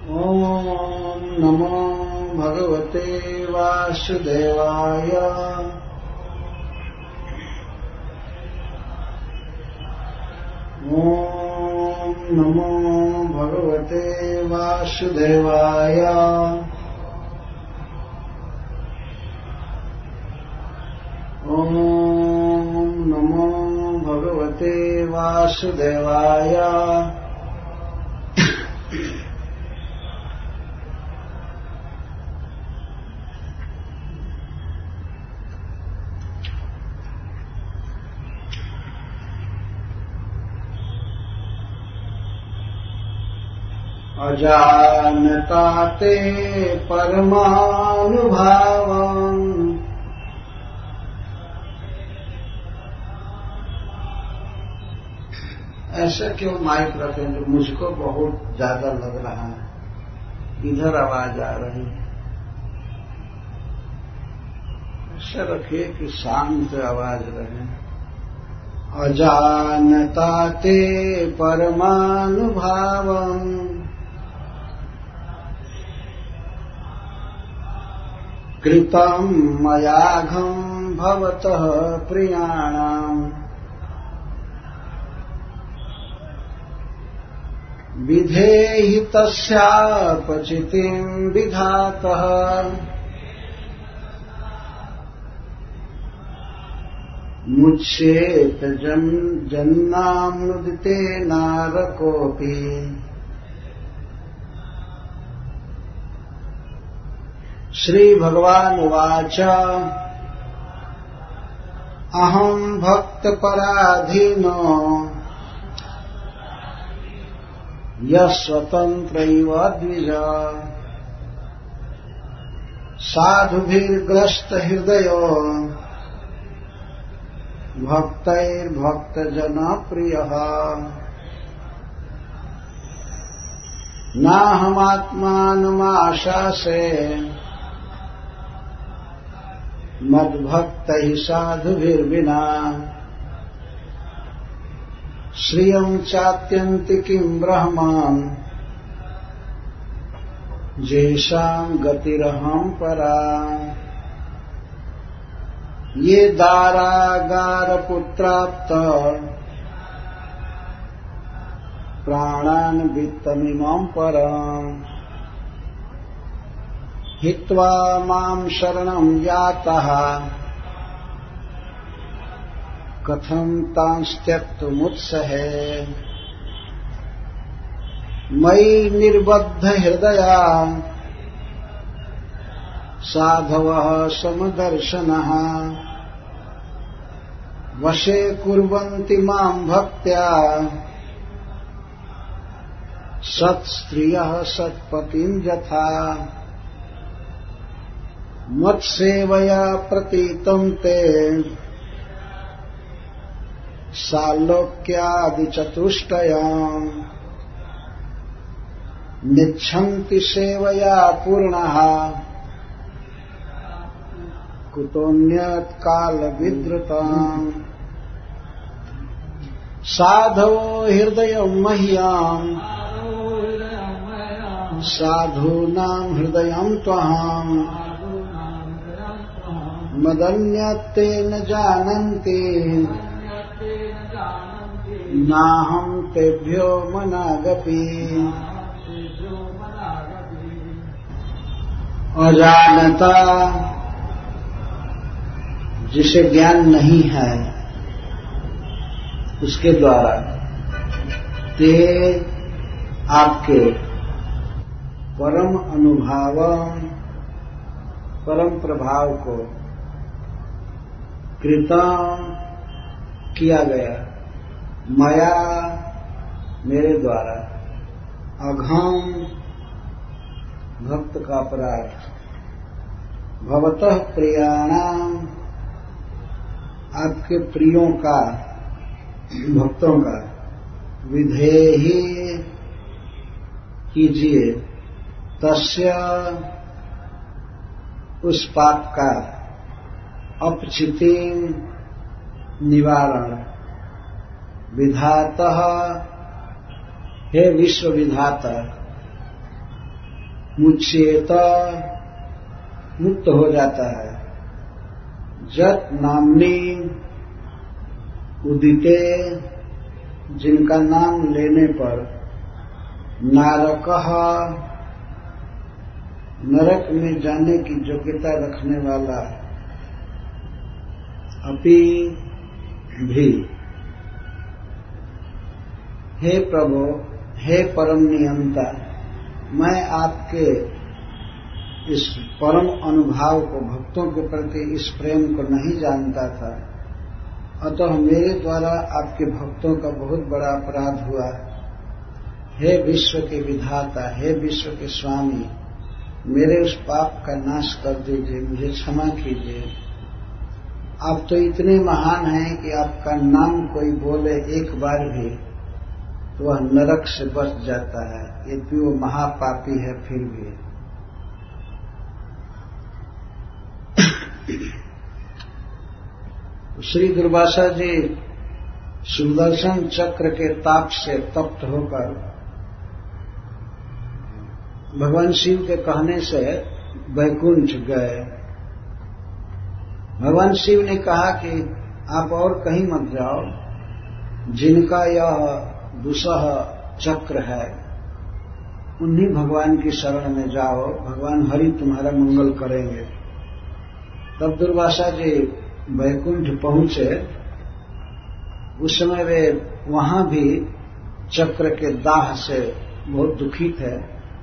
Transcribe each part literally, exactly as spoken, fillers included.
ओम नमो भगवते वासुदेवाय। ओम नमो भगवते वासुदेवाय। ओम नमो भगवते वासुदेवाय। अजानता ते परमानुभावम्। ऐसे क्यों माइक रखें जो मुझको बहुत ज्यादा लग रहा है, इधर आवाज आ रही है। ऐसे रखिए कि शांत आवाज रहे। अजानता ते परमानुभावम्। कृतं मयाघं भवतः प्रियाणाम्। विधेहि तस्यापचितिं विधातः। मुच्येत जन जन्नामृते नारकोऽपि। श्री भगवान उवाच। अहं भक्तपराधीनो यस्वतन्त्रैव द्विज। साधुभिर्ग्रस्तहृदयो भक्तैर्भक्तजनप्रियः। नाहमात्मानमाशासे मद्भक्तैः साधुभिर्विना। श्रियं चात्यन्तिकीं ब्रह्मान् येषां गतिरहं परा। ये दारागारपुत्राप्त प्राणान् वित्तमिमं परम्। हित्वा मां शरणं यातः कथं तांस्त्यक्तुमुत्सहे। मयि निर्बद्धहृदया साधवः समदर्शनः। वशे कुर्वन्ति मां भक्त्या सत्स्त्रियः सत्पतिं यथा। मत्सेवया प्रतीतं ते सालोक्यादिचतुष्टयम्। निच्छन्ति सेवया पूर्णः कुतोऽन्यत् कालविद्रुतम्। साधवो हृदयं मह्यम् साधूनां हृदयं त्वहम्। मदन्यत्ते न जानन्ति नाहं तेभ्यो मनागपि। अजानता जिसे ज्ञान नहीं है उसके द्वारा ते आपके परम अनुभाव परम प्रभाव को कृतं किया गया। मया मेरे द्वारा। अघम भक्त का अपराध। भवतः प्रियाणाम आपके प्रियों का भक्तों का। विधेहि कीजिए तस्य उस पाप का अपचिति निवारण। विधातः हे विश्व विधाता। मुच्येत मुक्त हो जाता है। जत नामनी उदिते जिनका नाम लेने पर नारकः नरक में जाने की योग्यता रखने वाला अपि भी। हे प्रभु, हे परम नियंता, मैं आपके इस परम अनुभाव को, भक्तों के प्रति इस प्रेम को नहीं जानता था, अतः मेरे द्वारा आपके भक्तों का बहुत बड़ा अपराध हुआ। हे विश्व के विधाता, हे विश्व के स्वामी, मेरे उस पाप का नाश कर दीजिए, मुझे क्षमा कीजिए। आप तो इतने महान हैं कि आपका नाम कोई बोले एक बार भी तो वह नरक से बच जाता है, यद्यपि वो महापापी है फिर भी। श्री दुर्वासा जी सुदर्शन चक्र के ताप से तप्त होकर भगवान शिव के कहने से वैकुंठ गए। भगवान शिव ने कहा कि आप और कहीं मत जाओ, जिनका यह दुसह चक्र है उन्हीं भगवान की शरण में जाओ, भगवान हरि तुम्हारा मंगल करेंगे। तब दुर्वासा जी वैकुंठ पहुंचे। उस समय वे वहां भी चक्र के दाह से बहुत दुखी थे।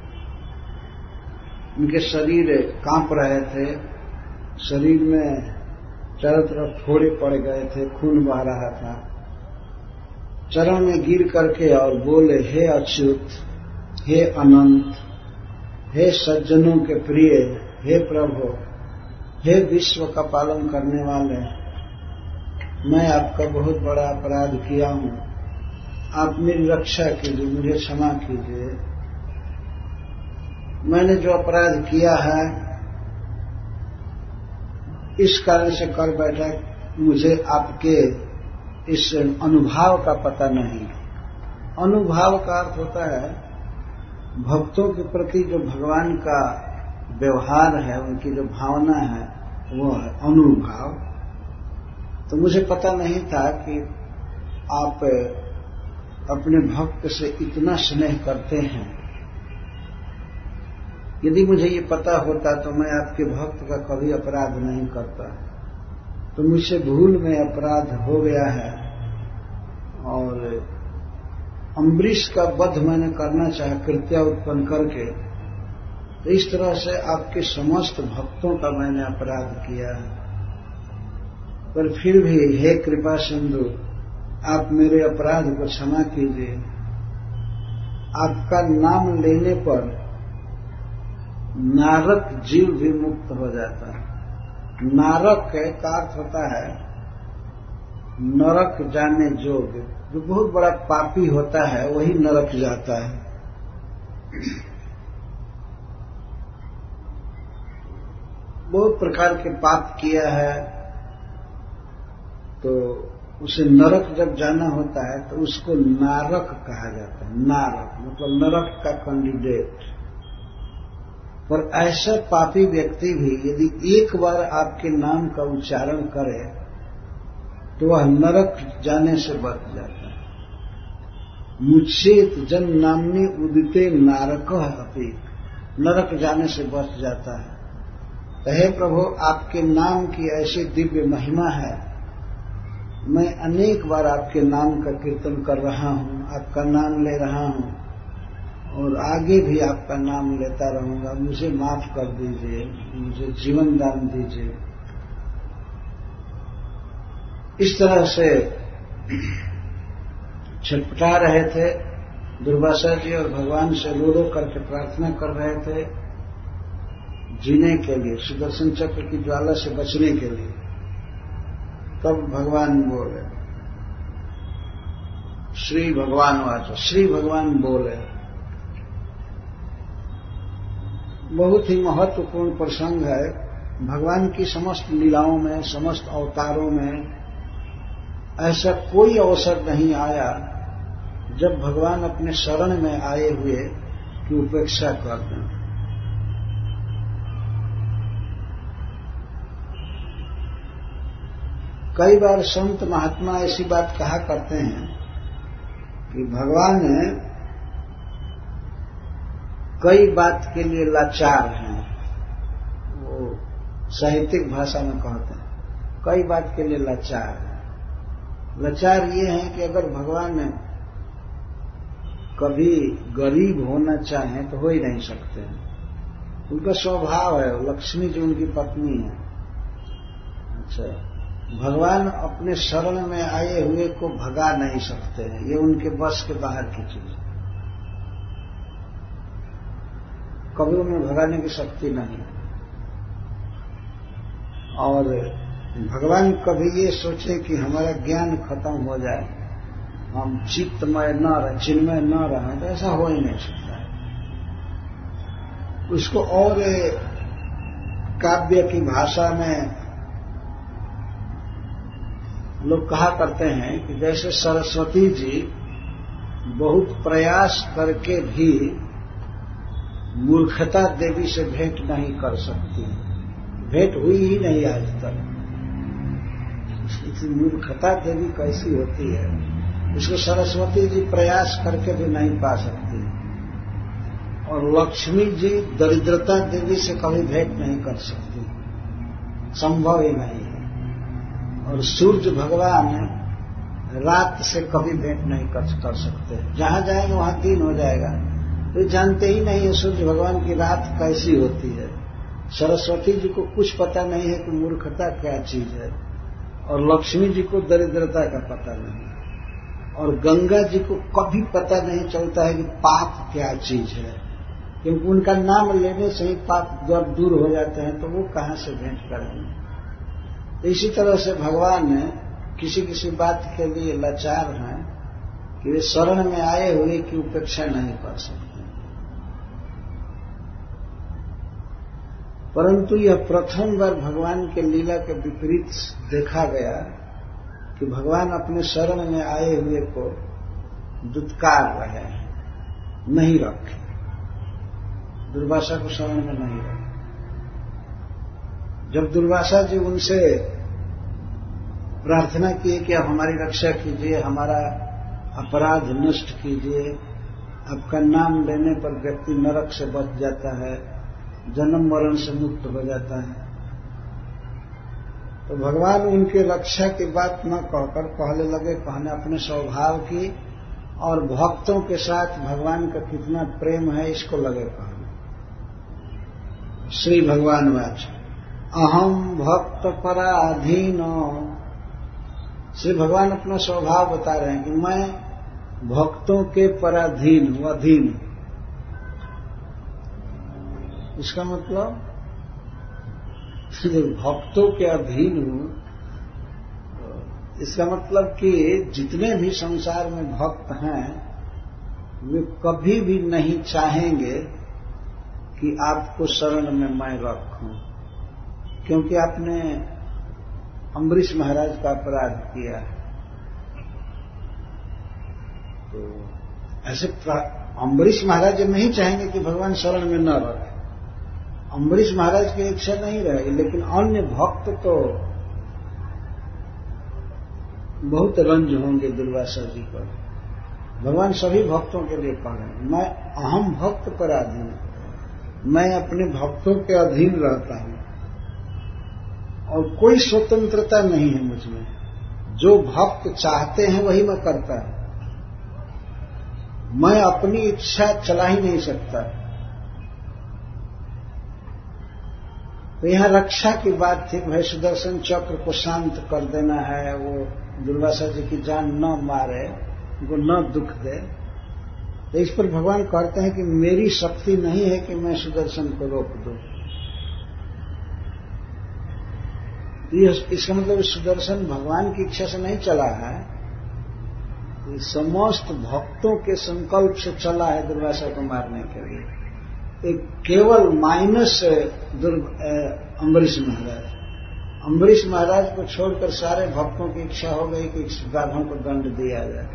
उनके शरीर कांप रहे थे, शरीर में चारों तरफ फोड़े पड़ गए थे, खून बह रहा था। चरण में गिर करके और बोले, हे अच्युत, हे अनंत, हे सज्जनों के प्रिय, हे प्रभु, हे विश्व का पालन करने वाले, मैं आपका बहुत बड़ा अपराध किया हूं, आप मेरी रक्षा कीजिए, मुझे क्षमा कीजिए। मैंने जो अपराध किया है इस कारण से कर बैठा, मुझे आपके इस अनुभाव का पता नहीं। अनुभाव का अर्थ होता है भक्तों के प्रति जो भगवान का व्यवहार है, उनकी जो भावना है वो है अनुभाव। तो मुझे पता नहीं था कि आप अपने भक्त से इतना स्नेह करते हैं। यदि मुझे ये पता होता तो मैं आपके भक्त का कभी अपराध नहीं करता। तो मुझसे भूल में अपराध हो गया है और अम्बरीश का वध मैंने करना चाहा कृत्या उत्पन्न करके, तो इस तरह से आपके समस्त भक्तों का मैंने अपराध किया है। पर फिर भी हे कृपा सिंधु, आप मेरे अपराध को क्षमा कीजिए। आपका नाम लेने पर नारक जीव भी मुक्त हो जाता है। नारक का अर्थ होता है नरक जाने योग्य। जो बहुत बड़ा पापी होता है वही नरक जाता है। बहुत प्रकार के पाप किया है तो उसे नरक जब जाना होता है तो उसको नारक कहा जाता है। नारक मतलब नरक का कैंडिडेट। पर ऐसा पापी व्यक्ति भी यदि एक बार आपके नाम का उच्चारण करे तो वह नरक जाने से बच जाता है। मुच्येत जन नामनी उदिते नारकः अपि, नरक जाने से बच जाता है। तो हे प्रभु, आपके नाम की ऐसी दिव्य महिमा है। मैं अनेक बार आपके नाम का कीर्तन कर रहा हूं, आपका नाम ले रहा हूं और आगे भी आपका नाम लेता रहूंगा। मुझे माफ कर दीजिए, मुझे जीवन दान दीजिए। इस तरह से छटपटा रहे थे दुर्वासा जी और भगवान से रो रो करके प्रार्थना कर रहे थे जीने के लिए, सुदर्शन चक्र की ज्वाला से बचने के लिए। तब भगवान बोले, श्री भगवान वाचो, श्री भगवान बोले। बहुत ही महत्वपूर्ण प्रसंग है। भगवान की समस्त लीलाओं में, समस्त अवतारों में ऐसा कोई अवसर नहीं आया जब भगवान अपने शरण में आए हुए की उपेक्षा कर दें। कई बार संत महात्मा ऐसी बात कहा करते हैं कि भगवान कई बात के लिए लाचार हैं। वो साहित्यिक भाषा में कहते हैं कई बात के लिए लाचार है। लाचार ये है कि अगर भगवान कभी गरीब होना चाहें तो हो ही नहीं सकते हैं। उनका स्वभाव है। लक्ष्मी जी उनकी पत्नी है। अच्छा, भगवान अपने शरण में आए हुए को भगा नहीं सकते हैं। ये उनके बस के बाहर की चीज है। कभी उन्हें भगाने की शक्ति नहीं। और भगवान कभी ये सोचे कि हमारा ज्ञान खत्म हो जाए, हम चित्तमय न रहे, चिन्मय न रहे, तो ऐसा हो ही नहीं सकता है। उसको और काव्य की भाषा में लोग कहा करते हैं कि जैसे सरस्वती जी बहुत प्रयास करके भी मूर्खता देवी से भेंट नहीं कर सकती, भेंट हुई ही नहीं आज तक। इसकी मूर्खता देवी कैसी होती है, इसको सरस्वती जी प्रयास करके भी नहीं पा सकती। और लक्ष्मी जी दरिद्रता देवी से कभी भेंट नहीं कर सकती, संभव ही नहीं है। और सूर्य भगवान रात से कभी भेंट नहीं कर, कर सकते। जहां जाएंगे वहां दिन हो जाएगा, तो जानते ही नहीं है सूर्य भगवान की रात कैसी होती है। सरस्वती जी को कुछ पता नहीं है कि मूर्खता क्या चीज है, और लक्ष्मी जी को दरिद्रता का पता नहीं, और गंगा जी को कभी पता नहीं चलता है कि पाप क्या चीज है, क्योंकि उनका नाम लेने से ही पाप जब दूर हो जाते हैं तो वो कहां से भेंट करेंगे। तो इसी तरह से भगवान ने किसी किसी बात के लिए लाचार हैं कि वे शरण में आए हुए की उपेक्षा नहीं कर सकते। परंतु यह प्रथम बार भगवान के लीला के विपरीत देखा गया कि भगवान अपने शरण में आए हुए को दुत्कार रहे हैं, नहीं रखे, दुर्वासा को शरण में नहीं रखे। जब दुर्वासा जी उनसे प्रार्थना किए कि आप हमारी रक्षा कीजिए, हमारा अपराध नष्ट कीजिए, आपका नाम लेने पर व्यक्ति नरक से बच जाता है, जन्म मरण से मुक्त हो जाता है, तो भगवान उनके रक्षा की बात न कहकर पहले लगे कहने अपने स्वभाव की और भक्तों के साथ भगवान का कितना प्रेम है इसको लगे कहने। श्री भगवान वाच अहम भक्त पराधीन। श्री भगवान अपना स्वभाव बता रहे हैं कि मैं भक्तों के पराधीन हूं, अधीन। इसका मतलब भक्तों के अधीन हूं, इसका मतलब कि जितने भी संसार में भक्त हैं वे कभी भी नहीं चाहेंगे कि आपको शरण में मैं रखूं, क्योंकि आपने अम्बरीश महाराज का अपराध किया है। तो ऐसे अम्बरीश महाराज नहीं चाहेंगे कि भगवान शरण में न रखे, अम्बरीश महाराज की इच्छा नहीं रहेगी, लेकिन अन्य भक्त तो बहुत रंज होंगे दुर्वासा जी पर। भगवान सभी भक्तों के लिए कह रहे हैं मैं अहम भक्त पराधीन, मैं अपने भक्तों के अधीन रहता हूं और कोई स्वतंत्रता नहीं है मुझ में। जो भक्त चाहते हैं वही मैं करता हूं, मैं अपनी इच्छा चला ही नहीं सकता। तो यहां रक्षा की बात थी, भाई सुदर्शन चक्र को शांत कर देना है, वो दुर्वासा जी की जान न मारे, उनको न दुख दे। तो इस पर भगवान कहते हैं कि मेरी शक्ति नहीं है कि मैं सुदर्शन को रोक दूं। इसका मतलब सुदर्शन भगवान की इच्छा से नहीं चला है, समस्त भक्तों के संकल्प से चला है दुर्वासा को मारने के लिए। एक केवल माइनस अम्बरीश महाराज, अम्बरीश महाराज को छोड़कर सारे भक्तों की इच्छा हो गई कि इस ब्राह्मण को दंड दिया जाए।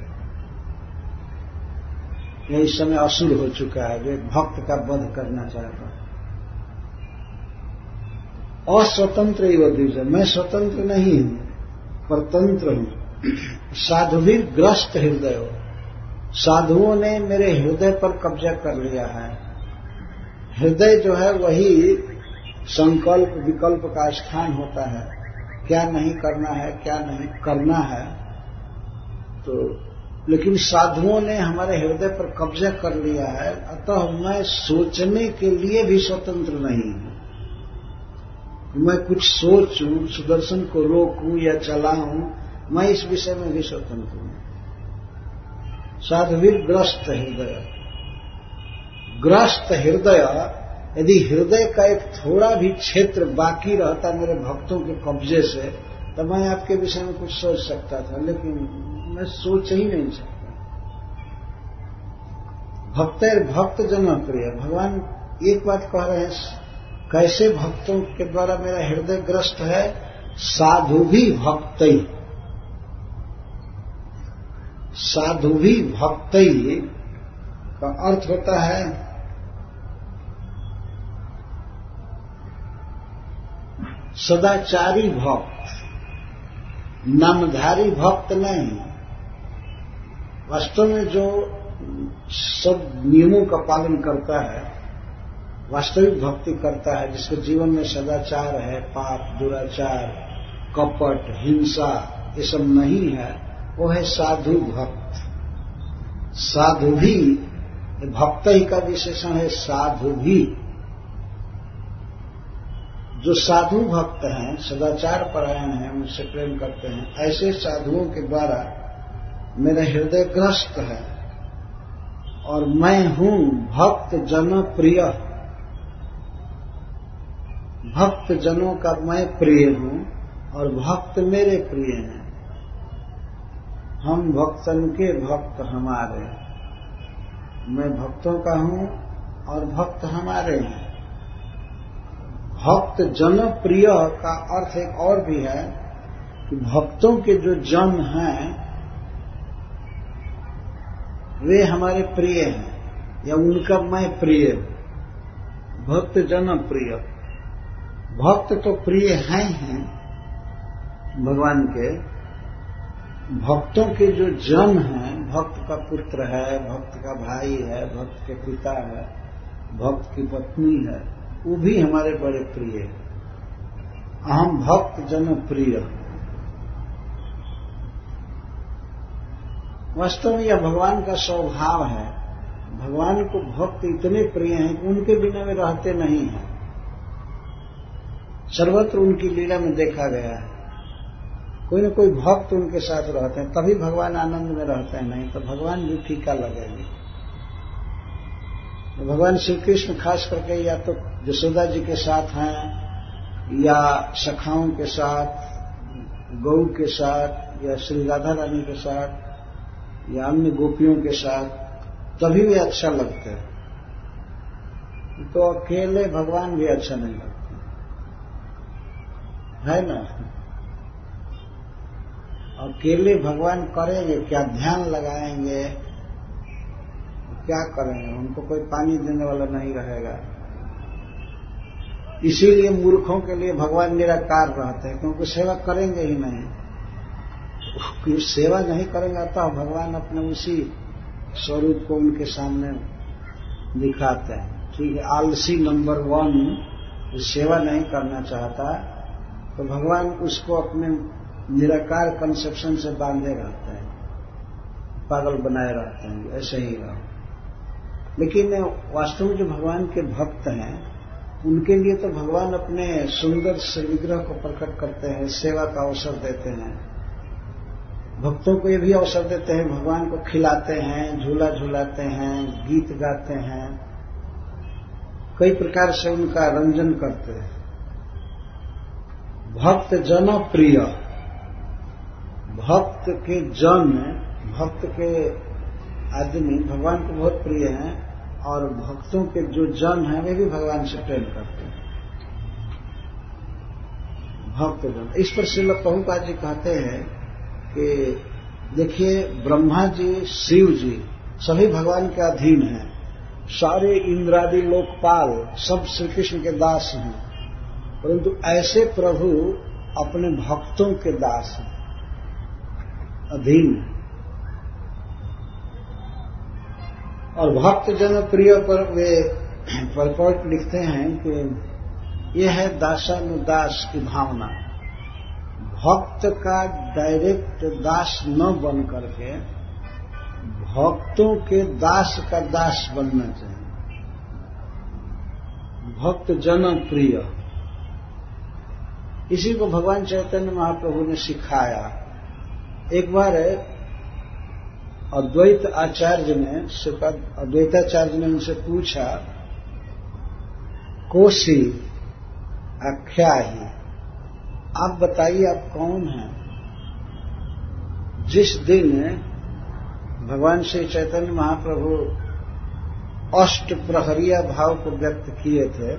यह इस समय असुर हो चुका है, जो एक भक्त का वध करना चाहता है। अस्वतंत्र ही वो द्विज, मैं स्वतंत्र नहीं हूं, परतंत्र हूं, साधु भी ग्रस्त हृदय हो। साधुओं ने मेरे हृदय पर कब्जा कर लिया है। हृदय जो है वही संकल्प विकल्प का स्थान होता है, क्या नहीं करना है, क्या नहीं करना है। तो लेकिन साधुओं ने हमारे हृदय पर कब्जा कर लिया है, अतः मैं सोचने के लिए भी स्वतंत्र नहीं हूं। मैं कुछ सोचूं, सुदर्शन को रोकूं या चलाऊं, मैं इस विषय में भी स्वतंत्र हूं। साधुवीर ग्रस्त हृदय, ग्रस्त हृदय, यदि हृदय का एक थोड़ा भी क्षेत्र बाकी रहता मेरे भक्तों के कब्जे से, तो मैं आपके विषय में कुछ सोच सकता था, लेकिन मैं सोच ही नहीं सकता। भक्त भक्त जन प्रिय, भगवान एक बात कह रहे हैं, कैसे भक्तों के द्वारा मेरा हृदय ग्रस्त है? साधु भी भक्त, साधु भी भक्त का अर्थ होता है सदाचारी भक्त, नामधारी भक्त नहीं। वास्तव में जो सब नियमों का पालन करता है, वास्तविक भक्ति करता है, जिसके जीवन में सदाचार है, पाप, दुराचार, कपट, हिंसा ये सब नहीं है, वो है साधु भक्त। साधु भी, भक्त ही का विशेषण है साधु भी। जो साधु भक्त हैं, सदाचार परायण हैं, मुझसे प्रेम करते हैं, ऐसे साधुओं के द्वारा मेरा हृदय ग्रस्त है। और मैं हूं भक्त जन प्रिय, भक्त जनों का मैं प्रिय हूं और भक्त मेरे प्रिय हैं। हम भक्तन के भक्त हमारे, मैं भक्तों का हूं और भक्त हमारे हैं। भक्त जन प्रिय का अर्थ एक और भी है कि भक्तों के जो जन हैं वे हमारे प्रिय हैं, या उनका मैं प्रिय। भक्त जन प्रिय, भक्त तो प्रिय हैं ही भगवान के। भक्तों के जो जन हैं, भक्त का पुत्र है, भक्त का भाई है, भक्त के पिता है, भक्त की पत्नी है, वो भी हमारे बड़े प्रिय हैं। अहम भक्त जन प्रिय। वास्तव में यह भगवान का स्वभाव है। भगवान को भक्त इतने प्रिय हैं कि उनके बिना वे रहते नहीं हैं। सर्वत्र उनकी लीला में देखा गया है, कोई न कोई भक्त उनके साथ रहते हैं, तभी भगवान आनंद में रहते हैं, नहीं तो भगवान भी फीका लगेंगे। भगवान श्री कृष्ण खास करके या तो यशोदा जी के साथ हैं, या सखाओं के साथ, गौ के साथ, या श्री राधा रानी के साथ, या अन्य गोपियों के साथ, तभी वे अच्छा लगते हैं। तो अकेले भगवान भी अच्छा नहीं लगते, है ना। अकेले भगवान करेंगे क्या, ध्यान लगाएंगे क्या करेंगे, उनको कोई पानी देने वाला नहीं रहेगा। इसीलिए मूर्खों के लिए भगवान निराकार रहते हैं, क्योंकि सेवा करेंगे ही नहीं। सेवा नहीं करेंगे तो भगवान अपने उसी स्वरूप को उनके सामने दिखाते हैं। ठीक है, आलसी नंबर वन सेवा नहीं करना चाहता, तो भगवान उसको अपने निराकार कंसेप्शन से बांधे रहते हैं, पागल बनाए रहते हैं, ऐसे ही रहो। लेकिन वास्तव में जो भगवान के भक्त हैं, उनके लिए तो भगवान अपने सुंदर से विग्रह को प्रकट करते हैं, सेवा का अवसर देते हैं। भक्तों को ये भी अवसर देते हैं, भगवान को खिलाते हैं, झूला झूलाते हैं, गीत गाते हैं, कई प्रकार से उनका रंजन करते हैं। भक्त जन प्रिय, भक्त के जन, भक्त के आदमी भगवान को बहुत प्रिय हैं, और भक्तों के जो जन हैं वे भी भगवान से प्रेम करते हैं। भक्त जन, इस पर श्रील प्रभुपाद जी कहते हैं कि देखिए, ब्रह्मा जी, शिव जी सभी भगवान के अधीन हैं, सारे इंद्रादि लोकपाल सब श्री कृष्ण के दास हैं, परंतु ऐसे प्रभु अपने भक्तों के दास हैं। अधीन है। और भक्त जन प्रिय पर वे परपोर्ट लिखते हैं कि यह है दासानुदास की भावना। भक्त का डायरेक्ट दास न बन करके भक्तों के दास का दास बनना चाहिए। भक्त जन प्रिय, इसी को भगवान चैतन्य महाप्रभु ने सिखाया। एक बार अद्वैत आचार्य ने अद्वैताचार्य ने उनसे पूछा, कोशी आख्या ही, आप बताइए आप कौन हैं? जिस दिन भगवान श्री चैतन्य महाप्रभु अष्ट प्रहरिया भाव को व्यक्त किए थे,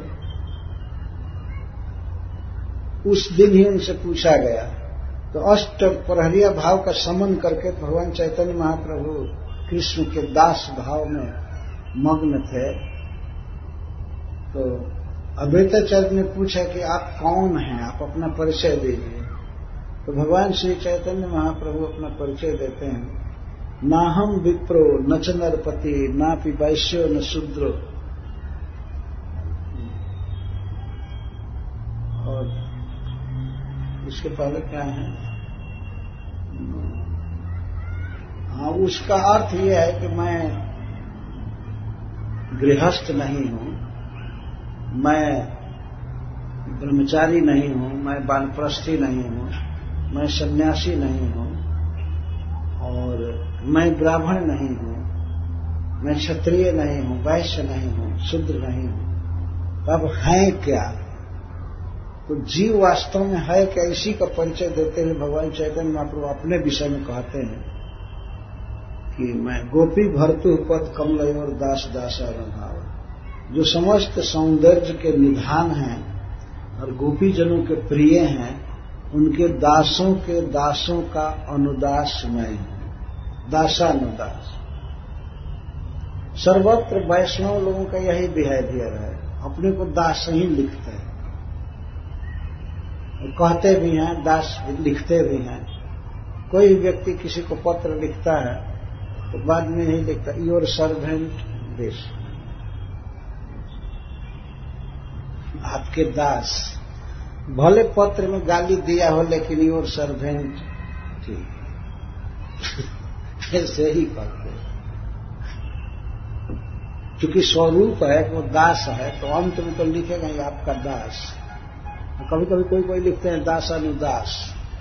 उस दिन ही उनसे पूछा गया। तो अष्ट प्रहरिया भाव का समन करके भगवान चैतन्य महाप्रभु कृष्ण के दास भाव में मग्न थे। तो अद्वैताचार्य ने पूछा कि आप कौन हैं, आप अपना परिचय दीजिए। तो भगवान श्री चैतन्य महाप्रभु अपना परिचय देते हैं, ना हम विप्रो न च नरपति ना पि वैश्यो न शूद्रो। और इसके पहले क्या है? हाँ, उसका अर्थ यह है कि मैं गृहस्थ नहीं हूं, मैं ब्रह्मचारी नहीं हूं, मैं वानप्रस्थी नहीं हूं, मैं सन्यासी नहीं हूं, और मैं ब्राह्मण नहीं हूं, मैं क्षत्रिय नहीं हूं, वैश्य नहीं हूं, शूद्र नहीं हूं। अब है क्या? तो जीव वास्तव में है क्या, इसी का परिचय देते हुए भगवान चैतन्य महाप्रभु अपने विषय में कहते हैं कि मैं गोपी भर्तु पद कमलयोर दास दासा अनुभाव, जो समस्त सौंदर्य के निधान हैं और गोपी जनों के प्रिय हैं, उनके दासों के दासों का अनुदास मैं हूं, दासानुदास। सर्वत्र वैष्णव लोगों का यही बिहेवियर है, अपने को दास ही लिखते हैं, कहते भी हैं, दास लिखते भी हैं। कोई व्यक्ति किसी को पत्र लिखता है तो बाद में यही लिखता, योर सर्वेंट दिस, आपके दास। भले पत्र में गाली दिया हो लेकिन योर सर्वेंट, ठीक ऐसे ही करते। क्योंकि स्वरूप है वो दास है, तो अंत में तो लिखेगा ही आपका दास। कभी कभी कोई कोई लिखते हैं दासानुदास।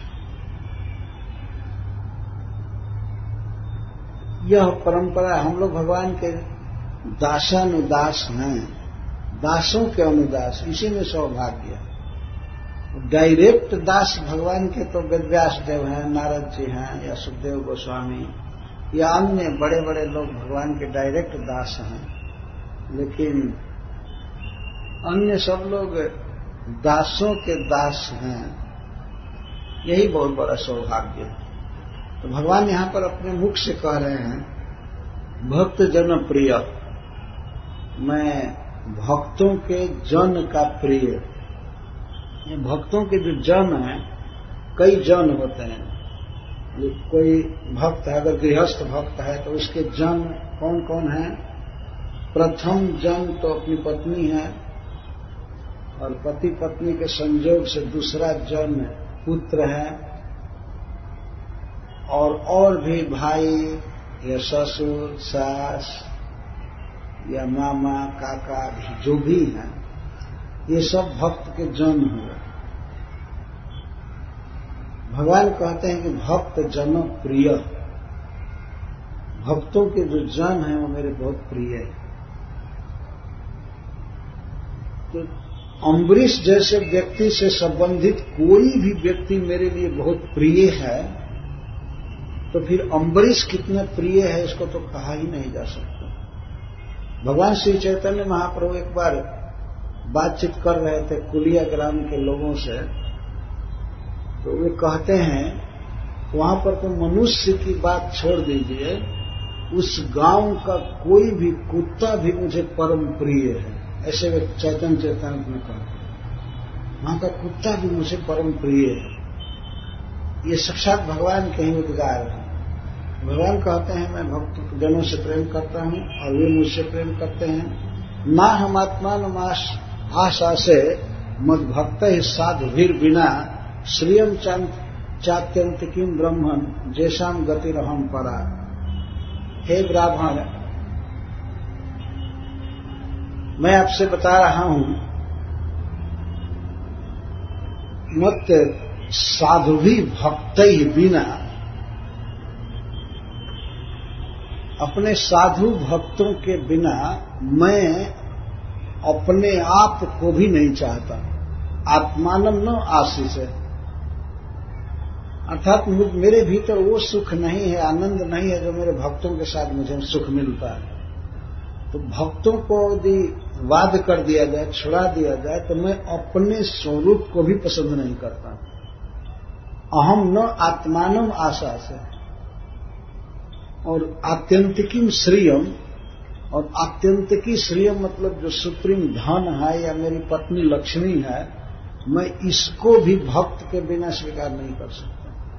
यह परंपरा, हम लोग भगवान के दासानुदास हैं, दासों के अनुदास, इसी में सौभाग्य। डायरेक्ट दास भगवान के तो वेदव्यास देव हैं, नारद जी हैं, या सुखदेव गोस्वामी या अन्य बड़े बड़े लोग भगवान के डायरेक्ट दास हैं, लेकिन अन्य सब लोग दासों के दास हैं। यही बहुत बड़ा सौभाग्य है। तो भगवान यहां पर अपने मुख से कह रहे हैं, भक्त जन प्रिय, मैं भक्तों के जन का प्रिय। ये भक्तों के जो जन हैं, कई जन होते हैं। कोई भक्त है, अगर गृहस्थ भक्त है तो उसके जन कौन कौन हैं? प्रथम जन तो अपनी पत्नी है, और पति पत्नी के संयोग से दूसरा जन पुत्र है, और और भी भाई या ससुर, सास या मामा, काका, जो भी हैं, ये सब भक्त के जन हुए। भगवान कहते हैं कि भक्त जन प्रिय, भक्तों के जो जन हैं वो मेरे बहुत प्रिय है। तो अम्बरीश जैसे व्यक्ति से संबंधित कोई भी व्यक्ति मेरे लिए बहुत प्रिय है, तो फिर अम्बरीश कितना प्रिय है इसको तो कहा ही नहीं जा सकता। भगवान श्री चैतन्य महाप्रभु एक बार बातचीत कर रहे थे कुलिया ग्राम के लोगों से, तो वे कहते हैं वहां पर तो मनुष्य की बात छोड़ दीजिए, उस गांव का कोई भी कुत्ता भी मुझे परम प्रिय है। ऐसे वे चैतन्य चैतन्य में कहते हैं, वहां का कुत्ता भी मुझे परम प्रिय है। ये साक्षात भगवान के ही उद्गार है। भगवान कहते हैं मैं भक्त जनों से प्रेम करता हूं और वे मुझसे प्रेम करते हैं। ना हम आत्मान आशा से मद भक्त साधु भीर बिना श्रियम चात्यंतिकीम ब्रह्मन जैसाम गति रहम परा। हे ब्राह्मण, मैं आपसे बता रहा हूं मत साधु भी भक्त ही बिना, अपने साधु भक्तों के बिना मैं अपने आप को भी नहीं चाहता। आत्मानम न आशीष है, अर्थात मेरे भीतर वो सुख नहीं है, आनंद नहीं है जो मेरे भक्तों के साथ मुझे सुख मिलता है। तो भक्तों को यदि वाद कर दिया जाए, छुड़ा दिया जाए, तो मैं अपने स्वरूप को भी पसंद नहीं करता। अहम न आत्मानम आशा से, और आत्यंतिकीम श्रियम, और आत्यंतिकी श्रियम मतलब जो सुप्रीम धन है या मेरी पत्नी लक्ष्मी है, मैं इसको भी भक्त के बिना स्वीकार नहीं कर सकता।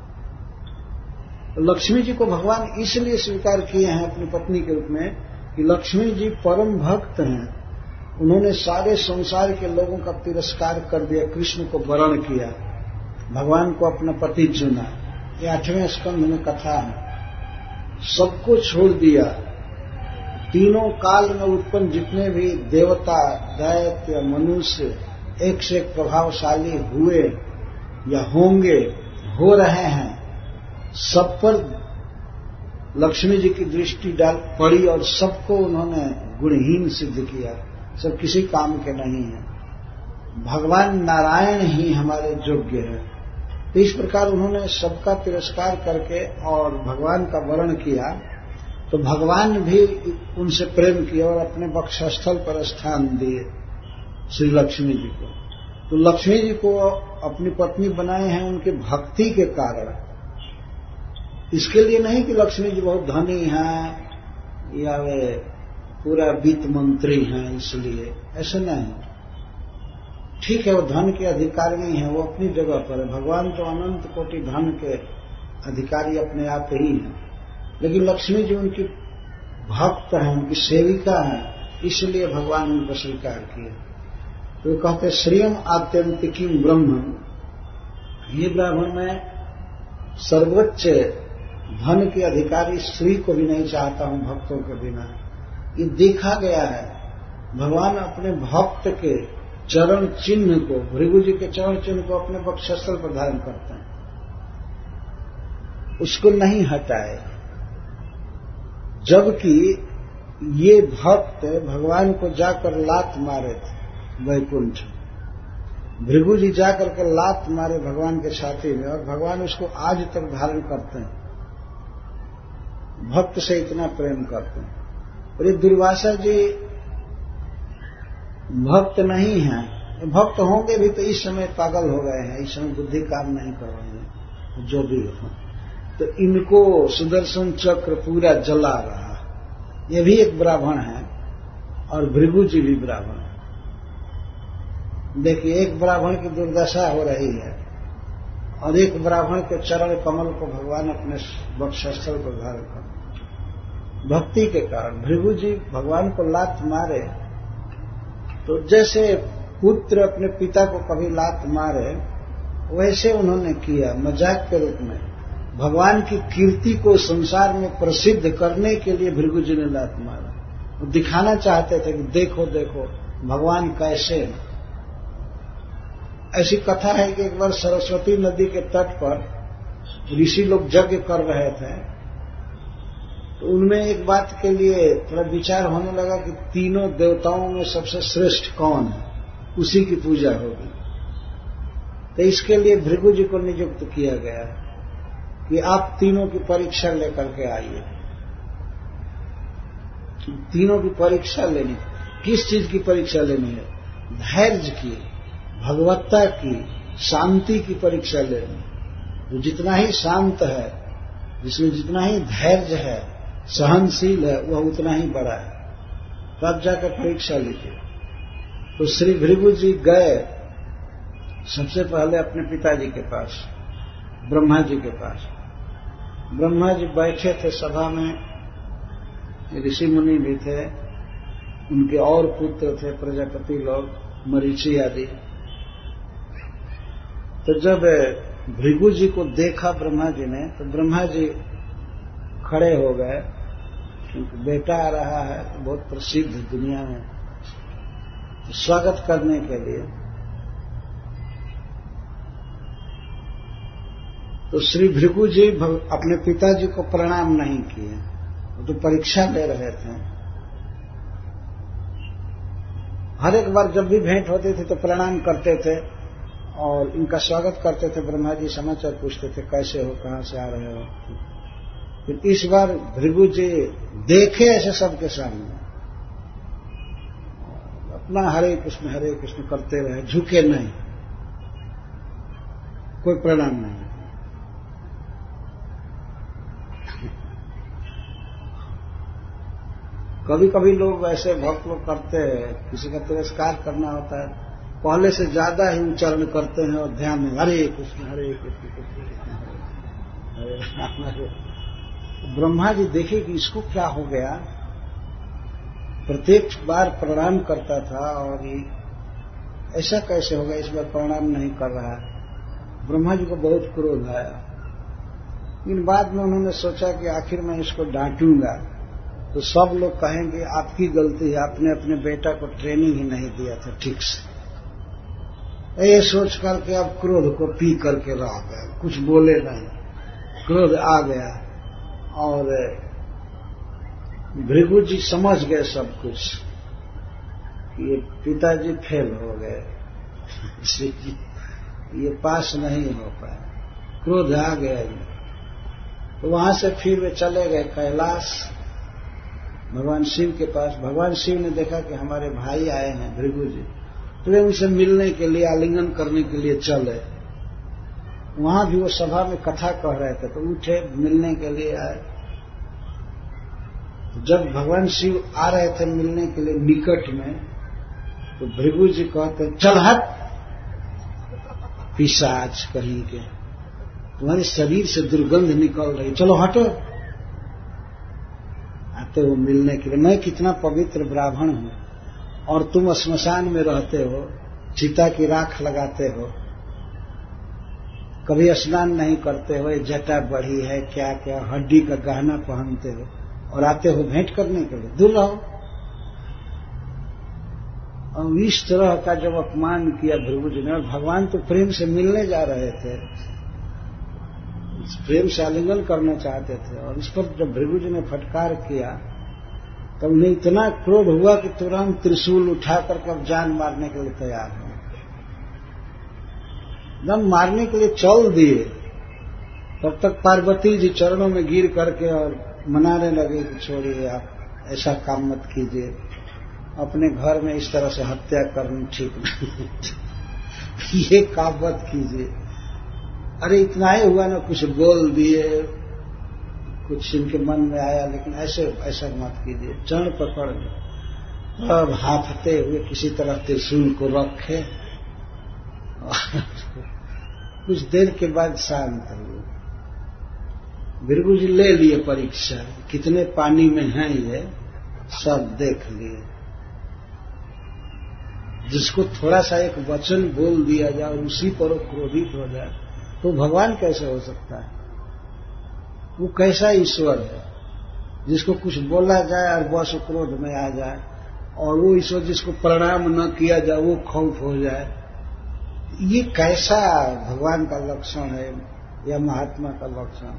तो लक्ष्मी जी को भगवान इसलिए स्वीकार किए हैं अपनी पत्नी के रूप में कि लक्ष्मी जी परम भक्त हैं। उन्होंने सारे संसार के लोगों का तिरस्कार कर दिया, कृष्ण को वरण किया, भगवान को अपना पति चुना। ये आठवें स्कंध में कथा है। सबको छोड़ दिया, तीनों काल में उत्पन्न जितने भी देवता, दैत्य, मनुष्य एक से एक प्रभावशाली हुए या होंगे, हो रहे हैं, सब पर लक्ष्मी जी की दृष्टि डाल पड़ी और सबको उन्होंने गुणहीन सिद्ध किया, सब किसी काम के नहीं है। भगवान नारायण ही हमारे योग्य है। तो इस प्रकार उन्होंने सबका तिरस्कार करके और भगवान का वर्ण किया, तो भगवान भी उनसे प्रेम किया और अपने वक्षस्थल पर स्थान दिए श्री लक्ष्मी जी को। तो लक्ष्मी जी को अपनी पत्नी बनाए हैं उनके भक्ति के कारण, इसके लिए नहीं कि लक्ष्मी जी बहुत धनी हैं या वे पूरा वित्त मंत्री हैं इसलिए, ऐसे नहीं। ठीक है, वो धन के अधिकारी नहीं है, वो अपनी जगह पर है। भगवान तो अनंत कोटि धन के अधिकारी अपने आप ही हैं, लेकिन लक्ष्मी जी उनकी भक्त हैं, उनकी सेविका हैं, इसलिए भगवान उनको स्वीकार किए। तो कहते श्रियम आत्यंतिकीम ब्रह्म, ये ब्राह्मण में सर्वोच्च धन के अधिकारी श्री को भी नहीं चाहता हूं भक्तों के बिना। ये देखा गया है, भगवान अपने भक्त के चरण चिन्ह को, भृगु जी के चरण चिन्ह को अपने वक्षस्थल पर धारण करते हैं, उसको नहीं हटाए। जबकि ये भक्त भगवान को जाकर लात मारे थे वैकुंठ, भृगु जी जाकर के लात मारे भगवान के छाती में, और भगवान उसको आज तक धारण करते हैं, भक्त से इतना प्रेम करते हैं। और ये दुर्वासा जी भक्त नहीं हैं, भक्त होंगे भी तो इस समय पागल हो गए हैं, इस समय बुद्धि काम नहीं कर रहे हैं, जो भी हो। तो इनको सुदर्शन चक्र पूरा जला रहा। ये भी एक ब्राह्मण है और भृगु जी भी ब्राह्मण है। देखिए, एक ब्राह्मण की दुर्दशा हो रही है और एक ब्राह्मण के चरण कमल को भगवान अपने वक्षस्थल पर धारण कर, भक्ति के कारण। भृगु जी भगवान को लात मारे तो जैसे पुत्र अपने पिता को कभी लात मारे, वैसे उन्होंने किया मजाक के रूप में। भगवान की कीर्ति को संसार में प्रसिद्ध करने के लिए भृगु जी ने लात मारा। वो दिखाना चाहते थे कि देखो देखो भगवान कैसे। ऐसी कथा है कि एक बार सरस्वती नदी के तट पर ऋषि लोग यज्ञ कर रहे थे, तो उनमें एक बात के लिए थोड़ा विचार होने लगा कि तीनों देवताओं में सबसे श्रेष्ठ कौन है, उसी की पूजा होगी। तो इसके लिए भृगु जी को नियुक्त किया गया कि आप तीनों की परीक्षा लेकर के आइए। तीनों की परीक्षा लेनी, किस चीज की परीक्षा लेनी है? धैर्य की, भगवत्ता की, शांति की परीक्षा लेनी। तो जितना ही शांत है, जिसमें जितना ही धैर्य है, सहनशील है, वह उतना ही बड़ा है। तब जाकर परीक्षा लीजिए। तो श्री भृगु जी गए सबसे पहले अपने पिताजी के पास, ब्रह्मा जी के पास। ब्रह्मा जी बैठे थे सभा में, ऋषि मुनि भी थे, उनके और पुत्र थे प्रजापति लोग, मरीचि आदि। तो जब भृगु जी को देखा ब्रह्मा जी ने, तो ब्रह्मा जी खड़े हो गए, क्योंकि बेटा आ रहा है बहुत प्रसिद्ध दुनिया में, तो स्वागत करने के लिए। तो श्री भृगु जी अपने पिताजी को प्रणाम नहीं किए, वो तो परीक्षा ले रहे थे। हर एक बार जब भी भेंट होती थी तो प्रणाम करते थे और इनका स्वागत करते थे। ब्रह्मा जी समाचार पूछते थे, कैसे हो, कहां से आ रहे हो। फिर इस बार भृगु जी देखे ऐसे सबके सामने, अपना हरे कृष्ण हरे कृष्ण करते रहे, झुके नहीं, कोई प्रणाम नहीं। कभी कभी लोग ऐसे भक्त लोग करते हैं, किसी का तिरस्कार करना होता है, पहले से ज्यादा ही उच्चारण करते हैं और ध्यान में हरे कृष्ण हरे कृष्ण कृष्ण कृष्ण हरे राम हरे। ब्रह्मा जी देखे कि इसको क्या हो गया, प्रत्येक बार प्रणाम करता था और ये ऐसा कैसे होगा, इस बार प्रणाम नहीं कर रहा। ब्रह्मा जी को बहुत क्रोध आया, लेकिन बाद में उन्होंने सोचा कि आखिर मैं इसको डांटूंगा तो सब लोग कहेंगे आपकी गलती है, आपने अपने बेटा को ट्रेनिंग ही नहीं दिया था ठीक से। ये सोच करके अब क्रोध को पी करके रह गए, कुछ बोले नहीं, क्रोध आ गया। और भृगु जी समझ गए सब कुछ कि ये पिताजी फेल हो गए, ये पास नहीं हो पाए, क्रोध आ गया। तो वहां से फिर वे चले गए कैलाश, भगवान शिव के पास। भगवान शिव ने देखा कि हमारे भाई आए हैं भृगु जी, तो वे उनसे मिलने के लिए, आलिंगन करने के लिए चले। वहां भी वो सभा में कथा कह रहे थे, तो उठे, मिलने के लिए आए। जब भगवान शिव आ रहे थे मिलने के लिए निकट में, तो भृगु जी कहते, चल हट पिशाच कहीं के, तुम्हारे शरीर से दुर्गंध निकल रही, चलो हटो। आते हो मिलने के लिए, मैं कितना पवित्र ब्राह्मण हूं और तुम श्मशान में रहते हो, चिता की राख लगाते हो, कभी स्नान नहीं करते हो, जटा बढ़ी है क्या क्या, हड्डी का गहना पहनते हो और आते हो भेंट करने के लिए, दूर रहो। और इस तरह का जब अपमान किया भृगु जी ने, और भगवान तो प्रेम से मिलने जा रहे थे, प्रेम से आलिंगन करना चाहते थे, और इस पर जब भृगु जी ने फटकार किया तो उन्हें इतना क्रोध हुआ कि तुरंत त्रिशूल उठा करके अब जान मारने के लिए तैयार हो, एकदम मारने के लिए चल दिए। तब तक पार्वती जी चरणों में गिर करके और मनाने लगे कि छोड़िए, आप ऐसा काम मत कीजिए, अपने घर में इस तरह से हत्या करनी ठीक नहीं, ये काम मत कीजिए। अरे इतना ही हुआ ना, कुछ बोल दिए, कुछ इनके मन में आया, लेकिन ऐसे ऐसा मत कीजिए। चरण पकड़ लो, अब हाफते हुए किसी तरह त्रिशूल को रखे, कुछ देर के बाद शांत हुए। भृगु जी ले लिए परीक्षा, कितने पानी में हैं ये सब देख लिए। जिसको थोड़ा सा एक वचन बोल दिया जाए और उसी पर वो क्रोधित हो जाए, तो भगवान कैसे हो सकता है? वो कैसा ईश्वर है जिसको कुछ बोला जाए और बस क्रोध में आ जाए, और वो ईश्वर जिसको प्रणाम न किया जाए वो खौफ हो जाए। ये कैसा भगवान का लक्षण है या महात्मा का लक्षण?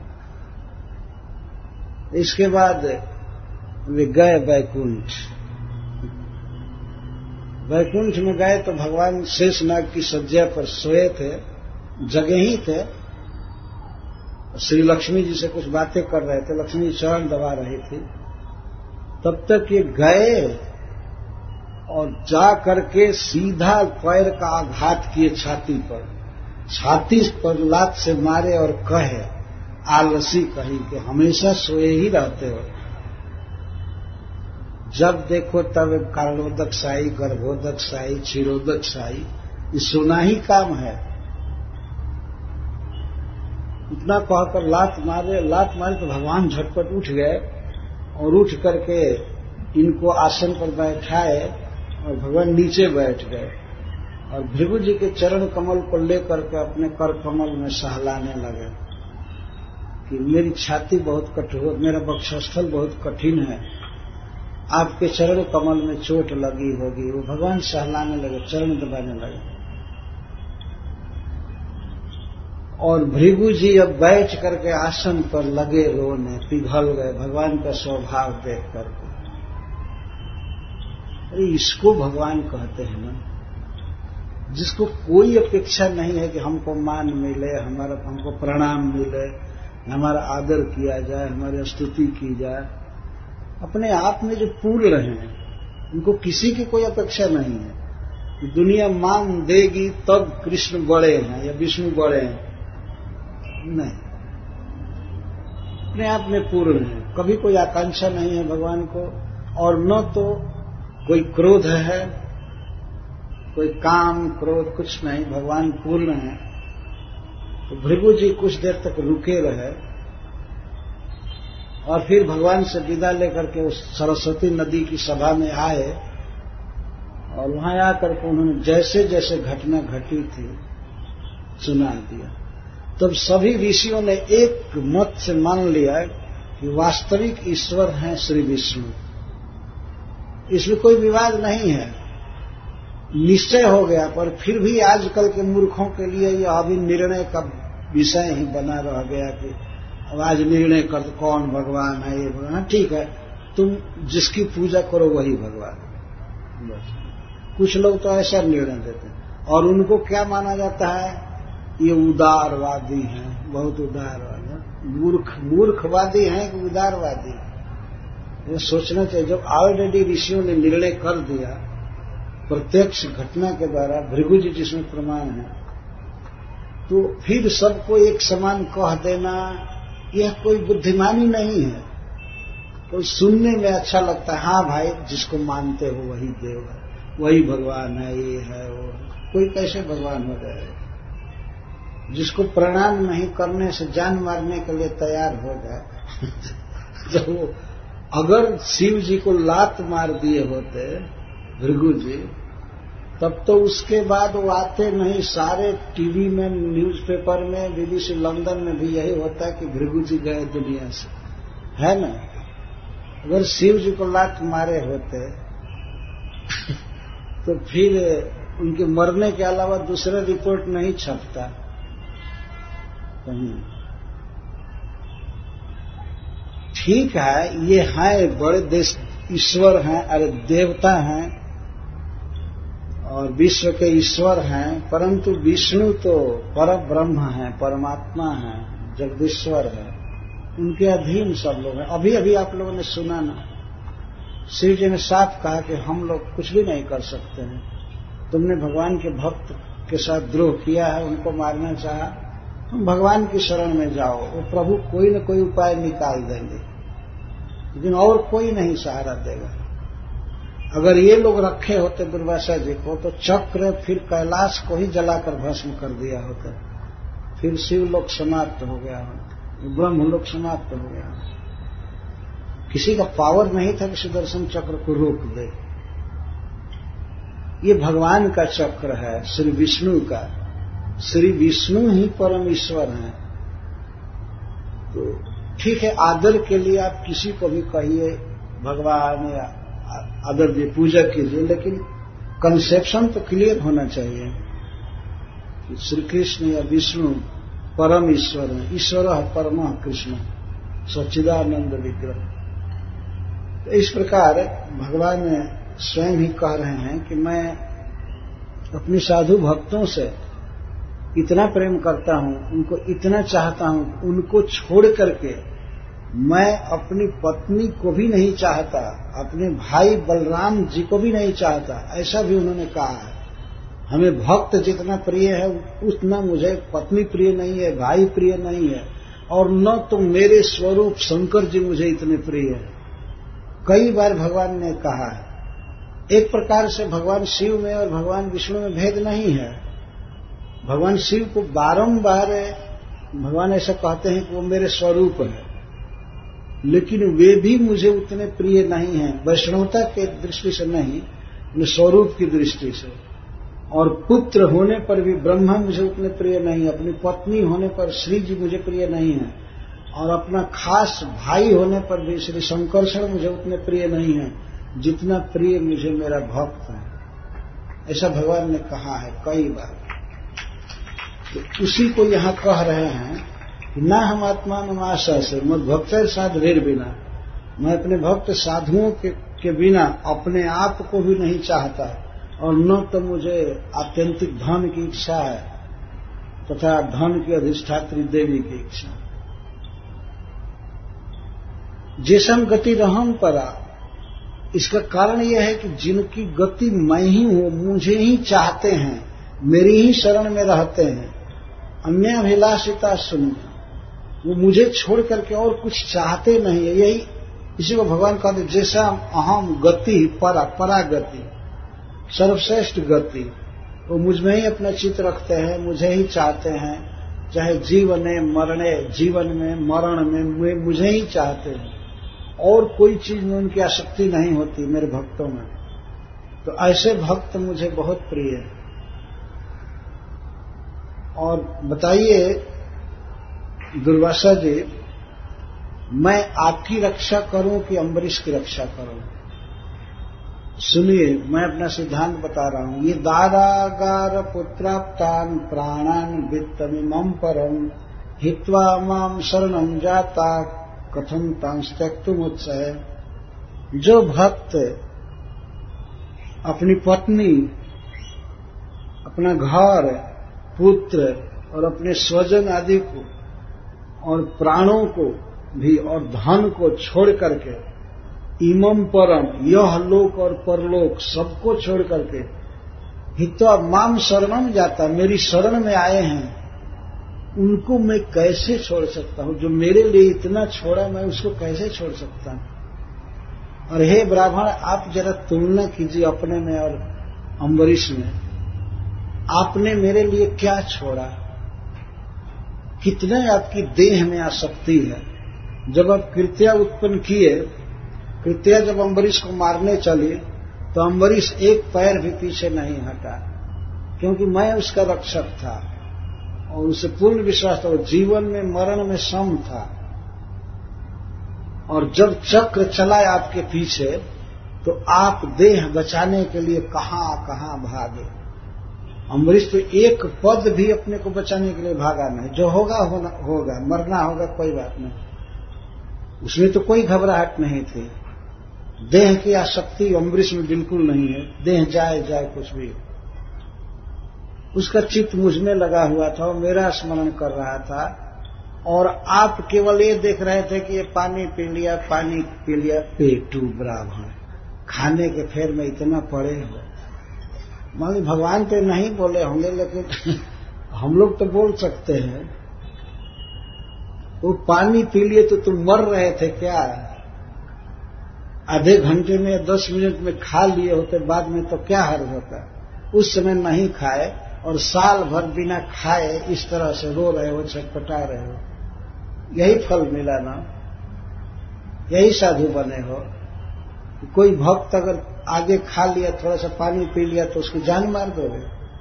इसके बाद वे गए वैकुंठ। वैकुंठ में गए तो भगवान शेषनाग की शज्या पर सोए थे, जगे ही थे। श्री लक्ष्मी जी से कुछ बातें कर रहे थे, लक्ष्मी जी चरण दबा रही थी। तब तक ये गए और जा करके सीधा पैर का आघात किए छाती पर, छाती पर लात से मारे और कहे, आलसी कहीं के, हमेशा सोए ही रहते हो, जब देखो तब कारणोदक साई, गर्भोदक साई, क्षीरोदक साई, ये सोना ही काम है। इतना कहकर लात मारे लात मारे तो भगवान झटपट उठ गए और उठ करके इनको आसन पर बैठाए और भगवान नीचे बैठ गए और भृगु जी के चरण कमल को लेकर के अपने कर कमल में सहलाने लगे कि मेरी छाती बहुत कठोर, मेरा वक्षस्थल बहुत कठिन है, आपके चरण कमल में चोट लगी होगी। वो भगवान सहलाने लगे, चरण दबाने लगे और भृगु जी अब बैठ करके आसन पर लगे रोने, पिघल गए भगवान का स्वभाव देख करके। अरे इसको भगवान कहते हैं ना, जिसको कोई अपेक्षा नहीं है कि हमको मान मिले, हमारा हमको प्रणाम मिले, हमारा आदर किया जाए, हमारी स्तुति की जाए, अपने आप में जो पूर्ण हैं उनको किसी की कोई अपेक्षा नहीं है। दुनिया मान देगी तब कृष्ण बड़े हैं या विष्णु बड़े हैं, नहीं, अपने आप में पूर्ण है, कभी कोई आकांक्षा नहीं है भगवान को और न तो कोई क्रोध है, कोई काम क्रोध कुछ नहीं, भगवान पूर्ण है। तो भृगु जी कुछ देर तक रुके रहे और फिर भगवान से विदा लेकर के उस सरस्वती नदी की सभा में आए और वहां आकर के उन्होंने जैसे जैसे घटना घटी थी सुना दिया। तब सभी ऋषियों ने एक मत से मान लिया कि वास्तविक ईश्वर हैं श्री विष्णु, इसमें कोई विवाद नहीं है, निश्चय हो गया। पर फिर भी आजकल के मूर्खों के लिए यह अभी निर्णय का विषय ही बना रह गया कि अब आज निर्णय कर कौन भगवान है, ये भगवान, ठीक है तुम जिसकी पूजा करो वही भगवान। बस कुछ लोग तो ऐसा निर्णय देते हैं और उनको क्या माना जाता है, ये उदारवादी हैं, बहुत उदारवादी, मूर्ख मूर्खवादी हैं कि उदारवादी। ये सोचना चाहिए, जब ऑलरेडी ऋषियों ने निर्णय कर दिया प्रत्यक्ष घटना के द्वारा, भृगु जी जिसमें प्रमाण है, तो फिर सबको एक समान कह देना यह कोई बुद्धिमानी नहीं है। कोई सुनने में अच्छा लगता है, हाँ भाई जिसको मानते हो वही देव है, वही भगवान है, ये है वो है। कोई कैसे भगवान हो जाएगा? जिसको प्रणाम नहीं करने से जान मारने के लिए तैयार हो जाए जब वो अगर शिव जी को लात मार दिए होते भृगु जी, तब तो उसके बाद वो आते नहीं। सारे टीवी में, न्यूज़पेपर में, बीबीसी लंदन में भी यही होता है कि भृगु जी गए दुनिया से, है ना। अगर शिव जी को लात मारे होते तो फिर उनके मरने के अलावा दूसरा रिपोर्ट नहीं छपता कहीं। ठीक है, ये हैं बड़े देश ईश्वर हैं, अरे देवता हैं और विश्व के ईश्वर हैं, परंतु विष्णु तो परम ब्रह्म हैं, परमात्मा हैं, जगदीश्वर है, उनके अधीन सब लोग हैं। अभी अभी आप लोगों ने सुना ना, शिव जी ने साफ कहा कि हम लोग कुछ भी नहीं कर सकते हैं, तुमने भगवान के भक्त के साथ द्रोह किया है, उनको मारना चाहा, तुम भगवान की शरण में जाओ, वो प्रभु कोई न कोई उपाय निकाल देंगे, लेकिन और कोई नहीं सहारा देगा। अगर ये लोग रखे होते दुर्वासा जी को तो चक्र फिर कैलाश को ही जलाकर भस्म कर दिया होता, फिर शिव लोक समाप्त हो गया होता, ब्रह्म लोक समाप्त हो गया। किसी का पावर नहीं था कि सुदर्शन चक्र को रोक दे। ये भगवान का चक्र है, श्री विष्णु का। श्री विष्णु ही परम ईश्वर हैं। तो ठीक है, आदर के लिए आप किसी को भी कहिए भगवान या आदर दिए, पूजा कीजिए, लेकिन कंसेप्शन तो क्लियर होना चाहिए कि श्री कृष्ण या विष्णु परम ईश्वर है। ईश्वर परम कृष्ण सच्चिदानंद विग्रह। तो इस प्रकार भगवान स्वयं ही कह रहे हैं कि मैं अपने साधु भक्तों से इतना प्रेम करता हूं, उनको इतना चाहता हूं, उनको छोड़ करके मैं अपनी पत्नी को भी नहीं चाहता, अपने भाई बलराम जी को भी नहीं चाहता। ऐसा भी उन्होंने कहा है, हमें भक्त जितना प्रिय है उतना मुझे पत्नी प्रिय नहीं है, भाई प्रिय नहीं है, और न तो मेरे स्वरूप शंकर जी मुझे इतने प्रिय है। कई बार भगवान ने कहा है। एक प्रकार से भगवान शिव में और भगवान विष्णु में भेद नहीं है। भगवान शिव को बारंबार भगवान ऐसा कहते हैं कि वो मेरे स्वरूप है, लेकिन वे भी मुझे उतने प्रिय नहीं हैं, वैष्णवता के दृष्टि से नहीं, स्वरूप की दृष्टि से। और पुत्र होने पर भी ब्रह्मा मुझे उतने प्रिय नहीं, अपनी पत्नी होने पर श्री जी मुझे प्रिय नहीं है, और अपना खास भाई होने पर भी श्री शंकरषण मुझे उतने प्रिय नहीं है जितना प्रिय मुझे मेरा भक्त है। ऐसा भगवान ने कहा है कई बार। तो उसी को यहाँ कह रहे हैं कि न हम आत्मान आशा से मद भक्त साध रेर बिना, मैं अपने भक्त साधुओं के, के बिना अपने आप को भी नहीं चाहता, और न तो मुझे आत्यंतिक धन की इच्छा है तथा धन की अधिष्ठात्री देवी की इच्छा। जैसम गति रहम परा, इसका कारण यह है कि जिनकी गति मैं ही हूं, मुझे ही चाहते हैं, मेरी ही शरण में रहते हैं, अन्य अभिलाषिता सुन, वो मुझे छोड़ करके और कुछ चाहते नहीं है। यही इसी को भगवान कहते जैसा अहम गति परा, परा गति, सर्वश्रेष्ठ गति, वो मुझ में ही अपना चित्त रखते हैं, मुझे ही चाहते हैं, चाहे जीवने मरणे, जीवन में मरण में मुझे ही चाहते हैं, और कोई चीज में उनकी आसक्ति नहीं होती मेरे भक्तों में। तो ऐसे भक्त मुझे बहुत प्रिय है। और बताइए दुर्वासा जी, मैं आपकी रक्षा करूं कि अम्बरीश की रक्षा करूं? सुनिए, मैं अपना सिद्धांत बता रहा हूं। ये दारागार पुत्राप्तान प्राणान वित्तमिमं परम हित्वा माम शरणं जाता कथम तांस त्यक्तुम उत्साह। जो भक्त अपनी पत्नी, अपना घर, पुत्र और अपने स्वजन आदि को और प्राणों को भी और धन को छोड़ करके इमम परम, यह लोक और परलोक सबको छोड़ करके हित्वा माम शरणम जाता, मेरी शरण में आए हैं, उनको मैं कैसे छोड़ सकता हूं? जो मेरे लिए इतना छोड़ा, मैं उसको कैसे छोड़ सकता हूं? और हे ब्राह्मण, आप जरा तुलना कीजिए अपने में और अम्बरीश में। आपने मेरे लिए क्या छोड़ा? कितने आपकी देह में आसक्ति है। जब आप कृत्या उत्पन्न किए, कृत्या जब अम्बरीश को मारने चली, तो अम्बरीश एक पैर भी पीछे नहीं हटा, क्योंकि मैं उसका रक्षक था और उसे पूर्ण विश्वास था। वो जीवन में मरण में सम था। और जब चक्र चला आपके पीछे, तो आप देह बचाने के लिए कहां कहां भागे। अम्बरीश तो एक पद भी अपने को बचाने के लिए भागा नहीं। जो होगा होना होगा, मरना होगा, कोई बात नहीं। उसमें तो कोई घबराहट नहीं थी। देह की आसक्ति अम्बरीश में बिल्कुल नहीं है। देह जाए जाए कुछ भी, उसका चित्त मुझ में लगा हुआ था, वो मेरा स्मरण कर रहा था। और आप केवल ये देख रहे थे कि ये पानी पी लिया, पानी पी लिया, पेटू ब्राह्मण, खाने के फेर में इतना पड़े हो। मान भगवान तो नहीं बोले होंगे, लेकिन हम लोग तो बोल सकते हैं। वो पानी पी लिए तो तुम मर रहे थे क्या? आधे घंटे में, दस मिनट में खा लिए होते, बाद में तो क्या हर्ज होता? उस समय नहीं खाए और साल भर बिना खाए इस तरह से रो रहे हो, छटपटा रहे हो, यही फल मिला ना? यही साधु बने हो? कोई भक्त अगर आगे खा लिया, थोड़ा सा पानी पी लिया, तो उसकी जान मार दोगे?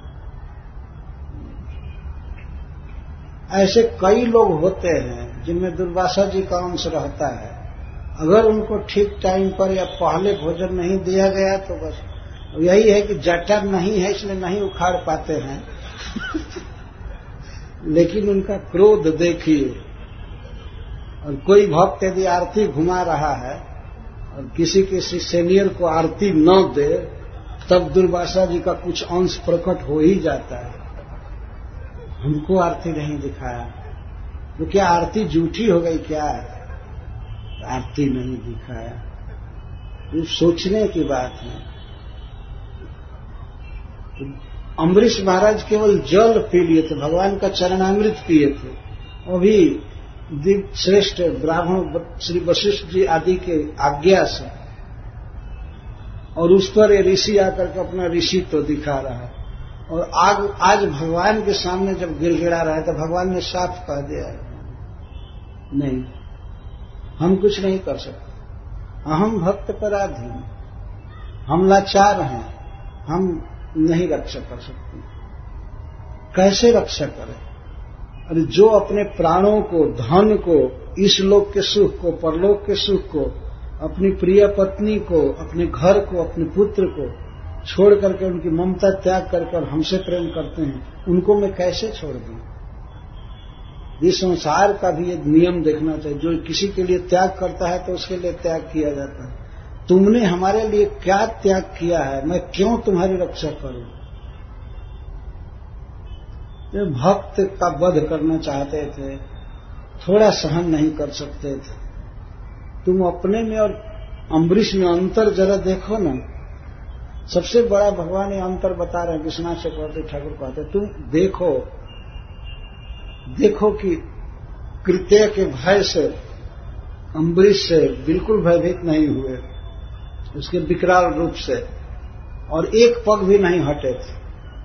ऐसे कई लोग होते हैं जिनमें दुर्वासा जी का अंश रहता है। अगर उनको ठीक टाइम पर या पहले भोजन नहीं दिया गया तो बस यही है कि जटर नहीं है इसलिए नहीं उखाड़ पाते हैं। लेकिन उनका क्रोध देखिए। और कोई भक्त यदि आरती घुमा रहा है और किसी किसी सीनियर को आरती न दे, तब दुर्वासा जी का कुछ अंश प्रकट हो ही जाता है। हमको आरती नहीं दिखाया तो क्या आरती झूठी हो गई क्या? आरती नहीं दिखाया, ये सोचने की बात है। अम्बरीश महाराज केवल जल पी लिए थे, भगवान का चरणामृत पिए थे। वो भी दिव्य श्रेष्ठ ब्राह्मण श्री वशिष्ठ जी आदि के आज्ञा से। और उस पर ये ऋषि आकर के अपना ऋषि तो दिखा रहा है। और आज आज भगवान के सामने जब गिड़गिड़ा रहा है तो भगवान ने साफ कह दिया है, नहीं, हम कुछ नहीं कर सकते, अहम भक्त पराधीन, हम लाचार हैं, हम नहीं रक्षा कर सकते। कैसे रक्षा करें? अरे जो अपने प्राणों को, धन को, इस लोक के सुख को, परलोक के सुख को, अपनी प्रिय पत्नी को, अपने घर को, अपने पुत्र को छोड़ करके, उनकी ममता त्याग करके हमसे प्रेम करते हैं, उनको मैं कैसे छोड़ दूं? इस संसार का भी एक नियम देखना चाहिए, जो किसी के लिए त्याग करता है तो उसके लिए त्याग किया जाता है। तुमने हमारे लिए क्या त्याग किया है, मैं क्यों तुम्हारी रक्षा करूं? ये भक्त का वध करना चाहते थे, थोड़ा सहन नहीं कर सकते थे। तुम अपने में और अम्बरीश में अंतर जरा देखो ना। सबसे बड़ा भगवान ये अंतर बता रहे हैं, विश्वनाथ चक्रवर्ती ठाकुर कहते, तुम देखो देखो कि कृत्य के भय से अम्बरीश से बिल्कुल भयभीत नहीं हुए, उसके विकराल रूप से, और एक पग भी नहीं हटे थे।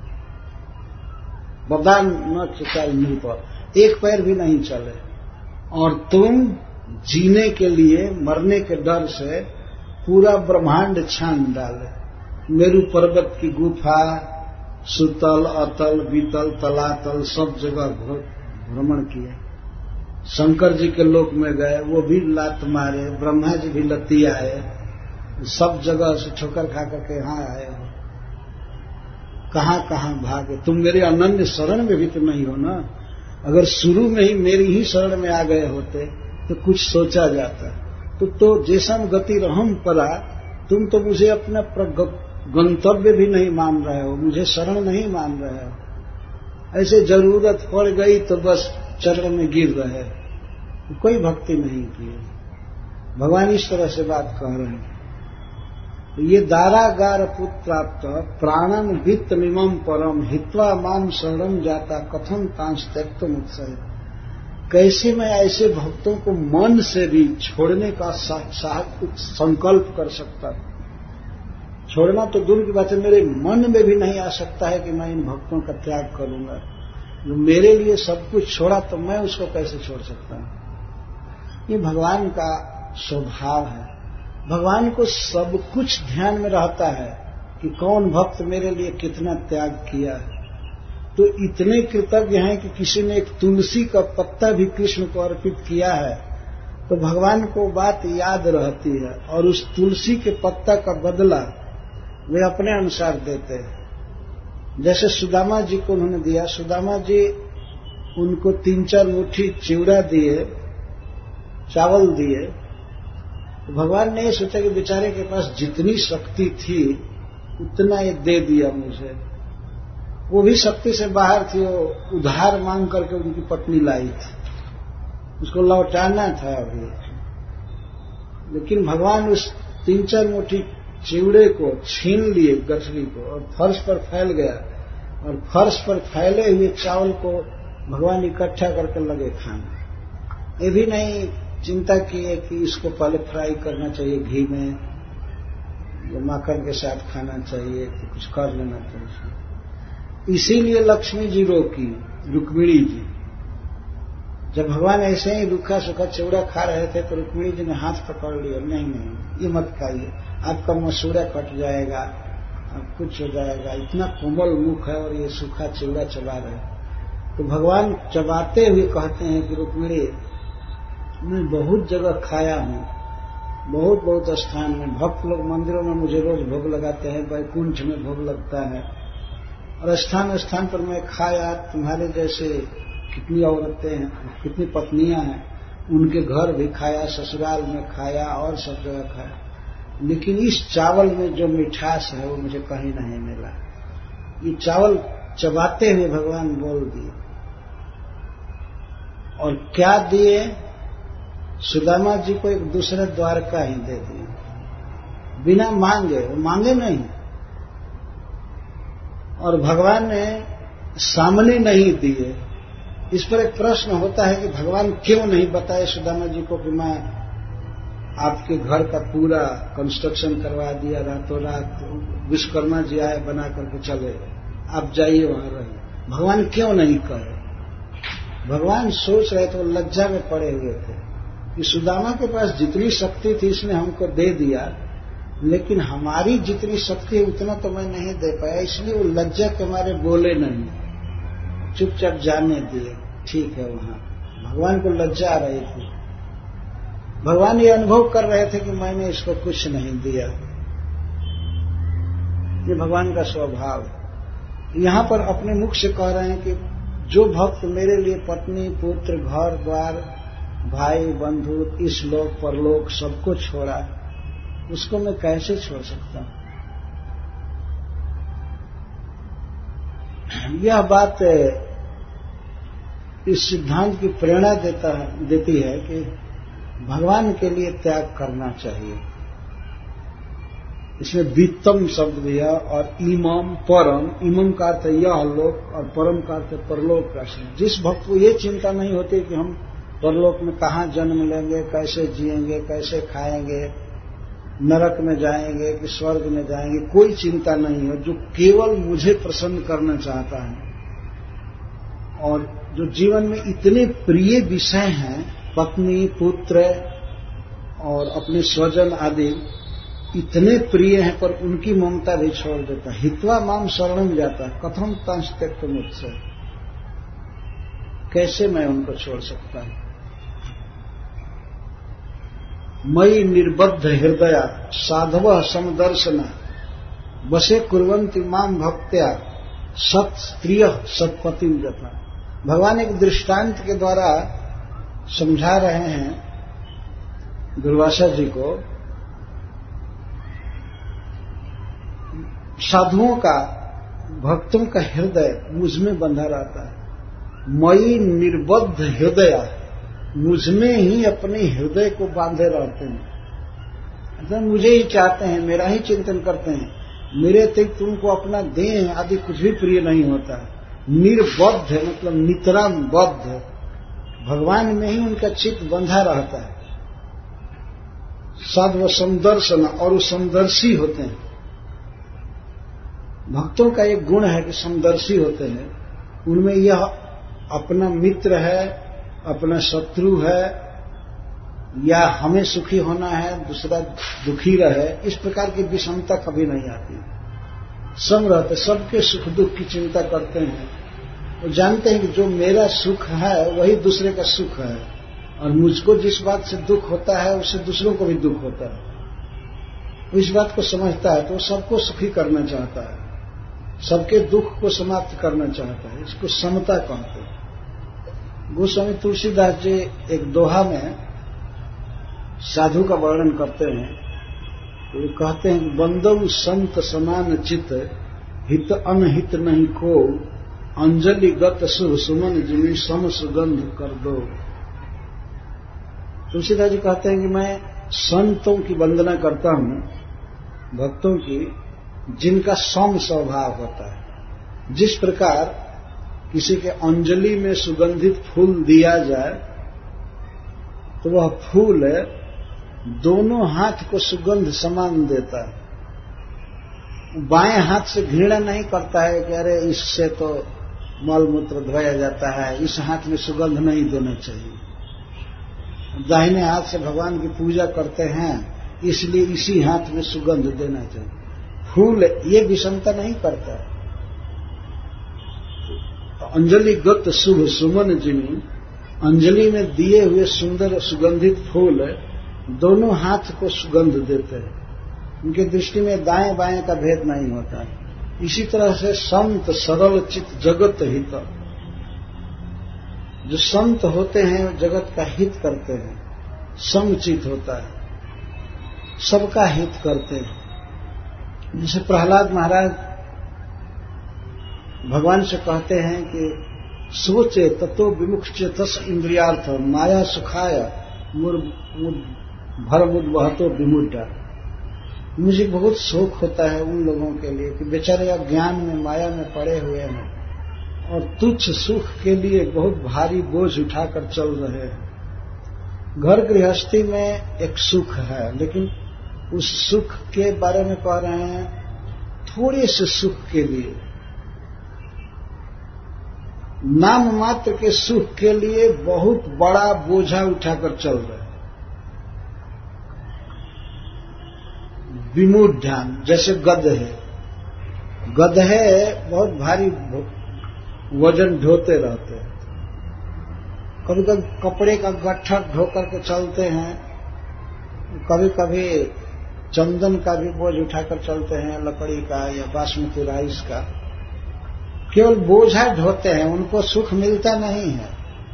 बदान न चुकाई मुंह पर, एक पैर भी नहीं चले। और तुम जीने के लिए, मरने के डर से पूरा ब्रह्मांड छान डाले। मेरू पर्वत की गुफा, सुतल, अतल, बीतल, तलातल, सब जगह भ्रमण किए। शंकर जी के लोक में गए, वो भी लात मारे, ब्रह्मा जी भी लती आए, सब जगह से ठोकर खा करके यहाँ आए हो। कहां कहां भागे? तुम मेरे अनन्य शरण में भी तो नहीं हो ना। अगर शुरू में ही मेरी ही शरण में आ गए होते तो कुछ सोचा जाता। तो तो जैसा गति रहम परा, तुम तो मुझे अपना गंतव्य भी नहीं मान रहे हो, मुझे शरण नहीं मान रहे हो। ऐसे जरूरत पड़ गई तो बस चरण में गिर रहे, कोई भक्ति नहीं की। भगवान इस तरह से बात कह रहे हैं। ये दारागार पुत्राप्त प्राणन वित्त मिमम परम हित्वा माम शरणम जाता कथम तांस त्यक्तुम उत्सव। कैसे मैं ऐसे भक्तों को मन से भी छोड़ने का संकल्प कर सकता? छोड़ना तो दूर की बात है, मेरे मन में भी नहीं आ सकता है कि मैं इन भक्तों का त्याग करूंगा। जो मेरे लिए सब कुछ छोड़ा तो मैं उसको कैसे छोड़ सकता हूं? ये भगवान का स्वभाव है। भगवान को सब कुछ ध्यान में रहता है कि कौन भक्त मेरे लिए कितना त्याग किया है। तो इतने कृतज्ञ हैं कि किसी ने एक तुलसी का पत्ता भी कृष्ण को अर्पित किया है तो भगवान को बात याद रहती है, और उस तुलसी के पत्ता का बदला वे अपने अनुसार देते हैं। जैसे सुदामा जी को उन्होंने दिया, सुदामा जी उनको तीन चार मुट्ठी चिवड़ा दिए, चावल दिए। तो भगवान ने ये सोचा कि बेचारे के पास जितनी शक्ति थी उतना ये दे दिया मुझे। वो भी शक्ति से बाहर थी, वो उधार मांग करके उनकी पत्नी लाई थी, उसको लौटाना था अभी। लेकिन भगवान उस तीन चार मुट्ठी चिवड़े को छीन लिए, गठरी को, और फर्श पर फैल गया, और फर्श पर फैले हुए चावल को भगवान इकट्ठा करके लगे खाने। ये भी नहीं चिंता किए कि इसको पहले फ्राई करना चाहिए घी में, या माखन के साथ खाना चाहिए, कि कुछ कर लेना चाहिए। इसीलिए लक्ष्मी जी रोकी, रुक्मिणी जी। जब भगवान ऐसे ही रूखा सूखा चिवड़ा खा रहे थे तो रुक्मिणी जी ने हाथ पकड़ लिया, नहीं नहीं ये मत खाइए, आपका मसूड़ा कट जाएगा, अब कुछ हो जाएगा, इतना कोमल मुख है और ये सूखा चिवड़ा चबा रहे। तो भगवान चबाते हुए कहते हैं कि रुक्मिणी, मैं बहुत जगह खाया हूं, बहुत बहुत स्थान में, भक्त लोग मंदिरों में मुझे रोज भोग लगाते हैं, वैकुंठ में भोग लगता है, और स्थान स्थान पर मैं खाया, तुम्हारे जैसे कितनी औरतें हैं, कितनी पत्नियां हैं, उनके घर भी खाया, ससुराल में खाया, और सब जगह खाया, लेकिन इस चावल में जो मिठास है वो मुझे कहीं नहीं मिला। ये चावल चबाते हुए भगवान बोल दिए। और क्या दिए? सुदामा जी को एक दूसरे द्वारका ही दे दिए, बिना मांगे, वो मांगे नहीं। और भगवान ने सामने नहीं दिए। इस पर एक प्रश्न होता है कि भगवान क्यों नहीं बताए सुदामा जी को कि मैं आपके घर का पूरा कंस्ट्रक्शन करवा दिया रातों रात, विश्वकर्मा जी आए बना करके चले गए, आप जाइए वहां रहिए। भगवान क्यों नहीं कहे? भगवान सोच रहे थे, वो लज्जा में पड़े हुए थे कि सुदामा के पास जितनी शक्ति थी इसने हमको दे दिया, लेकिन हमारी जितनी शक्ति है उतना तो मैं नहीं दे पाया, इसलिए वो लज्जा के मारे बोले नहीं, चुपचाप जाने दिए। ठीक है, वहां भगवान को लज्जा आ रही थी। भगवान ये अनुभव कर रहे थे कि मैंने इसको कुछ नहीं दिया। ये भगवान का स्वभाव है। यहां पर अपने मुख से कह रहे हैं कि जो भक्त मेरे लिए पत्नी, पुत्र, घर द्वार, भाई, बंधु, इस लोक परलोक सबको छोड़ा, उसको मैं कैसे छोड़ सकता हूं? यह बात इस सिद्धांत की प्रेरणा देता है, देती है कि भगवान के लिए त्याग करना चाहिए। इसमें वित्तम शब्द भी है और इमम परम, इमम का अर्थ यह लोक और परम का अर्थ परलोक का। जिस भक्त को ये चिंता नहीं होती कि हम परलोक में कहाँ जन्म लेंगे, कैसे जिएंगे, कैसे खाएंगे, नरक में जाएंगे कि स्वर्ग में जाएंगे, कोई चिंता नहीं है, जो केवल मुझे प्रसन्न करना चाहता है और जो जीवन में इतने प्रिय विषय हैं, पत्नी, पुत्र और अपने स्वजन आदि इतने प्रिय हैं, पर उनकी ममता भी छोड़ देता है। हित्वा माम शरणम जाता है, कथम तंस त्यक्त मुझसे, कैसे मैं उनको छोड़ सकता हूं? मयि निर्बद्ध हृदया साधव समदर्शना बसे कुर्वन्ति माम भक्त्या सत स्त्रिय सतपतिम जथा। भगवान एक दृष्टांत के द्वारा समझा रहे हैं दुर्वासा जी को। साधुओं का, भक्तों का हृदय मुझमें बंधा रहता है। मयि निर्बद्ध हृदय, मुझमें ही अपने हृदय को बांधे रहते हैं। मतलब मुझे ही चाहते हैं, मेरा ही चिंतन करते हैं, मेरे अतिरिक्त उनको अपना देह आदि कुछ भी प्रिय नहीं होता है। निर्बद्ध मतलब नितराम बद्ध, भगवान में ही उनका चित्त बंधा रहता है। साधु समदर्शन, और वो समदर्शी होते हैं। भक्तों का एक गुण है कि समदर्शी होते हैं। उनमें यह अपना मित्र है, अपना शत्रु है, या हमें सुखी होना है, दूसरा दुखी रहे, इस प्रकार की विषमता कभी नहीं आती। सम रहते, सबके सुख दुख की चिंता करते हैं। वो जानते हैं कि जो मेरा सुख है वही दूसरे का सुख है, और मुझको जिस बात से दुख होता है उससे दूसरों को भी दुख होता है। वो इस बात को समझता है तो वो सबको सुखी करना चाहता है, सबके दुख को समाप्त करना चाहता है। इसको समता कहते हैं। गोस्वामी तुलसीदास जी एक दोहा में साधु का वर्णन करते हैं, तो कहते हैं कि बंदव संत समान चित, हित अनहित नहीं को, अंजलि गत शुभ सुमन जिमी सम सुगंध कर दो। तुलसीदास जी कहते हैं कि मैं संतों की वंदना करता हूं, भक्तों की, जिनका सम स्वभाव होता है। जिस प्रकार किसी के अंजलि में सुगंधित फूल दिया जाए तो वह फूल दोनों हाथ को सुगंध समान देता है। बाएं हाथ से घृणा नहीं करता है कि अरे इससे तो मल मूत्र धोया जाता है, इस हाथ में सुगंध नहीं देना चाहिए। दाहिने हाथ से भगवान की पूजा करते हैं, इसलिए इसी हाथ में सुगंध देना चाहिए। फूल ये विषमता नहीं करता। अंजलि गत शुभ सुमन जिमी, अंजलि में दिए हुए सुंदर सुगंधित फूल दोनों हाथ को सुगंध देते हैं। उनकी दृष्टि में दाएं बाएं का भेद नहीं होता। इसी तरह से संत सरल चित जगत हित, जो संत होते हैं जगत का हित करते हैं, समचित होता है, सबका हित करते हैं। जैसे प्रहलाद महाराज भगवान से कहते हैं कि सोचे ततो विमुख चेतस इंद्रियार्थ, माया सुखाय भरमुद बहतो विमुड्डा। मुझे बहुत शोक होता है उन लोगों के लिए कि बेचारे अज्ञान में माया में पड़े हुए हैं और तुच्छ सुख के लिए बहुत भारी बोझ उठाकर चल रहे हैं। घर गृहस्थी में एक सुख है, लेकिन उस सुख के बारे में कह रहे हैं थोड़े से सुख के लिए नाम मात्र के सुख के लिए बहुत बड़ा बोझा उठाकर चल रहे हैं। विमूढ़ ध्यान, जैसे गधे गधे बहुत भारी वजन ढोते रहते हैं। कभी कभी कपड़े का गट्ठर ढो करके चलते हैं, कभी कभी चंदन का भी बोझ उठाकर चलते हैं, लकड़ी का या बासमती राइस का। केवल बोझा ढोते हैं, उनको सुख मिलता नहीं है।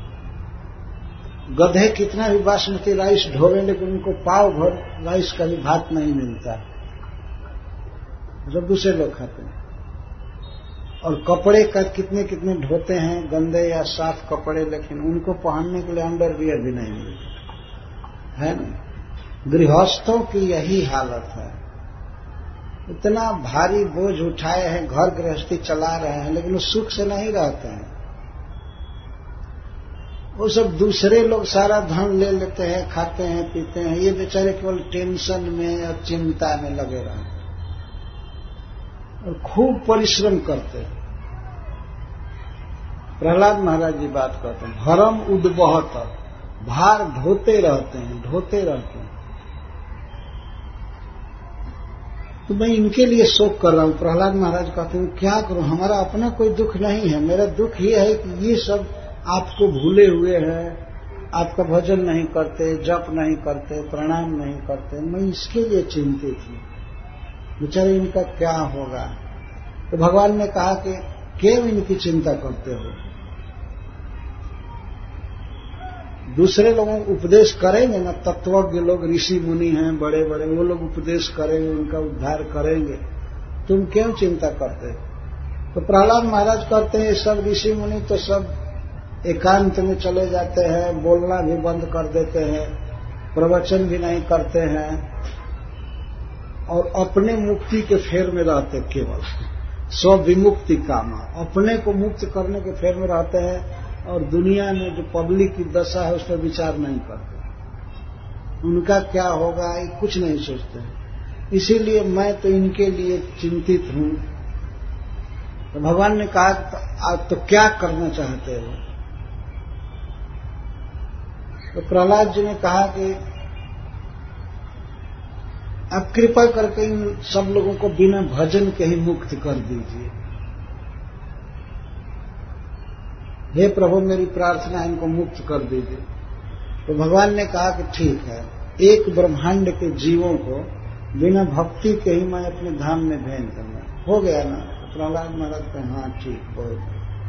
गधे कितना भी बासमती राइस ढोवे, लेकिन उनको पाव भर राइस का भी भात नहीं मिलता जब दूसरे लोग खाते हैं। और कपड़े का कितने कितने ढोते हैं, गंदे या साफ कपड़े, लेकिन उनको पहनने के लिए अंडरवियर भी नहीं मिलता है ना। गृहस्थों की यही हालत है। इतना भारी बोझ उठाए हैं, घर गृहस्थी चला रहे हैं, लेकिन वो सुख से नहीं रहते हैं। वो सब दूसरे लोग सारा धन ले लेते हैं, खाते हैं, पीते हैं, ये बेचारे केवल टेंशन में और चिंता में लगे रहते और खूब परिश्रम करते हैं। प्रहलाद महाराज जी बात करते हैं, भरम उद्बहत, भार ढोते रहते हैं, ढोते रहते हैं। तो मैं इनके लिए शोक कर रहा हूं। प्रहलाद महाराज कहते हैं, क्या करूं, हमारा अपना कोई दुख नहीं है। मेरा दुख ये है कि ये सब आपको भूले हुए हैं, आपका भजन नहीं करते, जप नहीं करते, प्रणाम नहीं करते। मैं इसके लिए चिंतित हूं, बेचारे इनका क्या होगा। तो भगवान ने कहा कि क्यों इनकी चिंता करते हो। दूसरे लोगों को उपदेश करेंगे ना, तत्वज्ञ लोग, ऋषि मुनि हैं बड़े बड़े, वो लोग उपदेश करेंगे, उनका उद्धार करेंगे, तुम क्यों चिंता करते हो। तो प्रहलाद महाराज कहते हैं, सब ऋषि मुनि तो सब एकांत में चले जाते हैं, बोलना भी बंद कर देते हैं, प्रवचन भी नहीं करते हैं और अपने मुक्ति के फेर में रहते, केवल स्व विमुक्ति कामा, अपने को मुक्त करने के फेर में रहते हैं और दुनिया में जो पब्लिक की दशा है उस पर विचार नहीं करते। उनका क्या होगा ये कुछ नहीं सोचते हैं। इसीलिए मैं तो इनके लिए चिंतित हूं। तो भगवान ने कहा, आप तो क्या करना चाहते हो। तो प्रहलाद जी ने कहा कि आप कृपा करके इन सब लोगों को बिना भजन के ही मुक्त कर दीजिए। हे प्रभु, मेरी प्रार्थना, इनको मुक्त कर दीजिए। तो भगवान ने कहा कि ठीक है, एक ब्रह्मांड के जीवों को बिना भक्ति के ही मैं अपने धाम में भेज दूंगा। हो गया ना। तो प्रहलाद महाराज कहे, हाँ ठीक, बहुत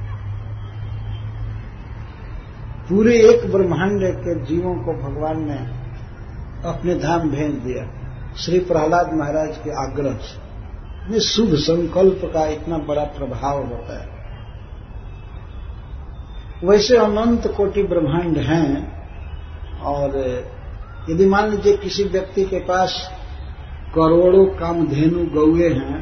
पूरे एक ब्रह्मांड के जीवों को भगवान ने अपने धाम भेज दिया श्री प्रहलाद महाराज के आग्रह से। शुभ संकल्प का इतना बड़ा प्रभाव होता है। वैसे अनंत कोटि ब्रह्मांड हैं, और यदि मान लीजिए किसी व्यक्ति के पास करोड़ों कामधेनु गौए हैं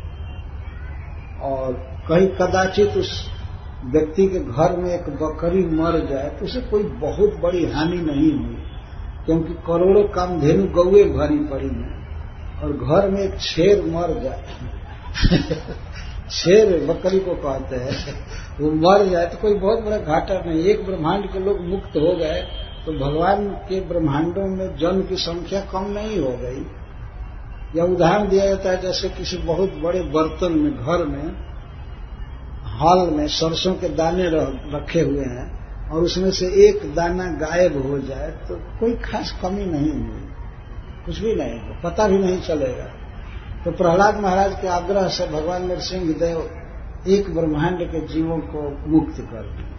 और कहीं कदाचित उस व्यक्ति के घर में एक बकरी मर जाए तो उसे कोई बहुत बड़ी हानि नहीं हुई, क्योंकि करोड़ों कामधेनु गौए भरी पड़ी हैं। और घर में एक शेर मर जाए शेर बकरी को कहते हैं, वो मर जाए तो कोई बहुत बड़ा घाटा नहीं। एक ब्रह्मांड के लोग मुक्त हो गए तो भगवान के ब्रह्मांडों में जन की संख्या कम नहीं हो गई। या उदाहरण दिया जाता है, जैसे किसी बहुत बड़े बर्तन में, घर में, हॉल में सरसों के दाने रखे हुए हैं और उसमें से एक दाना गायब हो जाए तो कोई खास कमी नहीं हुई, कुछ भी नहीं हो, पता भी नहीं चलेगा। तो प्रहलाद महाराज के आग्रह से भगवान नरसिंह देव एक ब्रह्मांड के जीवों को मुक्त कर दिए।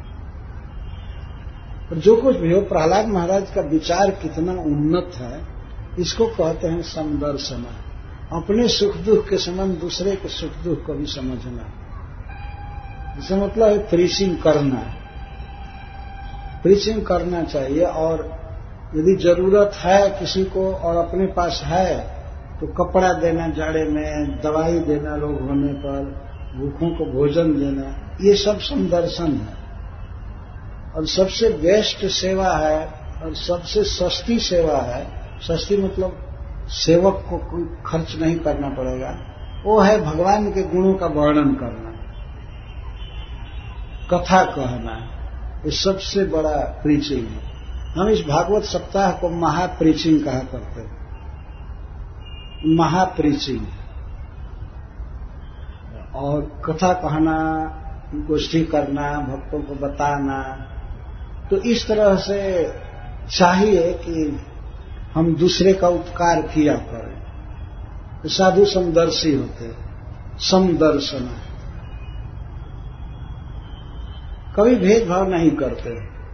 और जो कुछ भी हो, प्रहलाद महाराज का विचार कितना उन्नत है, इसको कहते हैं समदर्शना। अपने सुख दुख के समान दूसरे के सुख दुख को भी समझना। इसका मतलब है प्रीचिंग करना, प्रीचिंग करना चाहिए। और यदि जरूरत है किसी को और अपने पास है तो कपड़ा देना, जाड़े में दवाई देना, रोग होने पर भूखों को भोजन देना, ये सब समदर्शन है। और सबसे बेस्ट सेवा है और सबसे सस्ती सेवा है, सस्ती मतलब सेवक को कोई खर्च नहीं करना पड़ेगा, वो है भगवान के गुणों का वर्णन करना। कथा कहना, ये सबसे बड़ा प्रीचिंग है। हम इस भागवत सप्ताह को महाप्रीचिंग कहा करते हैं, महाप्रीचिंग। और कथा कहना, गोष्ठी करना, भक्तों को बताना, तो इस तरह से चाहिए कि हम दूसरे का उपकार किया करें। तो साधु समदर्शी होते, समदर्शन, कभी भेदभाव नहीं करते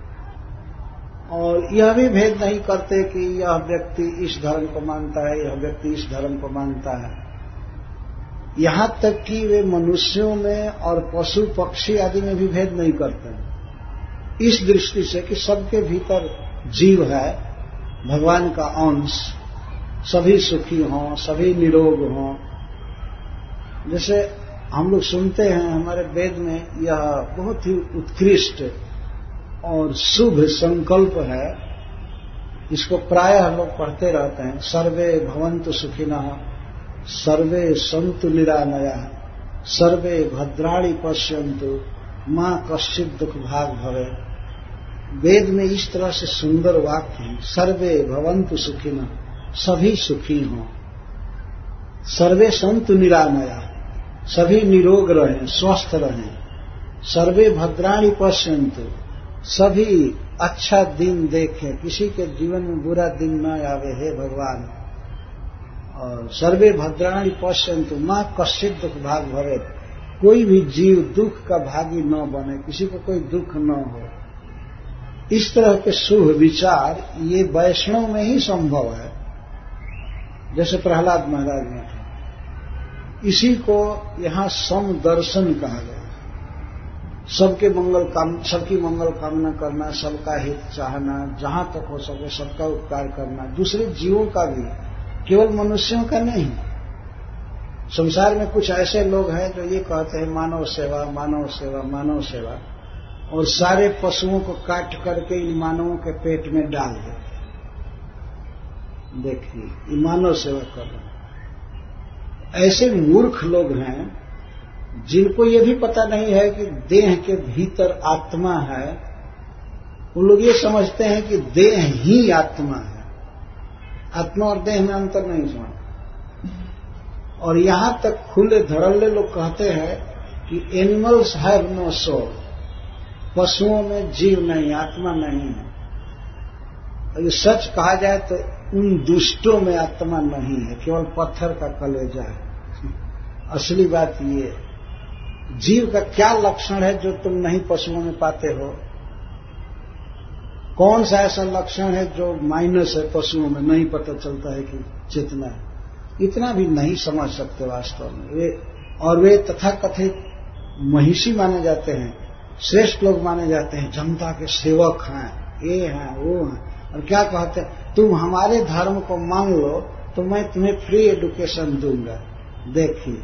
और यह भी भेद नहीं करते कि यह व्यक्ति इस धर्म को मानता है, यह व्यक्ति इस धर्म को मानता है। यहां तक कि वे मनुष्यों में और पशु पक्षी आदि में भी भेद नहीं करते हैं, इस दृष्टि से कि सबके भीतर जीव है, भगवान का अंश, सभी सुखी हों, सभी निरोग हों। जैसे हम लोग सुनते हैं, हमारे वेद में यह बहुत ही उत्कृष्ट और शुभ संकल्प है, इसको प्रायः लोग पढ़ते रहते हैं। सर्वे भवन्तु सुखिनः, सर्वे सन्तु निरामयाः, सर्वे भद्राणि पश्यन्तु, मां कश्चित् दुख भाग भवे। वेद में इस तरह से सुंदर वाक्य है, सर्वे भवन्तु सुखिनः, सभी सुखी हों, सर्वे सन्तु निरामयाः, सभी निरोग रहें, स्वस्थ रहें, सर्वे भद्राणि पश्यन्तु, सभी अच्छा दिन देखें, किसी के जीवन में बुरा दिन न आवे, हे भगवान। और सर्वे भद्राणि पश्यन्तु, मां कश्चित् दुख भाग भवे, कोई भी जीव दुख का भागी न बने, किसी को कोई दुख न हो। इस तरह के शुभ विचार ये वैष्णव में ही संभव है, जैसे प्रहलाद महाराज ने कहा। इसी को यहां समदर्शन कहा गया। सबके मंगल काम, सबकी मंगल कामना करना, सबका हित चाहना, जहां तक हो सके सबका उपकार करना, दूसरे जीवों का भी, केवल मनुष्यों का नहीं। संसार में कुछ ऐसे लोग हैं जो ये कहते हैं मानव सेवा, मानव सेवा, मानव सेवा, और सारे पशुओं को काट करके इन मानवों के पेट में डाल देते। देखिए, ये मानव सेवा कर रहे हैं। ऐसे मूर्ख लोग हैं जिनको ये भी पता नहीं है कि देह के भीतर आत्मा है। उन लोग ये समझते हैं कि देह ही आत्मा है, आत्मा और देह में अंतर नहीं समझते। और यहां तक खुले धड़ल्ले लोग कहते हैं कि एनिमल्स हैव नो सोल, पशुओं में जीव नहीं, आत्मा नहीं है। और ये सच कहा जाए तो उन दुष्टों में आत्मा नहीं है, केवल पत्थर का कलेजा है। असली बात ये, जीव का क्या लक्षण है जो तुम नहीं पशुओं में पाते हो? कौन सा ऐसा लक्षण है जो माइनस है पशुओं में, नहीं पता चलता है कि चेतना है? इतना भी नहीं समझ सकते वास्तव में वे। और वे तथाकथित महिषी माने जाते हैं, श्रेष्ठ लोग माने जाते हैं, जनता के सेवक हैं, ये हैं वो हैं। और क्या कहते हैं, तुम हमारे धर्म को मान लो तो मैं तुम्हें फ्री एजुकेशन दूंगा। देखिए,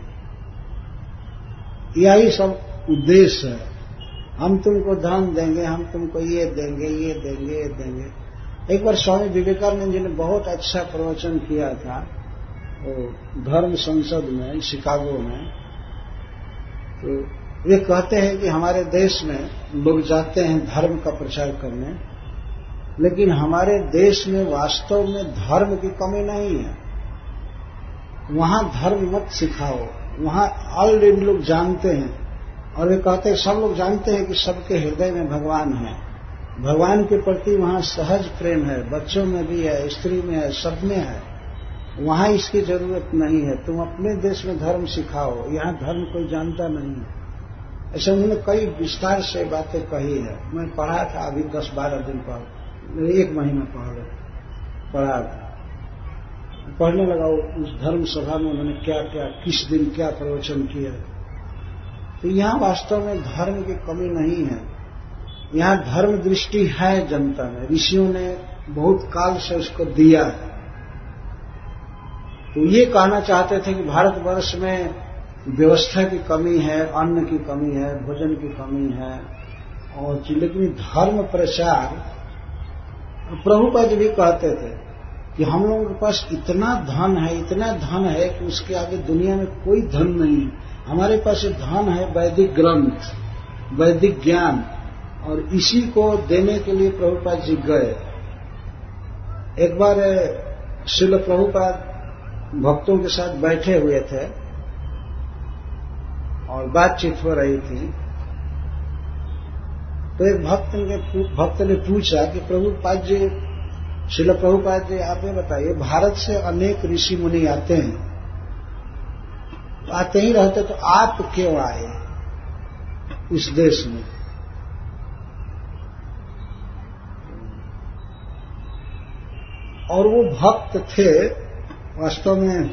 यही सब उद्देश्य है, हम तुमको धन देंगे, हम तुमको ये देंगे, ये देंगे, ये देंगे। एक बार स्वामी विवेकानंद जी ने बहुत अच्छा प्रवचन किया था वो धर्म संसद में, शिकागो में। तो वे कहते हैं कि हमारे देश में लोग जाते हैं धर्म का प्रचार करने, लेकिन हमारे देश में वास्तव में धर्म की कमी नहीं है। वहां धर्म मत सिखाओ, वहां ऑलरेडी लोग जानते हैं। और वे कहते हैं, सब लोग जानते हैं कि सबके हृदय में भगवान है, भगवान के प्रति वहां सहज प्रेम है, बच्चों में भी है, स्त्री में है, सब में है। वहां इसकी जरूरत नहीं है। तुम अपने देश में धर्म सिखाओ, यहाँ धर्म कोई जानता नहीं है। ऐसे उन्होंने कई विस्तार से बातें कही है। मैं पढ़ा था अभी दस बारह दिन पहले, एक महीना पहले पढ़ा, पढ़ने लगा उस धर्म सभा में उन्होंने क्या क्या, किस दिन क्या प्रवचन किया। तो यहाँ वास्तव में धर्म की कमी नहीं है, यहाँ धर्म दृष्टि है जनता में, ऋषियों ने बहुत काल से उसको दिया है। तो ये कहना चाहते थे कि भारतवर्ष में व्यवस्था की कमी है, अन्न की कमी है, भोजन की कमी है, और लेकिन धर्म प्रचार, प्रभुपाद भी कहते थे कि हम लोगों के पास इतना धन है, इतना धन है कि उसके आगे दुनिया में कोई धन नहीं है। हमारे पास धन है वैदिक ग्रंथ, वैदिक ज्ञान, और इसी को देने के लिए प्रभुपाद जी गए। एक बार श्रील प्रभुपाद भक्तों के साथ बैठे हुए थे और बातचीत हो रही थी, तो एक भक्त ने भक्त ने पूछा कि प्रभुपाद जी, श्रील प्रभुपाद जी, आप ये बताइए, भारत से अनेक ऋषि मुनि आते हैं, तो आते ही रहते, तो आप क्यों आए इस देश में? और वो भक्त थे वास्तव में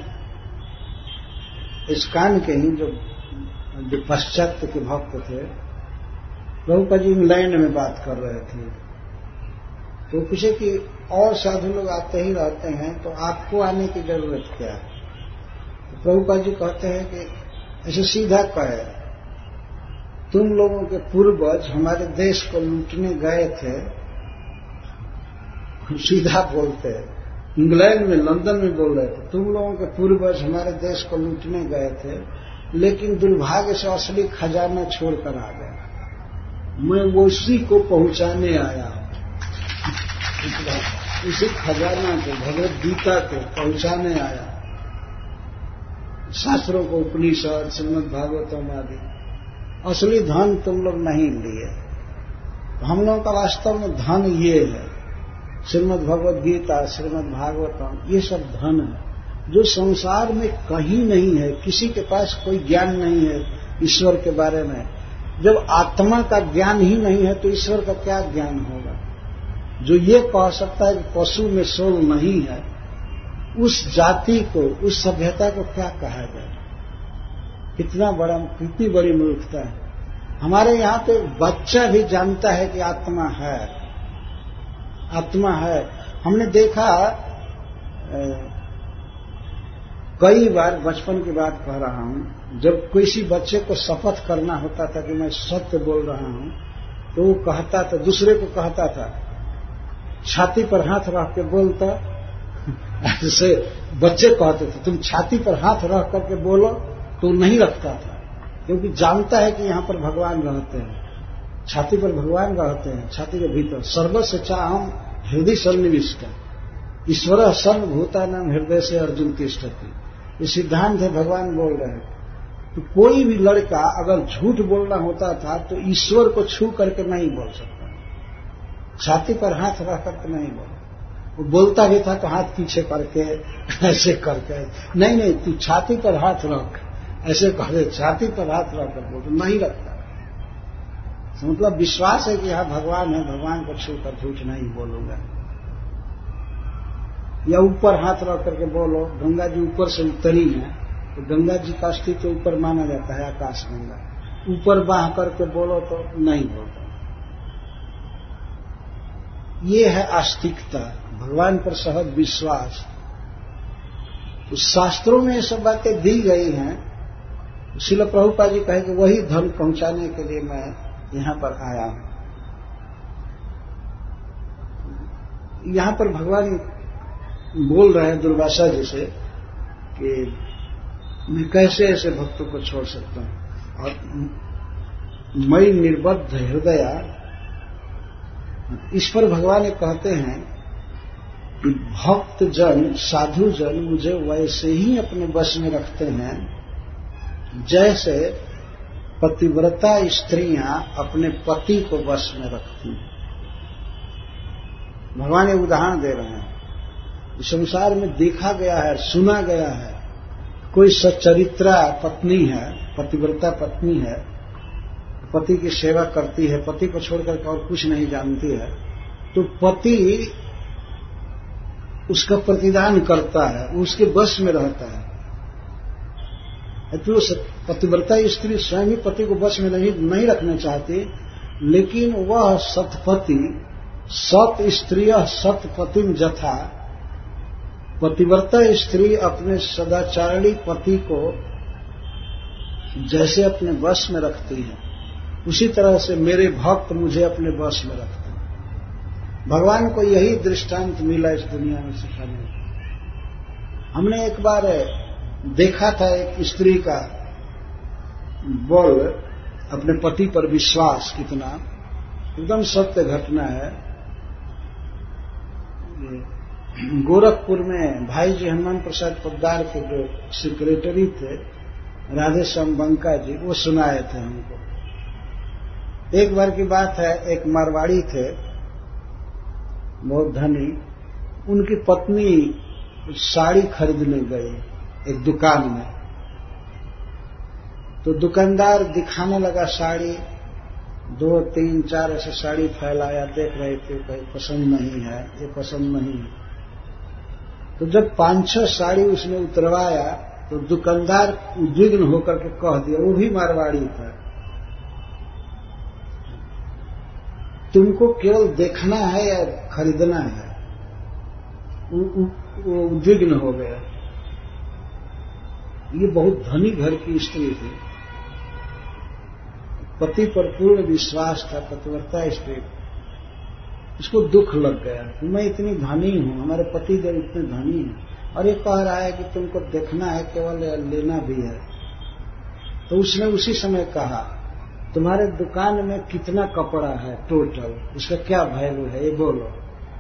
इस्कान के ही, जो जो पाश्चात्य के भक्त थे। प्रभुपाद जी इंग्लैंड में बात कर रहे थे, तो पूछे कि और साधु लोग आते ही रहते हैं, तो आपको आने की जरूरत क्या है? तो प्रभुपाद जी कहते हैं कि ऐसे सीधा कहे, तुम लोगों के पूर्वज हमारे देश को लूटने गए थे, सीधा बोलते हैं, इंग्लैंड में, लंदन में बोल रहे थे, तुम लोगों के पूर्वज हमारे देश को लूटने गए थे, लेकिन दुर्भाग्य से असली खजाना छोड़कर आ गए, मैं वो उसी को पहुंचाने आया हूं, उसी खजाना को, भगवद गीता को पहुंचाने आया, शास्त्रों को, उपनिषद, श्रीमद् भागवतम आदि। असली धन तुम लोग नहीं लिए, हम लोगों का वास्तव में धन ये है, श्रीमद् भगवद गीता, श्रीमद् भागवतम, ये सब धन है जो संसार में कहीं नहीं है। किसी के पास कोई ज्ञान नहीं है ईश्वर के बारे में। जब आत्मा का ज्ञान ही नहीं है तो ईश्वर का क्या ज्ञान होगा? जो ये कह सकता है कि पशु में सोल नहीं है, उस जाति को, उस सभ्यता को क्या कहा जाए? कितना बड़ा, कितनी बड़ी मूर्खता है। हमारे यहाँ तो एक बच्चा भी जानता है कि आत्मा है, आत्मा है। हमने देखा, कई बार, बचपन की बात कह रहा हूं, जब किसी बच्चे को शपथ करना होता था कि मैं सत्य बोल रहा हूं, तो वो कहता था, दूसरे को कहता था, छाती पर हाथ रख के बोलता, ऐसे बच्चे कहते थे, तुम छाती पर हाथ रख करके बोलो, तो नहीं रखता था, क्योंकि जानता है कि यहां पर भगवान रहते हैं, छाती पर भगवान रहते हैं, छाती के भीतर। सर्वस्य चाहम हृदय सन्निविष्ट, ईश्वर सर्वभूतानां हृदय से अर्जुन तिष्ठति, ये सिद्धांत है, भगवान बोल रहे हैं। तो कोई भी लड़का अगर झूठ बोलना होता था तो ईश्वर को छू करके नहीं बोल सकता, छाती पर हाथ रख करके नहीं बोल। वो बोलता भी था तो हाथ पीछे करके, ऐसे करके, नहीं नहीं तू छाती पर हाथ रख, ऐसे कह दे, छाती पर हाथ रख कर बोल, तो नहीं रखता। तो मतलब विश्वास है कि यहाँ भगवान है, भगवान को छू कर झूठ नहीं बोलूंगा। या ऊपर हाथ रख करके बोलो, गंगा जी ऊपर से उतरी है, तो गंगा जी का अस्तित्व तो ऊपर माना जाता है, आकाश गंगा, ऊपर बाह करके बोलो तो नहीं बोलता। ये है आस्तिकता, भगवान पर सहज विश्वास। तो शास्त्रों में ये सब बातें दी गई हैं। श्रील प्रभुपाद जी कहे कि वही धन पहुंचाने के लिए मैं यहां पर आया हूं। यहां पर भगवान बोल रहे हैं दुर्वासा जी से कि मैं कैसे ऐसे भक्तों को छोड़ सकता हूं, और मई निर्बद्ध हृदय, इस पर भगवान ये कहते हैं कि भक्त जन, साधु जन मुझे वैसे ही अपने वश में रखते हैं जैसे पतिव्रता स्त्रियां अपने पति को वश में रखती हैं। भगवान ये उदाहरण दे रहे हैं। संसार में देखा गया है, सुना गया है, कोई सच्चरित्रा पत्नी है, पतिव्रता पत्नी है, पति की सेवा करती है, पति को छोड़कर और कुछ नहीं जानती है, तो पति उसका प्रतिदान करता है, उसके वश में रहता है। तो पतिव्रता स्त्री स्वयं ही पति को वश में नहीं, नहीं रखना चाहती, लेकिन वह सतपति, सत स्त्रिय सतपतिम जथा, पतिव्रता स्त्री अपने सदाचारणी पति को जैसे अपने वश में रखती है, उसी तरह से मेरे भक्त मुझे अपने वश में रखते हैं। भगवान को यही दृष्टांत मिला इस दुनिया में सिखाने। हमने एक बार देखा था एक स्त्री का बोल, अपने पति पर विश्वास कितना, एकदम सत्य घटना है। गोरखपुर में भाई जी हनुमान प्रसाद पोद्दार के जो सेक्रेटरी थे राधे श्याम बंका जी, वो सुनाए थे हमको। एक बार की बात है, एक मारवाड़ी थे बहुत धनी, उनकी पत्नी साड़ी खरीदने गई एक दुकान में, तो दुकानदार दिखाने लगा साड़ी, दो तीन चार ऐसे साड़ी फैलाया, देख रहे थे कहीं पसंद नहीं है, ये पसंद नहीं है। तो जब पांच छह साड़ी उसने उतरवाया तो दुकानदार उद्विग्न होकर के कह दिया, वो भी मारवाड़ी था, तुमको केवल देखना है या खरीदना है? वो उद्विग्न हो गया। ये बहुत धनी घर की स्त्री थी, पति पर पूर्ण विश्वास था, पतिव्रता स्त्री। इसको दुख लग गया कि मैं इतनी धनी हूं, हमारे पति देव इतने धनी हैं, और ये कह रहा है कि तुमको देखना है केवल, लेना भी है। तो उसने उसी समय कहा, तुम्हारे दुकान में कितना कपड़ा है टोटल, इसका क्या वैल्यू है, ये बोलो।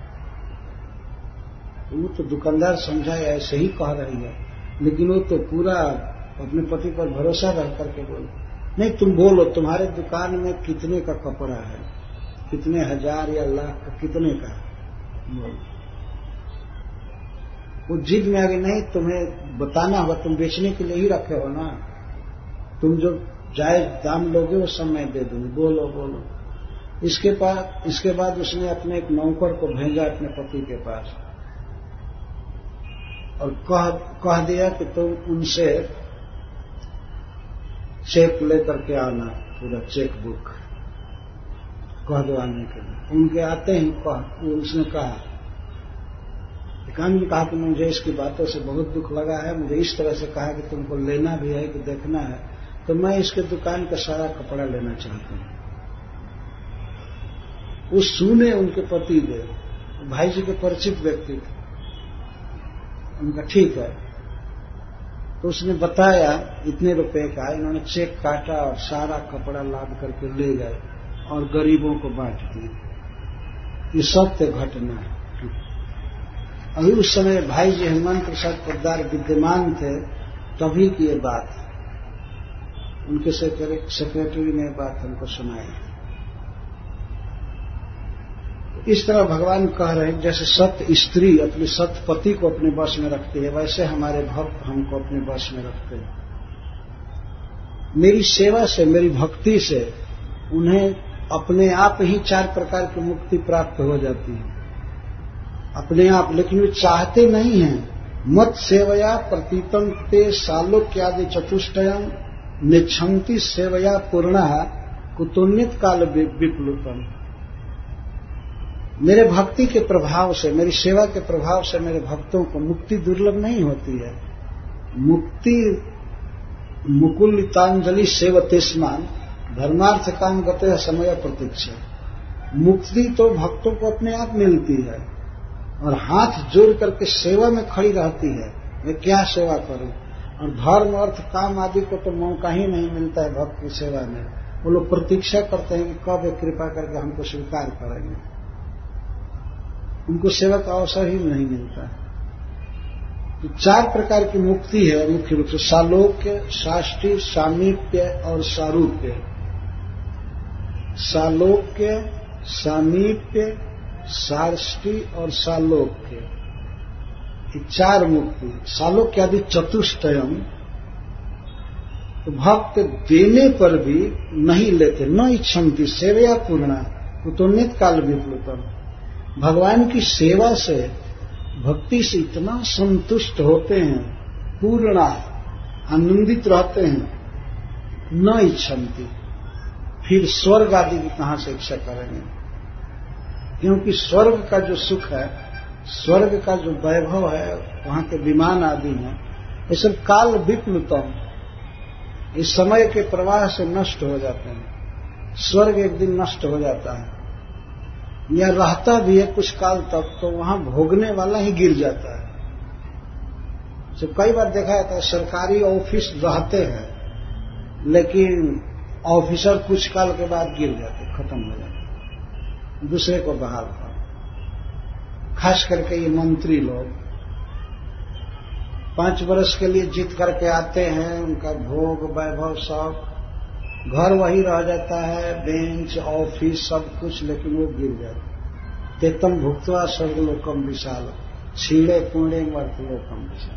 वो तो दुकानदार समझा ऐसे ही कह रही है, लेकिन वो तो पूरा अपने पति पर भरोसा रह करके बोले, नहीं तुम बोलो तुम्हारे दुकान में कितने का कपड़ा है, कितने हजार या लाख का, कितने का बोलो। वो जिद में आगे, नहीं तुम्हें बताना होगा, तुम बेचने के लिए ही रखे हो ना, तुम जो जायज दाम लोगे वो सब मैं दे दूंगी, बोलो बोलो। इसके बाद इसके बाद उसने अपने एक नौकर को भेजा अपने पति के पास और कह कह दिया कि तुम उनसे चेक लेकर के आना, पूरा चेक बुक कह दो आने के लिए। उनके आते ही कह उसने कहा, एकांत ने कहा कि मुझे इसकी बातों से बहुत दुख लगा है, मुझे इस तरह से कहा कि तुमको लेना भी है कि देखना है, तो मैं इसके दुकान का सारा कपड़ा लेना चाहता हूं। वो सुने उनके पति देव भाई जी के परिचित व्यक्ति थे, उनका ठीक है। तो उसने बताया इतने रुपए का, इन्होंने चेक काटा और सारा कपड़ा लाद करके ले गए और गरीबों को बांट दिए। ये सत्य घटना है। अभी उस समय भाई जी हनुमान प्रसाद पोद्दार विद्यमान थे, तभी की ये बात उनके सेक्रेटरी ने बात हमको सुनाई। इस तरह भगवान कह रहे हैं, जैसे सत्य स्त्री अपने सत्य पति को अपने वश में रखती है, वैसे हमारे भक्त हमको अपने वश में रखते हैं। मेरी सेवा से, मेरी भक्ति से उन्हें अपने आप ही चार प्रकार की मुक्ति प्राप्त हो जाती है, अपने आप। लेकिन वे चाहते नहीं हैं। मत सेवया प्रतीतम ते सालोक्यादि चतुष्टयम निच्छन्ति सेवया पूर्णा कुतुन्नित काल विप्लुतम। मेरे भक्ति के प्रभाव से, मेरी सेवा के प्रभाव से मेरे भक्तों को मुक्ति दुर्लभ नहीं होती है। मुक्ति मुकुलितांजलि सेवतेस्मान धर्मार्थ काम गते समय प्रतीक्षा। मुक्ति तो भक्तों को अपने आप मिलती है और हाथ जोड़ करके सेवा में खड़ी रहती है, मैं क्या सेवा करूं। और धर्म अर्थ काम आदि को तो मौका ही नहीं मिलता है भक्त की सेवा में। वो लोग प्रतीक्षा करते हैं कि कब कृपा करके हमको स्वीकार करेंगे, उनको सेवा का अवसर ही नहीं मिलता है। तो चार प्रकार की मुक्ति है मुख्य रूप से, सालोक्य, साष्टि, सामीप्य और सारूप्य। सालोक्य, सामीप्य, साष्टि और सालोक्य, ये चार मुक्ति। सालोक्य आदि चतुष्टयम, तो भक्त देने पर भी नहीं लेते, न इच्छन्ति सेवया पूर्णा कुतोन्नित काल विप्लुतम। भगवान की सेवा से, भक्ति से इतना संतुष्ट होते हैं, पूर्णा आनंदित रहते हैं, न इच्छन्ति, फिर स्वर्ग आदि की कहां से इच्छा करेंगे। क्योंकि स्वर्ग का जो सुख है, स्वर्ग का जो वैभव है, वहां के विमान आदि हैं, ये सब काल विप्लुतम, इस समय के प्रवाह से नष्ट हो जाते हैं। स्वर्ग एक दिन नष्ट हो जाता है, या रहता भी है कुछ काल तक, तो वहां भोगने वाला ही गिर जाता है। तो कई बार देखा जाता है सरकारी ऑफिस रहते हैं, लेकिन ऑफिसर कुछ काल के बाद गिर जाते, खत्म हो जाते, दूसरे को बहाल कर। खास करके ये मंत्री लोग पांच वर्ष के लिए जीत करके आते हैं, उनका भोग वैभव सब, घर वही रह जाता है, बेंच ऑफिस सब कुछ, लेकिन वो गिर जाते। तेतम भुक्त्वा स्वर्गलोकम विशाल छीड़े पुण्य मर्तलोकम विशाल।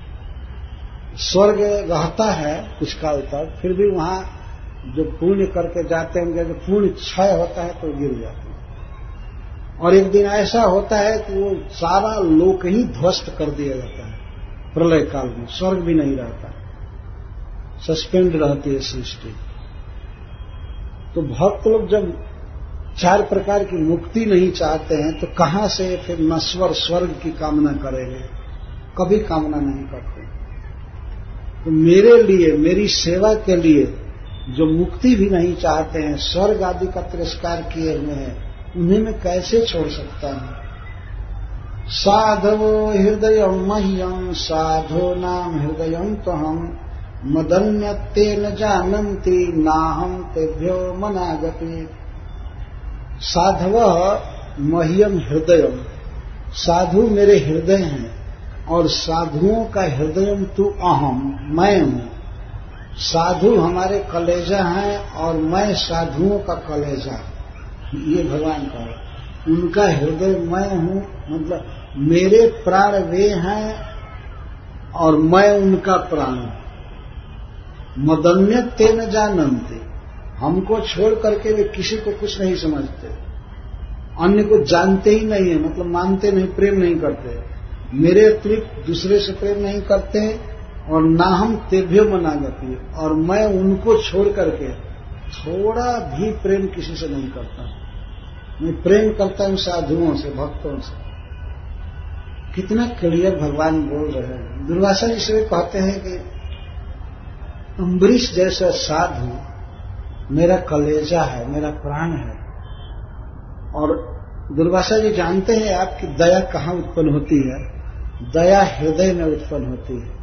स्वर्ग रहता है कुछ काल तक, फिर भी वहां जो पुण्य करके जाते होंगे, जो पुण्य क्षय होता है तो गिर जाते हैं। और एक दिन ऐसा होता है कि वो सारा लोक ही ध्वस्त कर दिया जाता है प्रलय काल में, स्वर्ग भी नहीं रहता, सस्पेंड रहती है सृष्टि। तो भक्त लोग जब चार प्रकार की मुक्ति नहीं चाहते हैं तो कहां से फिर नश्वर स्वर्ग की कामना करेंगे? कभी कामना नहीं करते। तो मेरे लिए, मेरी सेवा के लिए जो मुक्ति भी नहीं चाहते हैं, स्वर्ग आदि का तिरस्कार किए हुए हैं, उन्हें मैं कैसे छोड़ सकता हूं? साधवो हृदय मह्यम साधो नाम हृदय तो हम मदन्यते न जानन्ति नाहम तेभ्यो मनागति। साधव मह्यम हृदय, साधु मेरे हृदय हैं, और साधुओं का हृदय तू अहम, मैं हूं। साधु हमारे कलेजा हैं और मैं साधुओं का कलेजा, ये भगवान का है। उनका हृदय मैं हूं, मतलब मेरे प्राण वे हैं और मैं उनका प्राण हूं। मदन्य तेन जानन्ति, हमको छोड़ करके वे किसी को कुछ नहीं समझते, अन्य को जानते ही नहीं है, मतलब मानते नहीं, प्रेम नहीं करते, मेरे अतिरिक्त दूसरे से प्रेम नहीं करते, और ना हम तेभ्यो मनागति, और मैं उनको छोड़ करके थोड़ा भी प्रेम किसी से नहीं करता। मैं प्रेम करता हूं साधुओं से, भक्तों से। कितना क्लियर भगवान बोल रहे हैं। दुर्वासा जी से कहते हैं कि अम्बरीश जैसा साधु मेरा कलेजा है, मेरा प्राण है। और दुर्वासा जी जानते हैं आपकी दया कहाँ उत्पन्न होती है? दया हृदय में उत्पन्न होती है।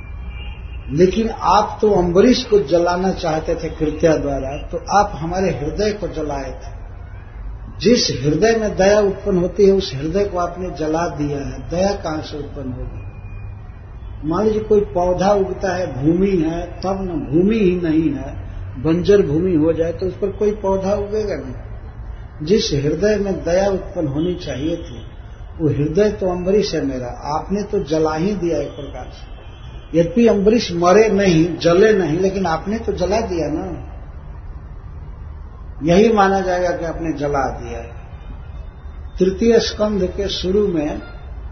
लेकिन आप तो अम्बरीश को जलाना चाहते थे कृत्या द्वारा, तो आप हमारे हृदय को जलाए थे। जिस हृदय में दया उत्पन्न होती है उस हृदय को आपने जला दिया है। दया कहां से उत्पन्न होगी? मान लीजिए कोई पौधा उगता है, भूमि है, तब न, भूमि ही नहीं है, बंजर भूमि हो जाए तो उस पर कोई पौधा उगेगा नहीं। जिस हृदय में दया उत्पन्न होनी चाहिए थी, वो हृदय तो अम्बरीश है मेरा, आपने तो जला ही दिया एक प्रकार से। यद्यपि अम्बरीश मरे नहीं, जले नहीं, लेकिन आपने तो जला दिया ना। यही माना जाएगा कि आपने जला दिया है। तृतीय स्कंध के शुरू में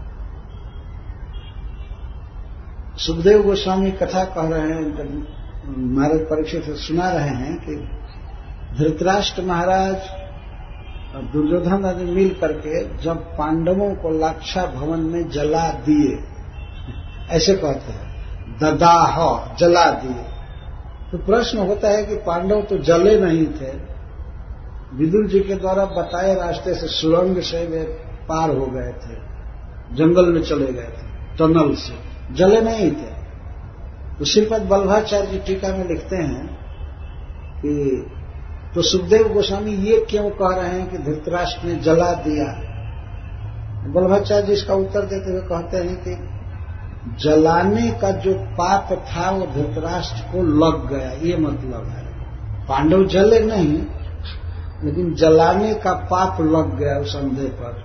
सुखदेव गोस्वामी कथा कह रहे हैं, महाराज परीक्षित से सुना रहे हैं कि धृतराष्ट्र महाराज और दुर्योधन आदि मिल करके जब पांडवों को लाक्षा भवन में जला दिए, ऐसे कहते हैं, ददाह, जला दिए। तो प्रश्न होता है कि पांडव तो जले नहीं थे, विदुर जी के द्वारा बताए रास्ते से सुरंग से वे पार हो गए थे, जंगल में चले गए थे, टनल से, जले नहीं थे। तो श्रीपद बल्लभाचार्य जी टीका में लिखते हैं कि तो सुखदेव गोस्वामी ये क्यों कह रहे हैं कि धृतराष्ट्र ने जला दिया? बल्लभाचार्य जी इसका उत्तर देते हुए कहते हैं कि जलाने का जो पाप था वो धृतराष्ट्र को लग गया, ये मतलब है। पांडव जले नहीं, लेकिन जलाने का पाप लग गया उस अंधे पर,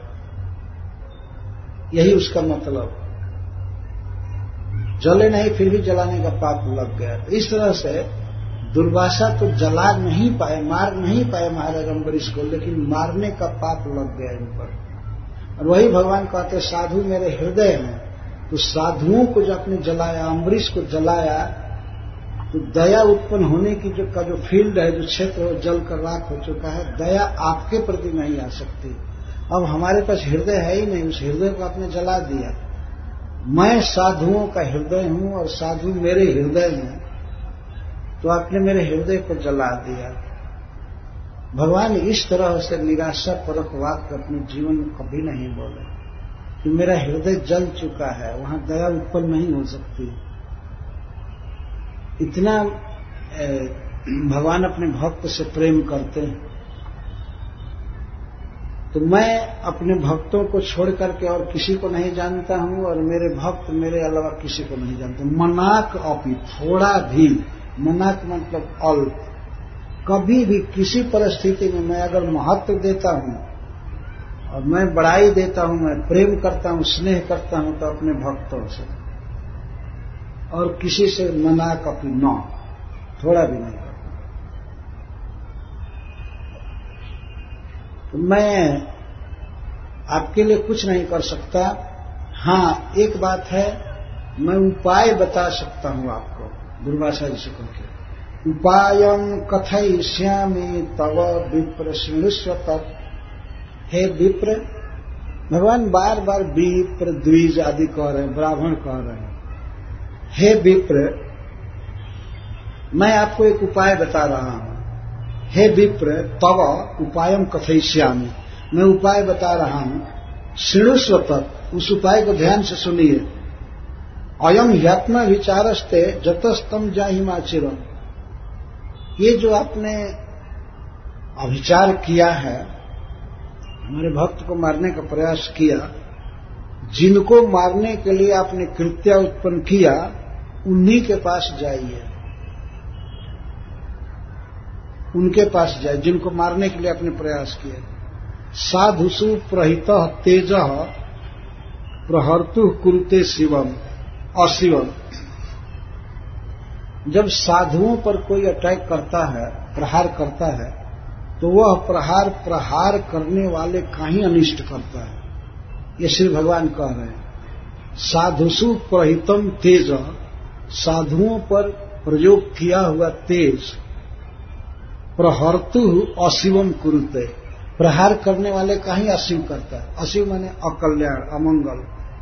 यही उसका मतलब। जले नहीं फिर भी जलाने का पाप लग गया। इस तरह से दुर्वासा तो जला नहीं पाए, मार नहीं पाए महाराज अम्बरीश को, लेकिन मारने का पाप लग गया इन पर। और वही भगवान कहते साधु मेरे हृदय में। तो साधुओं को जो आपने जलाया, अम्बरीश को जलाया, तो दया उत्पन्न होने की जो का जो फील्ड है, जो क्षेत्र है, जल कर राख हो चुका है। दया आपके प्रति नहीं आ सकती। अब हमारे पास हृदय है ही नहीं, उस हृदय को आपने जला दिया। मैं साधुओं का हृदय हूं और साधु मेरे हृदय में, तो आपने मेरे हृदय को जला दिया। भगवान इस तरह से निराशा परक वाक्य अपने जीवन में कभी नहीं बोले कि मेरा हृदय जल चुका है, वहां दया उत्पन्न नहीं हो सकती। इतना भगवान अपने भक्त से प्रेम करते हैं, तो मैं अपने भक्तों को छोड़ करके और किसी को नहीं जानता हूं, और मेरे भक्त मेरे अलावा किसी को नहीं जानते। मनाक अपी, थोड़ा भी, मनाक मतलब अल्प, कभी भी किसी परिस्थिति में मैं अगर महत्व देता हूं और मैं बड़ाई देता हूं, मैं प्रेम करता हूं, स्नेह करता हूं, तो अपने भक्तों से, और किसी से मनाक अपी न, थोड़ा भी नहीं करता। तो मैं आपके लिए कुछ नहीं कर सकता। हाँ, एक बात है, मैं उपाय बता सकता हूं आपको, दुर्वासा जी से कहकर, उपायं कथयिष्यामि तव विप्र शृणुष्व तत्। हे विप्र, भगवान बार बार विप्र, द्विज आदि कह रहे हैं, ब्राह्मण कह रहे हैं। हे विप्र, मैं आपको एक उपाय बता रहा हूं। हे विप्र, तव उपायं कथयिष्यामि, मैं उपाय बता रहा हूं, शृणुष्व तत्, उस उपाय को ध्यान से सुनिए। अयम ह्यात्मा विचारस्ते जतस्तम जाहिमाचिरम, ये जो आपने अभिचार किया है, हमारे भक्त को मारने का प्रयास किया, जिनको मारने के लिए आपने कृत्य उत्पन्न किया, उन्हीं के पास जाइए, उनके पास जाइए जिनको मारने के लिए आपने प्रयास किया। साधुषु प्रहित तेज प्रहर्तु कुरुते शिवम अशिवम, जब साधुओं पर कोई अटैक करता है, प्रहार करता है, तो वह प्रहार प्रहार करने वाले का ही अनिष्ट करता है। ये श्री भगवान कह रहे हैं, साधुषु प्रहितम तेज, साधुओं पर प्रयोग किया हुआ तेज, प्रहर्तु अशिवम कुरुते, प्रहार करने वाले का ही अशिव करता है। अशिव माने अकल्याण, अमंगल।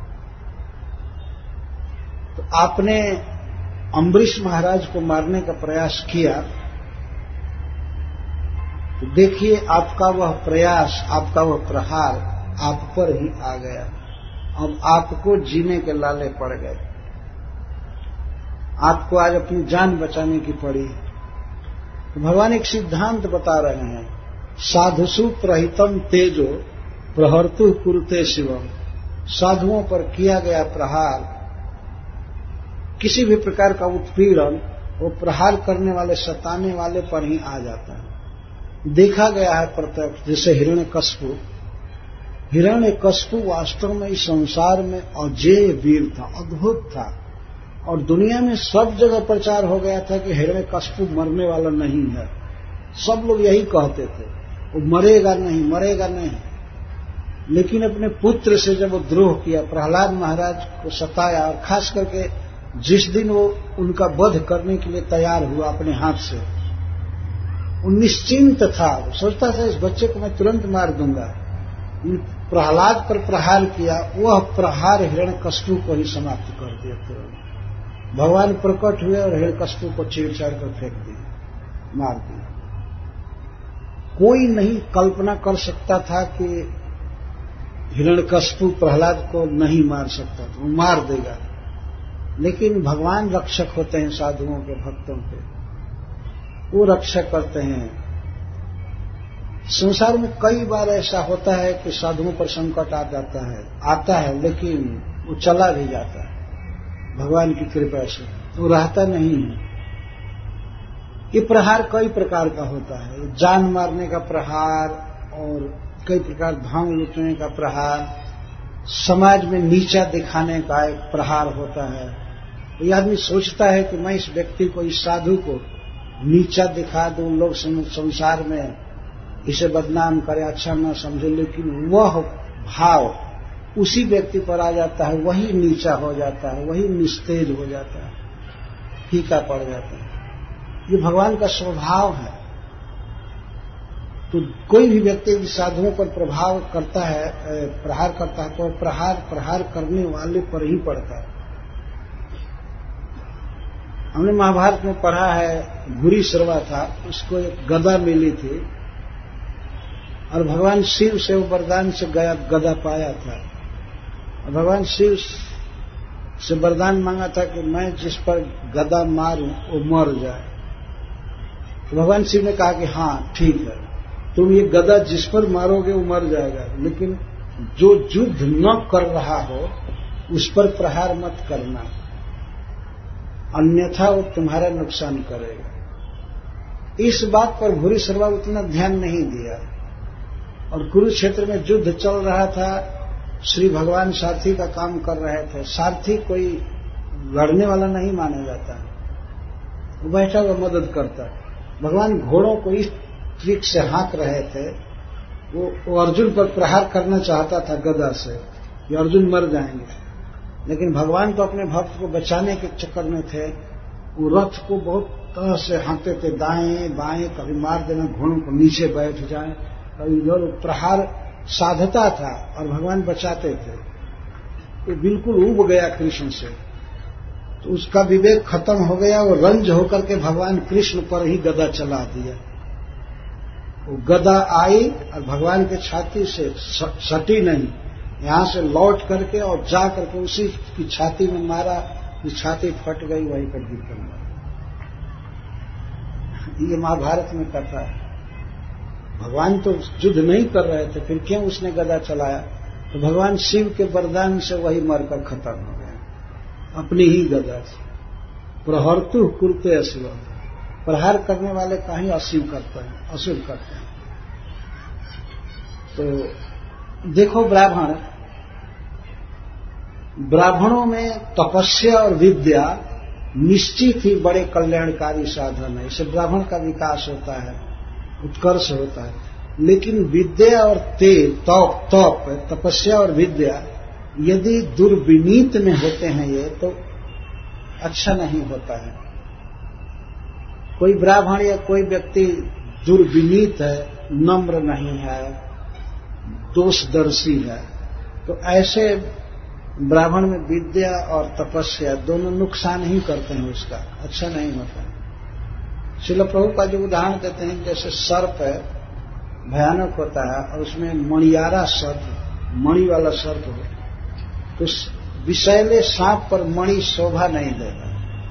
तो आपने अम्बरीश महाराज को मारने का प्रयास किया, तो देखिए आपका वह प्रयास, आपका वह प्रहार आप पर ही आ गया। अब आपको जीने के लाले पड़ गए, आपको आज अपनी जान बचाने की पड़ी। तो भगवान एक सिद्धांत बता रहे हैं, साधुषु प्रहितम तेजो प्रहर्तु कुरुते शिवम, साधुओं पर किया गया प्रहार, किसी भी प्रकार का उत्पीड़न, वो प्रहार करने वाले, सताने वाले पर ही आ जाता है। देखा गया है प्रत्यक्ष, जैसे हिरण्यकश्यप, हिरण्यकश्यप वास्तव में इस संसार में अजेय वीर था, अद्भुत था, और दुनिया में सब जगह प्रचार हो गया था कि हिरण्यकश्यप मरने वाला नहीं है। सब लोग यही कहते थे, वो मरेगा नहीं, मरेगा नहीं। लेकिन अपने पुत्र से जब वो द्रोह किया, प्रहलाद महाराज को सताया, और खास करके जिस दिन वो उनका वध करने के लिए तैयार हुआ अपने हाथ से, वो निश्चिंत था, वो सोचता था इस बच्चे को मैं तुरंत मार दूंगा। प्रहलाद पर प्रहार किया, वह प्रहार हिरण्यकश्यप को ही समाप्त कर दिया तुरंत। भगवान प्रकट हुए और हिरण्यकश्यप को चीर-चाड़ कर फेंक दिया, मार दिया। कोई नहीं कल्पना कर सकता था कि हिरण्यकश्यप प्रहलाद को नहीं मार सकता था, वो मार देगा। लेकिन भगवान रक्षक होते हैं साधुओं के, भक्तों के, वो रक्षक करते हैं। संसार में कई बार ऐसा होता है कि साधुओं पर संकट आ जाता है, आता है, लेकिन वो चला भी जाता है भगवान की कृपा से, वो रहता नहीं है। ये प्रहार कई प्रकार का होता है, जान मारने का प्रहार, और कई प्रकार भांग लूटने का प्रहार, समाज में नीचा दिखाने का एक प्रहार होता है। ये आदमी सोचता है कि मैं इस व्यक्ति को, इस साधु को नीचा दिखा दूं, लोग संसार में इसे बदनाम करे, अच्छा न समझे, लेकिन वह भाव उसी व्यक्ति पर आ जाता है, वही नीचा हो जाता है, वही निस्तेज हो जाता है, फीका पड़ जाता है। ये भगवान का स्वभाव है। तो कोई भी व्यक्ति साधुओं पर प्रभाव करता है, प्रहार करता है, तो प्रहार प्रहार करने वाले पर ही पड़ता है। हमने महाभारत में पढ़ा है, घुरी सरवा था, उसको एक गदा मिली थी, और भगवान शिव से वो वरदान से गया गदा पाया था। और भगवान शिव से वरदान मांगा था कि मैं जिस पर गदा मारूं वो मर जाए। तो भगवान शिव ने कहा कि हाँ ठीक है, तुम ये गदा जिस पर मारोगे वो मर जाएगा, लेकिन जो युद्ध न कर रहा हो उस पर प्रहार मत करना, अन्यथा वो तुम्हारा नुकसान करेगा। इस बात पर भूरिश्रवा उतना ध्यान नहीं दिया, और कुरुक्षेत्र में युद्ध चल रहा था, श्री भगवान सारथी का काम कर रहे थे। सारथी कोई लड़ने वाला नहीं माना जाता, वो बैठा हुआ मदद करता। भगवान घोड़ों को इस ट्रिक से हाँक रहे थे, वो, वो अर्जुन पर प्रहार करना चाहता था गदा से कि अर्जुन मर जाएंगे, लेकिन भगवान तो अपने भक्त को बचाने के चक्कर में थे। वो रथ को बहुत तरह से हाँकते थे, दाएं बाएं, कभी मार देना, घोड़ों को नीचे बैठ जाए, कभी इधर प्रहार साधता था और भगवान बचाते थे। वो बिल्कुल उब गया कृष्ण से, तो उसका विवेक खत्म हो गया। वो रंज होकर के भगवान कृष्ण पर ही गदा चला दिया। वो गदा आई और भगवान के छाती से सटी नहीं, यहां से लौट करके और जा करके उसी की छाती में मारा, छाती फट गई, वहीं पर गिर कर मरा। ये महाभारत में कथा है। भगवान तो युद्ध नहीं कर रहे थे, फिर क्यों उसने गदा चलाया? तो भगवान शिव के वरदान से वही मरकर खत्म हो गया, अपनी ही गदा से। प्रहर्तु कुरुते अशिव, प्रहार करने वाले का ही अशिव करते हैं, अशुभ करते हैं। तो देखो, ब्राह्मण ब्राह्मणों में तपस्या और विद्या निश्चित ही बड़े कल्याणकारी साधन है। इससे ब्राह्मण का विकास होता है, उत्कर्ष होता है। लेकिन विद्या और तेज, तप तप तपस्या और विद्या यदि दुर्विनीत में होते हैं ये, तो अच्छा नहीं होता है। कोई ब्राह्मण या कोई व्यक्ति दुर्विनीत है, नम्र नहीं है, दोषदर्शी है, तो ऐसे ब्राह्मण में विद्या और तपस्या दोनों नुकसान ही करते हैं, उसका अच्छा नहीं होता है। श्रील प्रभुपाद जी उदाहरण देते हैं, जैसे सर्प है, भयानक होता है, और उसमें मणियारा सर्प, मणि वाला सर्प हो, तो विषैले सांप पर मणि शोभा नहीं देगा।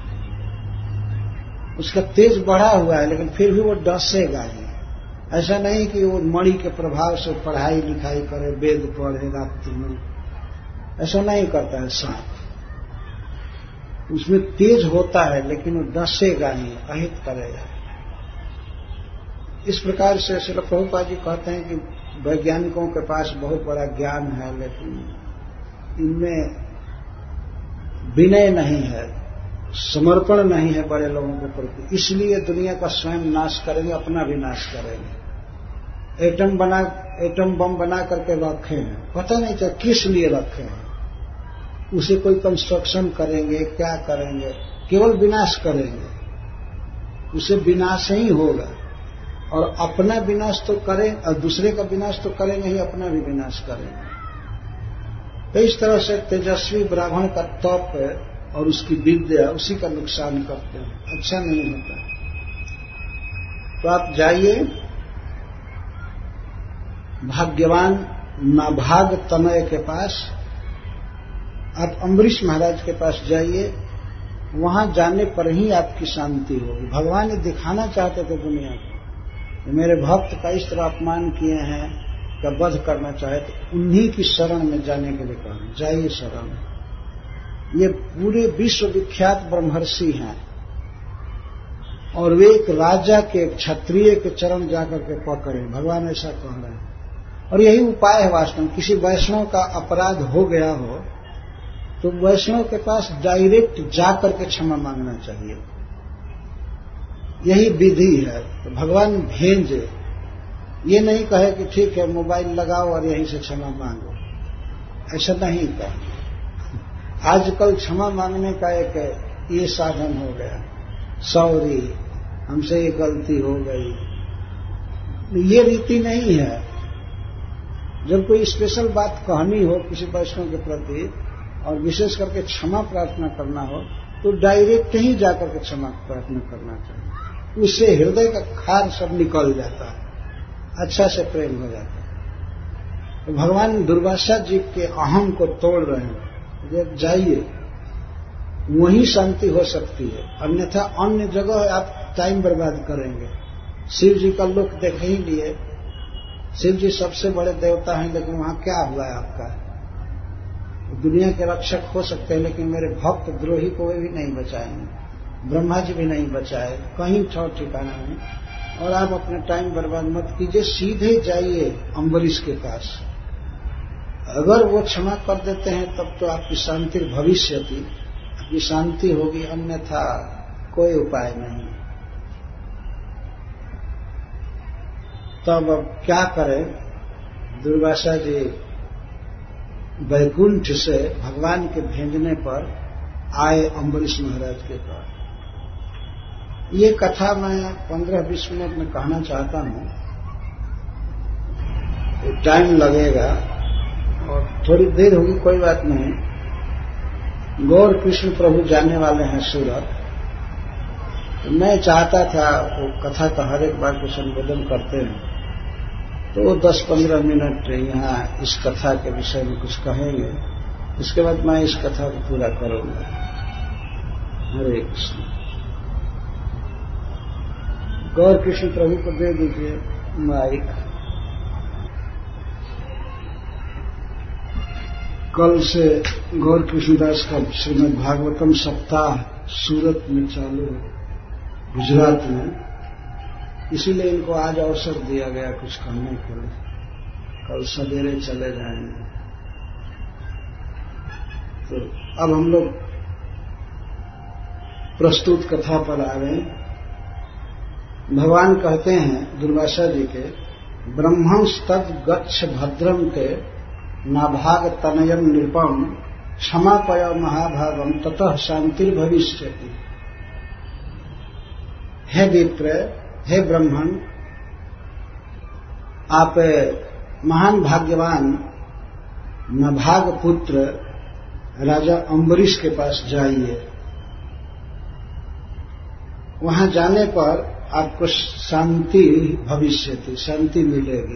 उसका तेज बढ़ा हुआ है, लेकिन फिर भी वो डसेगा ही। ऐसा नहीं कि वो मणि के प्रभाव से पढ़ाई लिखाई करे, वेद पढ़े रात्रि में, ऐसा नहीं करता है सांप। उसमें तेज होता है, लेकिन वो डसेगा नहीं, अहित करेगा। इस प्रकार से श्रील प्रभुपाद जी कहते हैं कि वैज्ञानिकों के पास बहुत बड़ा ज्ञान है, लेकिन इनमें विनय नहीं है, समर्पण नहीं है बड़े लोगों के प्रति। इसलिए दुनिया का स्वयं नाश करेंगे, अपना भी नाश करेंगे। एटम बना एटम बम बना करके रखे हैं, पता नहीं चल किस लिए रखे हैं। उसे कोई कंस्ट्रक्शन करेंगे, क्या करेंगे, केवल विनाश करेंगे, उसे विनाश ही होगा। और अपना विनाश तो करें, और दूसरे का विनाश तो करेंगे ही, अपना भी विनाश करेंगे। तो इस तरह से तेजस्वी ब्राह्मण का तप और उसकी विद्या उसी का नुकसान करते हैं, अच्छा नहीं होता। तो आप जाइए भाग्यवान नाभाग तनय के पास, आप अम्बरीश महाराज के पास जाइए, वहां जाने पर ही आपकी शांति होगी। भगवान ये दिखाना चाहते थे दुनिया को, मेरे भक्त का इस तरह अपमान किए हैं, का वध करना चाहे, तो उन्हीं की शरण में जाने के लिए कहा, जाइए शरण। ये पूरे विश्व विख्यात ब्रह्मर्षि हैं, और वे एक राजा के, क्षत्रिय के चरण जाकर के पकड़े, भगवान ऐसा कह रहे हैं। और यही उपाय है वास्तव में। किसी वैष्णव का अपराध हो गया हो तो वैष्णव के पास डायरेक्ट जाकर के क्षमा मांगना चाहिए, यही विधि है। तो भगवान भेजे, ये नहीं कहे कि ठीक है मोबाइल लगाओ और यहीं से क्षमा मांगो, ऐसा नहीं कहा। आजकल क्षमा मांगने का एक ये साधन हो गया, सॉरी हमसे ये गलती हो गई। ये रीति नहीं है। जब कोई स्पेशल बात कहनी हो किसी वैष्णव के प्रति और विशेष करके क्षमा प्रार्थना करना हो, तो डायरेक्ट ही जाकर के क्षमा प्रार्थना करना चाहिए। उससे हृदय का खार सब निकल जाता है, अच्छा से प्रेम हो जाता है। तो भगवान दुर्वासा जी के अहम को तोड़ रहे हैं, जाइए वहीं शांति हो सकती है, अन्यथा अन्य जगह आप टाइम बर्बाद करेंगे। शिव जी का लोक देख ही लिए, शिव जी सबसे बड़े देवता हैं, लेकिन वहां क्या हुआ है आपका? दुनिया के रक्षक हो सकते हैं, लेकिन मेरे भक्त द्रोही को वे भी नहीं बचाएंगे, ब्रह्मा जी भी नहीं बचाए, कहीं ठौर ठिकाना नहीं। और आप अपना टाइम बर्बाद मत कीजिए, सीधे जाइए अम्बरीश के पास। अगर वो क्षमा कर देते हैं तब तो आपकी शांति भविष्य थी, आपकी शांति होगी, अन्यथा कोई उपाय नहीं। तब अब क्या करें? दुर्वासा जी वैकुंठ से भगवान के भेजने पर आए अम्बरीश महाराज के पास। ये कथा मैं पंद्रह बीस मिनट में कहना चाहता हूं, टाइम लगेगा और थोड़ी देर होगी, कोई बात नहीं। गौर कृष्ण प्रभु जाने वाले हैं सूरत। मैं चाहता था वो कथा का हर एक बार को संबोधन करते हैं, तो वो दस पंद्रह मिनट यहाँ इस कथा के विषय में कुछ कहेंगे, इसके बाद मैं इस कथा को पूरा करूंगा। हरे कृष्ण। गौर कृष्ण प्रभु को दे दीजिए माइक। कल से गौर कृष्णदास का श्रीमद् भागवतम सप्ताह सूरत में चालू है, गुजरात में, इसीलिए इनको आज अवसर दिया गया कुछ करने के लिए। कल सवेरे चले जाएंगे। तो अब हम लोग प्रस्तुत कथा पर आ गए। भगवान कहते हैं दुर्वासा जी के, ब्रह्मंस्तद गच्छ भद्रम के नाभाग तनयम नृपम क्षमापय महाभागम ततः शांतिर्भविष्यति। हे विप्र, हे ब्राह्मण, आप महान भाग्यवान नभाग पुत्र राजा अम्बरीश के पास जाइए। वहां जाने पर आपको शांति भविष्य थी, शांति मिलेगी।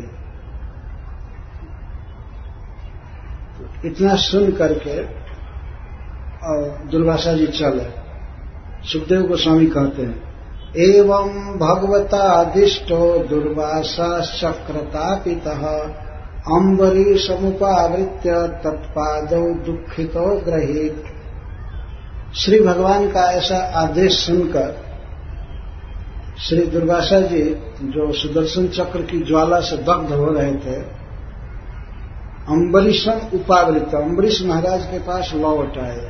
तो इतना सुन करके और दुर्वासा जी चले। सुखदेव गोस्वामी कहते हैं, एवं भगवतादिष्टो दुर्वासा चक्रतापितः अम्बरीशमुपावृत्य तत्पादौ दुखितो गृहीत। श्री भगवान का ऐसा आदेश सुनकर श्री दुर्वासा जी, जो सुदर्शन चक्र की ज्वाला से दग्ध हो रहे थे, अम्बरीशम उपावृत्त, अम्बरीश महाराज के पास लौट आए।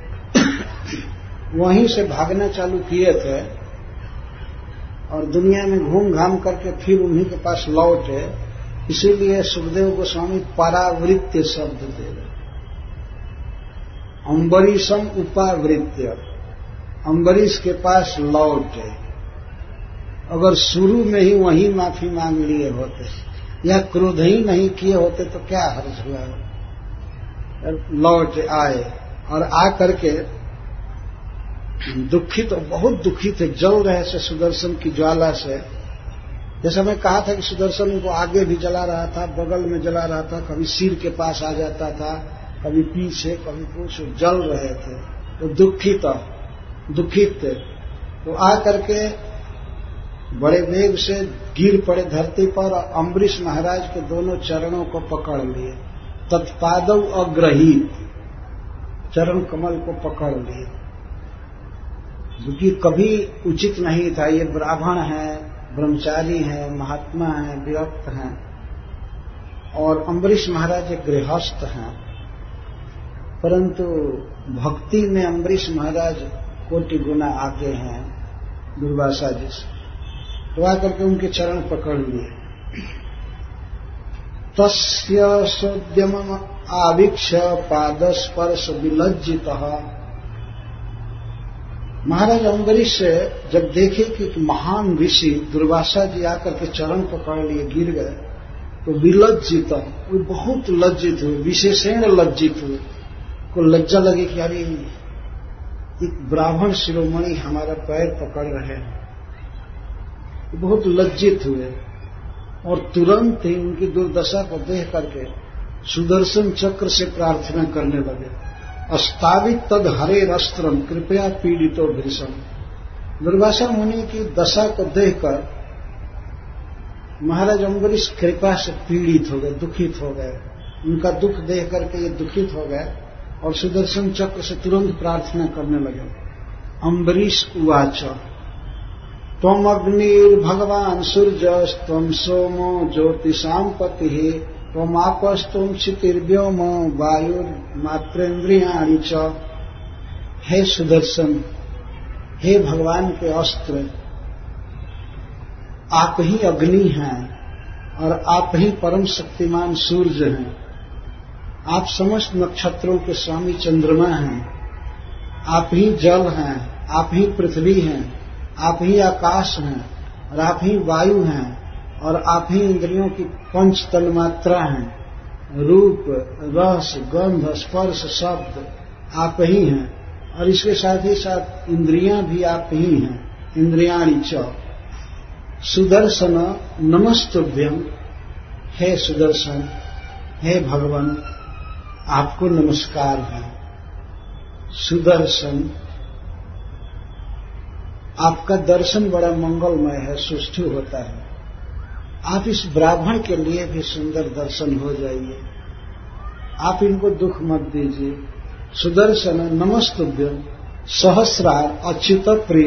वहीं से भागना चालू किए थे और दुनिया में घूम घाम करके फिर उन्हीं के पास लौटे। इसीलिए सुखदेव गोस्वामी परावृत्य शब्द दे रहे। अम्बरीशम उपावृत्य, अम्बरीश के पास लौटे। अगर शुरू में ही वही माफी मांग लिए होते या क्रोध ही नहीं किए होते तो क्या हर्ज हुआ। लौट आए और आ करके दुखित तो बहुत दुखी थे, जल रहे थे सुदर्शन की ज्वाला से। जैसा मैं कहा था कि सुदर्शन को आगे भी जला रहा था, बगल में जला रहा था, कभी सिर के पास आ जाता था, कभी पीछे, कभी कुछ, जल रहे थे। तो दुखित दुखित थे। तो आ करके बड़े वेग से गिर पड़े धरती पर और अम्बरीश महाराज के दोनों चरणों को पकड़ लिए। तत्पादव अग्रहीत, चरण कमल को पकड़ लिए, क्योंकि कभी उचित नहीं था। ये ब्राह्मण हैं, ब्रह्मचारी हैं, महात्मा हैं, विरक्त हैं, और अम्बरीश महाराज एक गृहस्थ हैं। परंतु भक्ति में अम्बरीश महाराज कोटि गुना आगे हैं दुर्वासा जी से। तो आकर के उनके चरण पकड़ लिए। तस्य सोद्यमम् आवीक्ष्य पादस्पर्श विलज्जितः। महाराज अम्बरीश से जब देखे कि एक महान ऋषि दुर्वासा जी आकर के चरण पकड़ लिए, गिर गए, तो विलज्जित, वो बहुत लज्जित हुए, विशेषण लज्जित हुए। को लज्जा लगी कि अरे एक ब्राह्मण शिरोमणि हमारा पैर पकड़ रहे हैं। बहुत लज्जित हुए और तुरंत ही उनकी दुर्दशा को देख करके सुदर्शन चक्र से प्रार्थना करने लगे। अस्तावित तद हरे रस्त्रम कृपया पीड़ितो भृशम। दुर्वासा मुनि की दशा को देखकर महाराज अम्बरीश कृपा से पीड़ित हो गए, दुखित हो गए। उनका दुख देख करके ये दुखित हो गए और सुदर्शन चक्र से तुरंत प्रार्थना करने लगे। अम्बरीश उवाच त्वम अग्निर्भगवान् सूर्यस्त्वं सोमो ज्योतिषां पतिः त्वम् आपस्त्वं क्षितिर्व्योम वायुर्मात्रेन्द्रियाणि च। हे सुदर्शन, हे भगवान के अस्त्र, आप ही अग्नि हैं और आप ही परम शक्तिमान सूर्य हैं। आप समस्त नक्षत्रों के स्वामी चंद्रमा हैं। आप ही जल हैं, आप ही पृथ्वी हैं, आप ही आकाश हैं और आप ही वायु हैं और आप ही इंद्रियों की पंच तन्मात्रा हैं। रूप, रस, गंध, स्पर्श, शब्द आप ही हैं और इसके साथ ही साथ इंद्रियां भी आप ही हैं। इंद्रियाणि च। सुदर्शन नमस्तुभ्यं, हे सुदर्शन, हे भगवान, आपको नमस्कार है। सुदर्शन, आपका दर्शन बड़ा मंगलमय है, सुष्ठु होता है। आप इस ब्राह्मण के लिए भी सुंदर दर्शन हो जाइए, आप इनको दुख मत दीजिए। सुदर्शन नमस्तुभ्यं सहस्रार अच्युत प्रिय,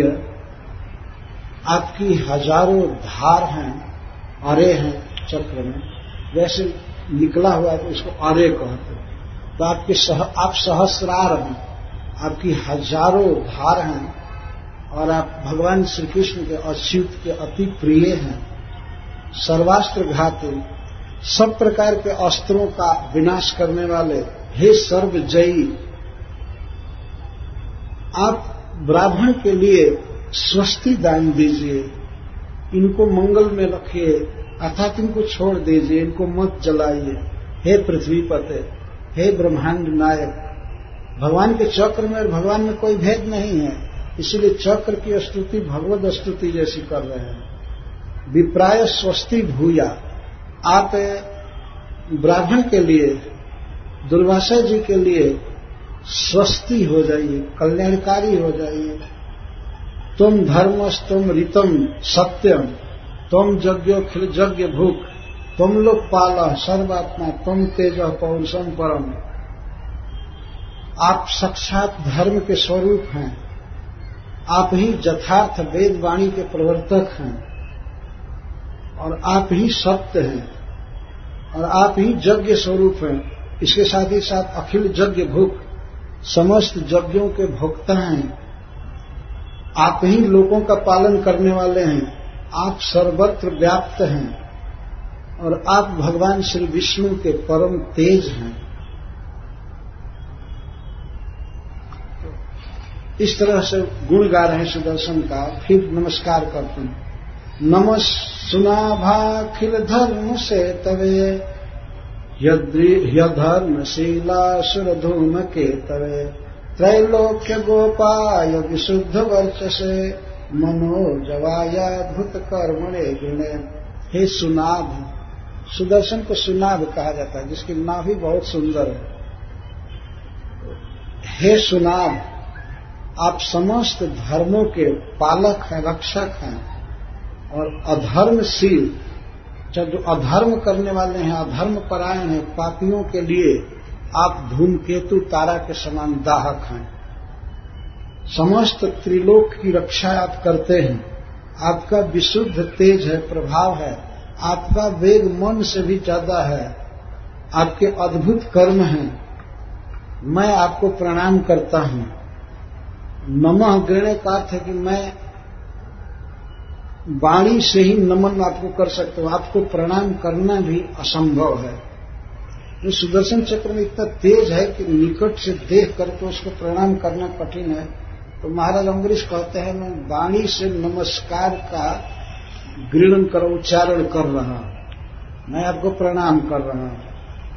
आपकी हजारों धार हैं, अरे हैं चक्र में, वैसे निकला हुआ है तो उसको अरे कहते हैं। तो आपके सह, आप सहस्रार हैं, आपकी हजारों धार हैं और आप भगवान श्री कृष्ण के अच्युत के अति प्रिय हैं। सर्वास्त्र घाते, सब प्रकार के अस्त्रों का विनाश करने वाले, हे सर्वजयी, आप ब्राह्मण के लिए स्वस्ति दान दीजिए, इनको मंगल में रखिए अर्थात इनको छोड़ दीजिए, इनको मत जलाइए। हे पृथ्वीपते, हे ब्रह्मांड नायक, भगवान के चक्र में और भगवान में कोई भेद नहीं है, इसलिए चक्र की स्तुति भगवद स्तुति जैसी कर रहे हैं। विप्राय स्वस्ति भूया, आप ब्राह्मण के लिए, दुर्वासा जी के लिए स्वस्ति हो जाइए, कल्याणकारी हो जाइए। तुम धर्मस्तुम ऋतम सत्यम, तुम यज्ञोखिल यज्ञ भूख, तुम लोग पाल सर्वात्मा, तुम तेज पौरुषम परम। आप साक्षात धर्म के स्वरूप हैं, आप ही यथार्थ वेद वाणी के प्रवर्तक हैं और आप ही सत्य हैं और आप ही यज्ञ स्वरूप हैं। इसके साथ ही साथ अखिल यज्ञ भूख, समस्त यज्ञों के भोक्ता हैं। आप ही लोगों का पालन करने वाले हैं, आप सर्वत्र व्याप्त हैं और आप भगवान श्री विष्णु के परम तेज हैं। इस तरह से गुण गा रहे हैं सुदर्शन का। फिर नमस्कार करते हैं। नमः सुनाभाखिल धर्म से तवे, यधर्मशीला सुरधूम के तवे, त्रैलोक्य गोपाय विशुद्ध वर्चसे, मनोजवाय भूत कर्मणे गुणे। हे सुनाभ, सुदर्शन को सुनाभ कहा जाता है, जिसकी नाभि बहुत सुंदर है। हे सुनाभ, आप समस्त धर्मों के पालक हैं, रक्षक हैं और अधर्मशील, जो अधर्म करने वाले हैं, अधर्म परायण हैं, पापियों के लिए आप धूमकेतु तारा के समान दाहक हैं। समस्त त्रिलोक की रक्षा आप करते हैं। आपका विशुद्ध तेज है, प्रभाव है, आपका वेग मन से भी ज्यादा है, आपके अद्भुत कर्म हैं। मैं आपको प्रणाम करता हूं। नमः गृणे का अर्थ है कि मैं वाणी से ही नमन आपको कर सकता हूं, आपको प्रणाम करना भी असंभव है। ये सुदर्शन चक्र में इतना तेज है कि निकट से देख करके उसको प्रणाम करना कठिन है। तो महाराज अम्बरीश कहते हैं, मैं वाणी से नमस्कार का गृणन कर उच्चारण कर रहा हूं, मैं आपको प्रणाम कर रहा हूं।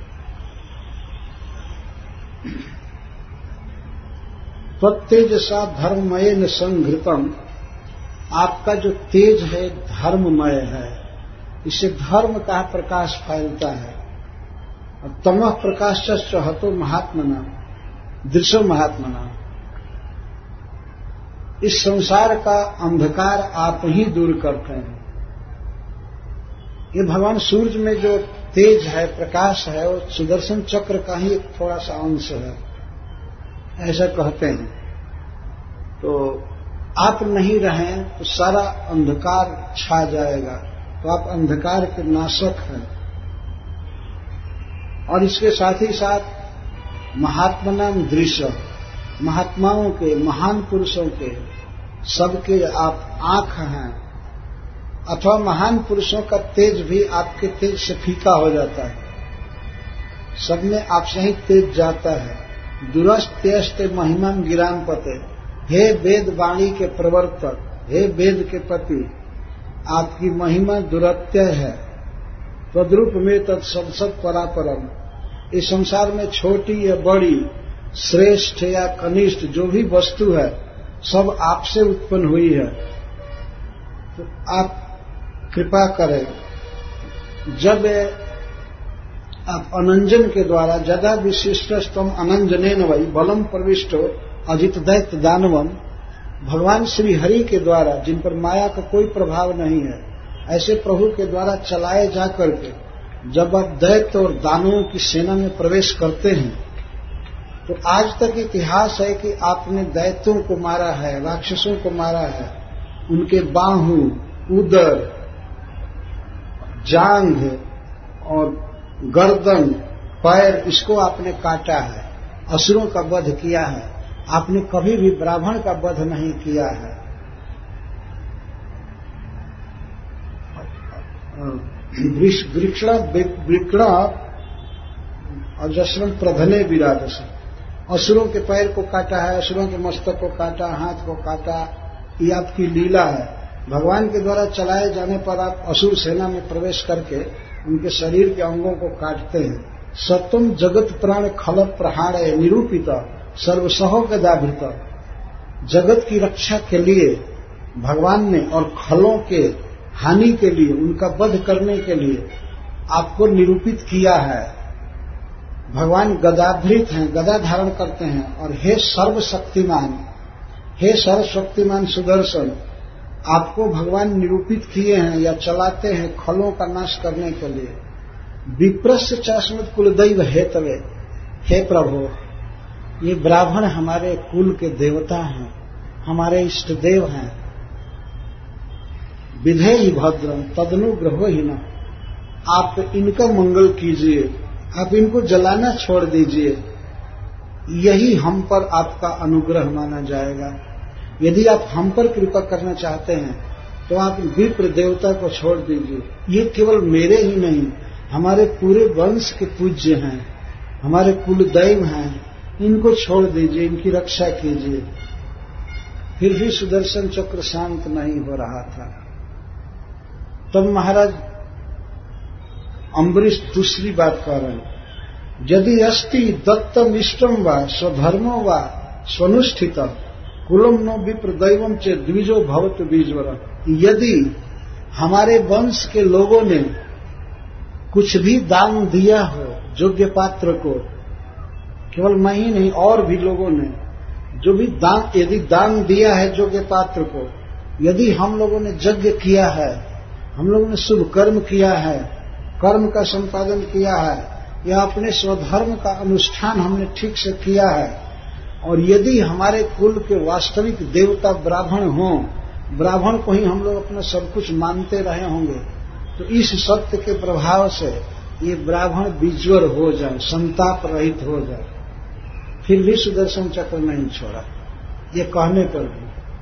त्वत्तेजसा धर्ममयेन संघृतम, आपका जो तेज है धर्ममय है, इससे धर्म का प्रकाश फैलता है। और तमः प्रकाशश्च हतो महात्मना दृश्यो महात्मना, इस संसार का अंधकार आप ही दूर करते हैं। ये भगवान सूर्य में जो तेज है, प्रकाश है, वो सुदर्शन चक्र का ही एक थोड़ा सा अंश है, ऐसा कहते हैं। तो आप नहीं रहें तो सारा अंधकार छा जाएगा, तो आप अंधकार के नाशक हैं। और इसके साथ ही साथ महात्मा नाम दृश्य, महात्माओं के, महान पुरुषों के, सबके आप आंख हैं। अथवा महान पुरुषों का तेज भी आपके तेज से फीका हो जाता है, सब में आपसे ही तेज जाता है। दुरस्त्यस्ते महिमा गिराम पते, हे वेद वाणी के प्रवर्तक, हे वेद के पति, आपकी महिमा दुरत्य है। तद्रूप में तत्सत परापरम, इस संसार में छोटी या बड़ी, श्रेष्ठ या कनिष्ठ जो भी वस्तु है सब आपसे उत्पन्न हुई है। तो आप कृपा करें, जब आप अनंजन के द्वारा जदा विशिष्टस्तम अनंजनेन वही बलम प्रविष्टो अजित दैत्य दानवम, भगवान श्री हरि के द्वारा जिन पर माया का कोई प्रभाव नहीं है, ऐसे प्रभु के द्वारा चलाए जा करके जब आप दैत्य और दानवों की सेना में प्रवेश करते हैं, तो आज तक इतिहास है कि आपने दैत्यों को मारा है, राक्षसों को मारा है, उनके बाहु, उदर, जांघ और गर्दन, पैर, इसको आपने काटा है, असुरों का वध किया है। आपने कभी भी ब्राह्मण का वध नहीं किया है। वृक्ण अजस्रम प्रधने विराजस, असुरों के पैर को काटा है, असुरों के मस्तक को काटा, हाथ को काटा, ये आपकी लीला है। भगवान के द्वारा चलाए जाने पर आप असुर सेना में प्रवेश करके उनके शरीर के अंगों को काटते हैं। सत्वम जगत प्राण खल प्रहाण निरूपित सर्वसहो गदाभृत, जगत की रक्षा के लिए भगवान ने और खलों के हानि के लिए, उनका वध करने के लिए आपको निरूपित किया है। भगवान गदाधृत हैं, गदा धारण करते हैं। और हे सर्वशक्तिमान, हे सर्वशक्तिमान सुदर्शन, आपको भगवान निरूपित किए हैं या चलाते हैं खलों का नाश करने के लिए। विप्रस्य चास्मत कुलदैव हेतवे, हे प्रभु, ये ब्राह्मण हमारे कुल के देवता हैं, हमारे इष्ट देव हैं। विधेहि भद्रम तदनुग्रहो ही न, आप इनका मंगल कीजिए, आप इनको जलाना छोड़ दीजिए, यही हम पर आपका अनुग्रह माना जाएगा। यदि आप हम पर कृपा करना चाहते हैं तो आप विप्र देवता को छोड़ दीजिए। ये केवल मेरे ही नहीं, हमारे पूरे वंश के पूज्य हैं, हमारे कुल दैव हैं, इनको छोड़ दीजिए, इनकी रक्षा कीजिए। फिर भी सुदर्शन चक्र शांत नहीं हो रहा था। तब महाराज अम्बरीश दूसरी बात कह रहे हैं, यदि अस्ति दत्तम इष्टम व स्वधर्मो व स्वनुष्ठित कुलम नो विप्र दैवम चे द्विजो भवत बीजवर, यदि हमारे वंश के लोगों ने कुछ भी दान दिया हो योग्य पात्र को, केवल मैं ही नहीं और भी लोगों ने जो भी दान, यदि दान दिया है योग्य पात्र को, यदि हम लोगों ने यज्ञ किया है, हम लोगों ने शुभ कर्म किया है, कर्म का संपादन किया है, या अपने स्वधर्म का अनुष्ठान हमने ठीक से किया है, और यदि हमारे कुल के वास्तविक देवता ब्राह्मण हों, ब्राह्मण को ही हम लोग अपना सब कुछ मानते रहे होंगे, तो इस सत्य के प्रभाव से ये ब्राह्मण विज्वर हो जाए, संताप रहित हो जाए। फिर भी सुदर्शन चक्र नहीं छोड़ा। ये कहने पर भी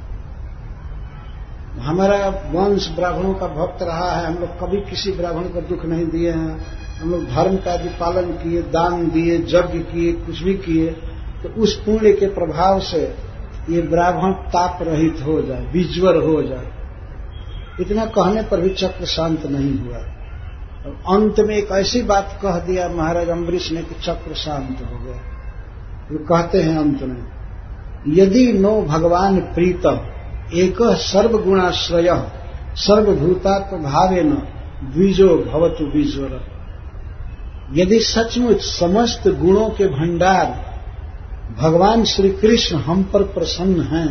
हमारा वंश ब्राह्मणों का भक्त रहा है, हम लोग कभी किसी ब्राह्मण को दुख नहीं दिए हैं, हम लोग धर्म का भी पालन किए, दान दिए, यज्ञ किए, कुछ भी किए, तो उस पुण्य के प्रभाव से ये ब्राह्मण ताप रहित हो जाए, विज्वर हो जाए। इतना कहने पर भी चक्र शांत नहीं हुआ। और अंत में एक ऐसी बात कह दिया महाराज अम्बरीश ने कि चक्र शांत हो गया। वो कहते हैं अंत में, यदि नो भगवान प्रीतम एक सर्वगुणाश्रय सर्वभूतात्म भावेन द्विजो भवतु बीजवर, यदि सचमुच समस्त गुणों के भंडार भगवान श्री कृष्ण हम पर प्रसन्न हैं,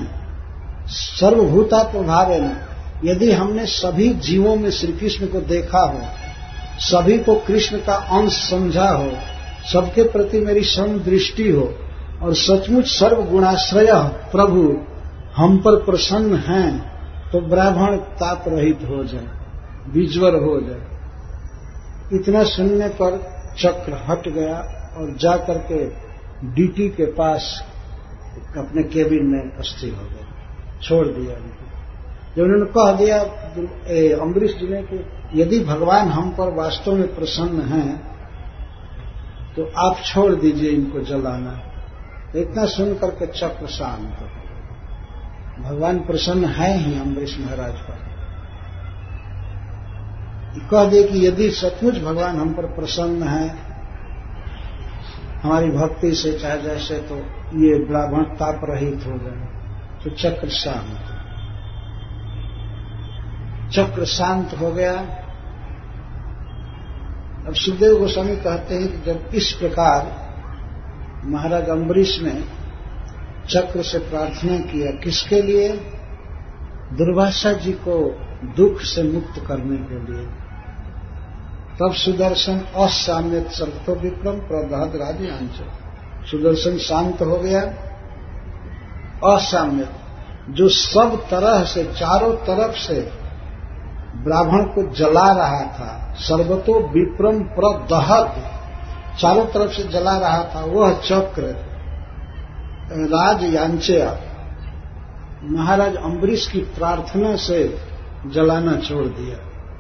सर्वभूतात्म भावेन, यदि हमने सभी जीवों में श्री कृष्ण को देखा हो, सभी को कृष्ण का अंश समझा हो, सबके प्रति मेरी समदृष्टि हो और सचमुच सर्वगुणाश्रय प्रभु हम पर प्रसन्न हैं, तो ब्राह्मण ताप रहित हो जाए, विज्वर हो जाए। इतना सुनने पर चक्र हट गया और जाकर के डीटी के पास अपने केबिन में स्थिर हो गए, छोड़ दिया उनको। जब उन्होंने कह दिया अम्बरीश जी ने कि यदि भगवान हम पर वास्तव में प्रसन्न हैं तो आप छोड़ दीजिए इनको जलाना। तो इतना सुन करके चक्र शांत हो, भगवान प्रसन्न है ही अम्बरीश महाराज पर। कह दिए कि यदि सचमुच भगवान हम पर प्रसन्न है हमारी भक्ति से, चाहे जैसे, तो ये ब्राह्मण ताप रहित हो गए। तो चक्र शांत चक्र शांत हो गया। अब सुखदेव गोस्वामी कहते हैं कि जब इस प्रकार महाराज अम्बरीश ने चक्र से प्रार्थना किया, किसके लिए? दुर्वासा जी को दुख से मुक्त करने के लिए। तब सुदर्शन असाम्यत सर्वतो विक्रम प्रदहद राजयांश, सुदर्शन शांत हो गया। असाम्यत, जो सब तरह से, चारों तरफ से ब्राह्मण को जला रहा था, सर्वतो विप्रम प्रदहद, चारों तरफ से जला रहा था, वह चक्र राजयांचया, महाराज अम्बरीश की प्रार्थना से जलाना छोड़ दिया।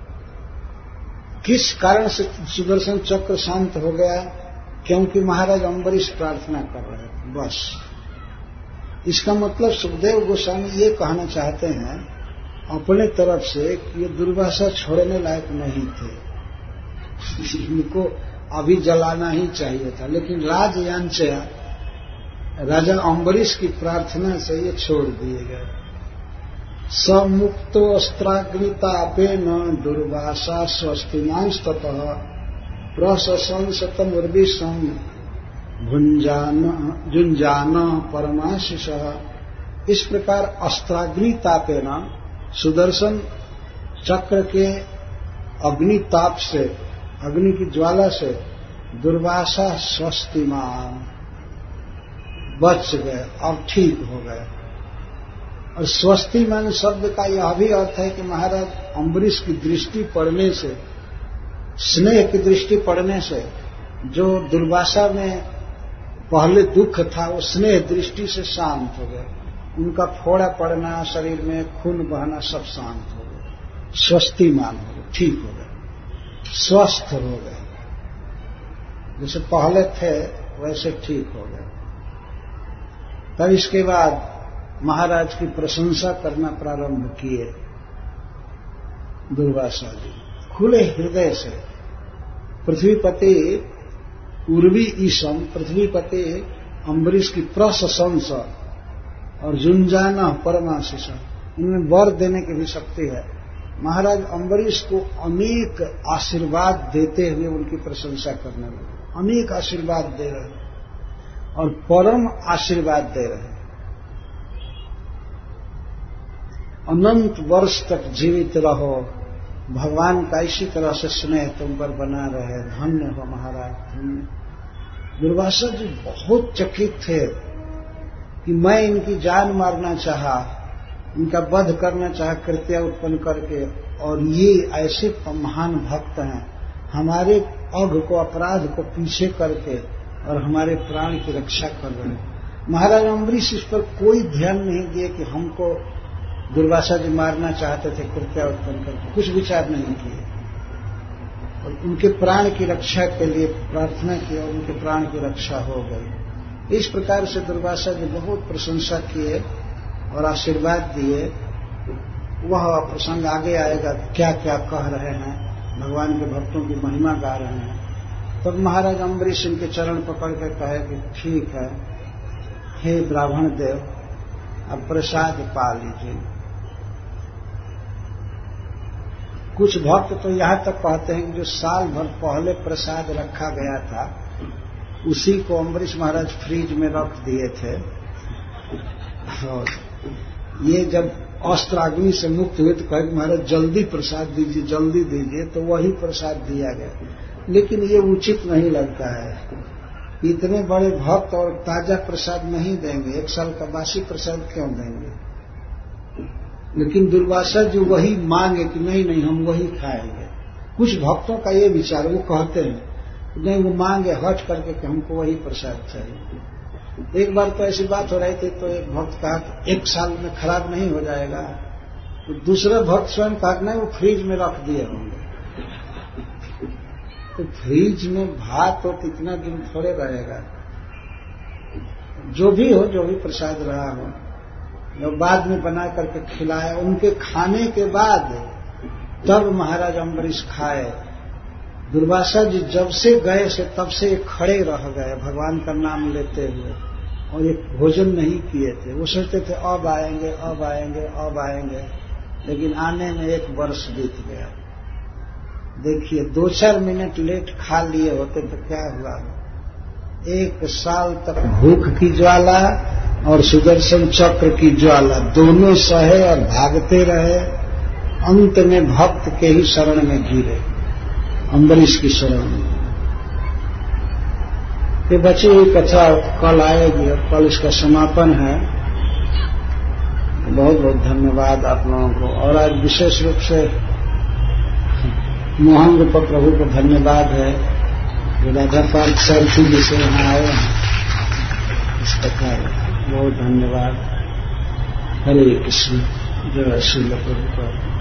किस कारण से सुदर्शन चक्र शांत हो गया? क्योंकि महाराज अम्बरीश प्रार्थना कर रहे थे, बस। इसका मतलब सुखदेव गोस्वामी ये कहना चाहते हैं अपने तरफ से कि ये दुर्वासा छोड़ने लायक नहीं थे, इनको अभी जलाना ही चाहिए था, लेकिन राजयांचया, राजा अम्बरीश की प्रार्थना से ये छोड़ दिए गए। समुक्तो अस्त्राग्नितापेन दुर्वासा स्वस्तिमांस्ततः प्रशंसतम उर्विषम भुंजान जुंजान परमाशिष। इस प्रकार अस्त्राग्नितापेन, सुदर्शन चक्र के अग्निताप से, अग्नि की ज्वाला से दुर्वासा स्वस्तिमान बच गए और ठीक हो गए। और स्वस्तिमान शब्द का यह भी अर्थ है कि महाराज अम्बरीश की दृष्टि पड़ने से, स्नेह की दृष्टि पड़ने से, जो दुर्वासा में पहले दुख था वो स्नेह दृष्टि से शांत हो गए। उनका फोड़ा पड़ना, शरीर में खून बहना सब शांत हो गए, स्वस्तिमान हो गए, ठीक हो गए, स्वस्थ हो गए, जैसे पहले थे वैसे ठीक हो गए। तब इसके बाद महाराज की प्रशंसा करना प्रारंभ किए दुर्वासा जी, खुले हृदय से। पृथ्वीपति उर्वी ईशम, पृथ्वीपति अम्बरीश की प्रशंसा और जुंजाना परमाशिष, इनमें वर देने की भी शक्ति है। महाराज अम्बरीश को अनेक आशीर्वाद देते हुए उनकी प्रशंसा करने लगे, अनेक आशीर्वाद दे रहे और परम आशीर्वाद दे रहे। अनंत वर्ष तक जीवित रहो, भगवान का इसी तरह से स्नेह तुम पर बना रहे, धन्य हो महाराज, धन्य। दुर्वासा जी बहुत चकित थे कि मैं इनकी जान मारना चाहा, इनका वध करना चाहा कृत्य उत्पन्न करके, और ये ऐसे महान भक्त हैं, हमारे अघ को, अपराध को पीछे करके और हमारे प्राण की रक्षा कर रहे हैं। महाराज अम्बरीश इस पर कोई ध्यान नहीं दिए कि हमको दुर्वासा जी मारना चाहते थे कृत्य उत्पन्न करके, कुछ विचार नहीं किए और उनके प्राण की रक्षा के लिए प्रार्थना की और उनके प्राण की रक्षा हो गई। इस प्रकार से दुर्वासा जी बहुत प्रशंसा किए और आशीर्वाद दिए। वह प्रसंग आगे आएगा, क्या क्या कह रहे हैं, भगवान के भक्तों की महिमा गा रहे हैं। तब महाराज अम्बरीश इनके चरण पकड़ कर कहे कि ठीक है, हे ब्राह्मण देव, अब प्रसाद पा लीजिए। कुछ भक्त तो यहाँ तक कहते हैं कि जो साल भर पहले प्रसाद रखा गया था उसी को अम्बरीश महाराज फ्रिज में रख दिए थे, और ये जब अस्त्राग्नि से मुक्त हुए तो कहे महाराज जल्दी प्रसाद दीजिए, जल्दी दीजिए, तो वही प्रसाद दिया गया। लेकिन ये उचित नहीं लगता है। इतने बड़े भक्त और ताजा प्रसाद नहीं देंगे, एक साल का बासी प्रसाद क्यों देंगे? लेकिन दुर्वासा जी वही मांगे कि नहीं नहीं हम वही खाएंगे। कुछ भक्तों का ये विचार, वो कहते हैं नहीं, वो मांगे हट करके कि हमको वही प्रसाद चाहिए। एक बार तो ऐसी बात हो रही थी, तो एक भक्त कहा कि एक साल में खराब नहीं हो जाएगा, तो दूसरा भक्त स्वयं कहा नहीं वो फ्रिज में रख दिए होंगे। तो फ्रिज में भात तो कितना दिन थोड़े रहेगा। जो भी हो, जो भी प्रसाद रहा हो, जब बाद में बना करके खिलाया, उनके खाने के बाद तब महाराज अम्बरीश खाए। दुर्वासा जी जब से गए से तब से खड़े रह गए भगवान का नाम लेते हुए, और एक भोजन नहीं किए थे। वो सोचते थे अब आएंगे, अब आएंगे, अब आएंगे, लेकिन आने में एक वर्ष बीत गया। देखिए, दो चार मिनट लेट खा लिए होते तो क्या हुआ? एक साल तक भूख की ज्वाला और सुदर्शन चक्र की ज्वाला दोनों सहे और भागते रहे। अंत में भक्त के ही शरण में गिरे, अम्बरीश की शरण में। ये बची हुई कथा कल आएगी, और कल इसका समापन है। बहुत बहुत धन्यवाद आप लोगों को। और आज विशेष रूप से मोहन रूप प्रभु को धन्यवाद है जो राधा पार्क सारथी जी से यहाँ आए हैं इस कथा में। बहुत धन्यवाद। हरे कृष्ण। जय श्री प्रभु।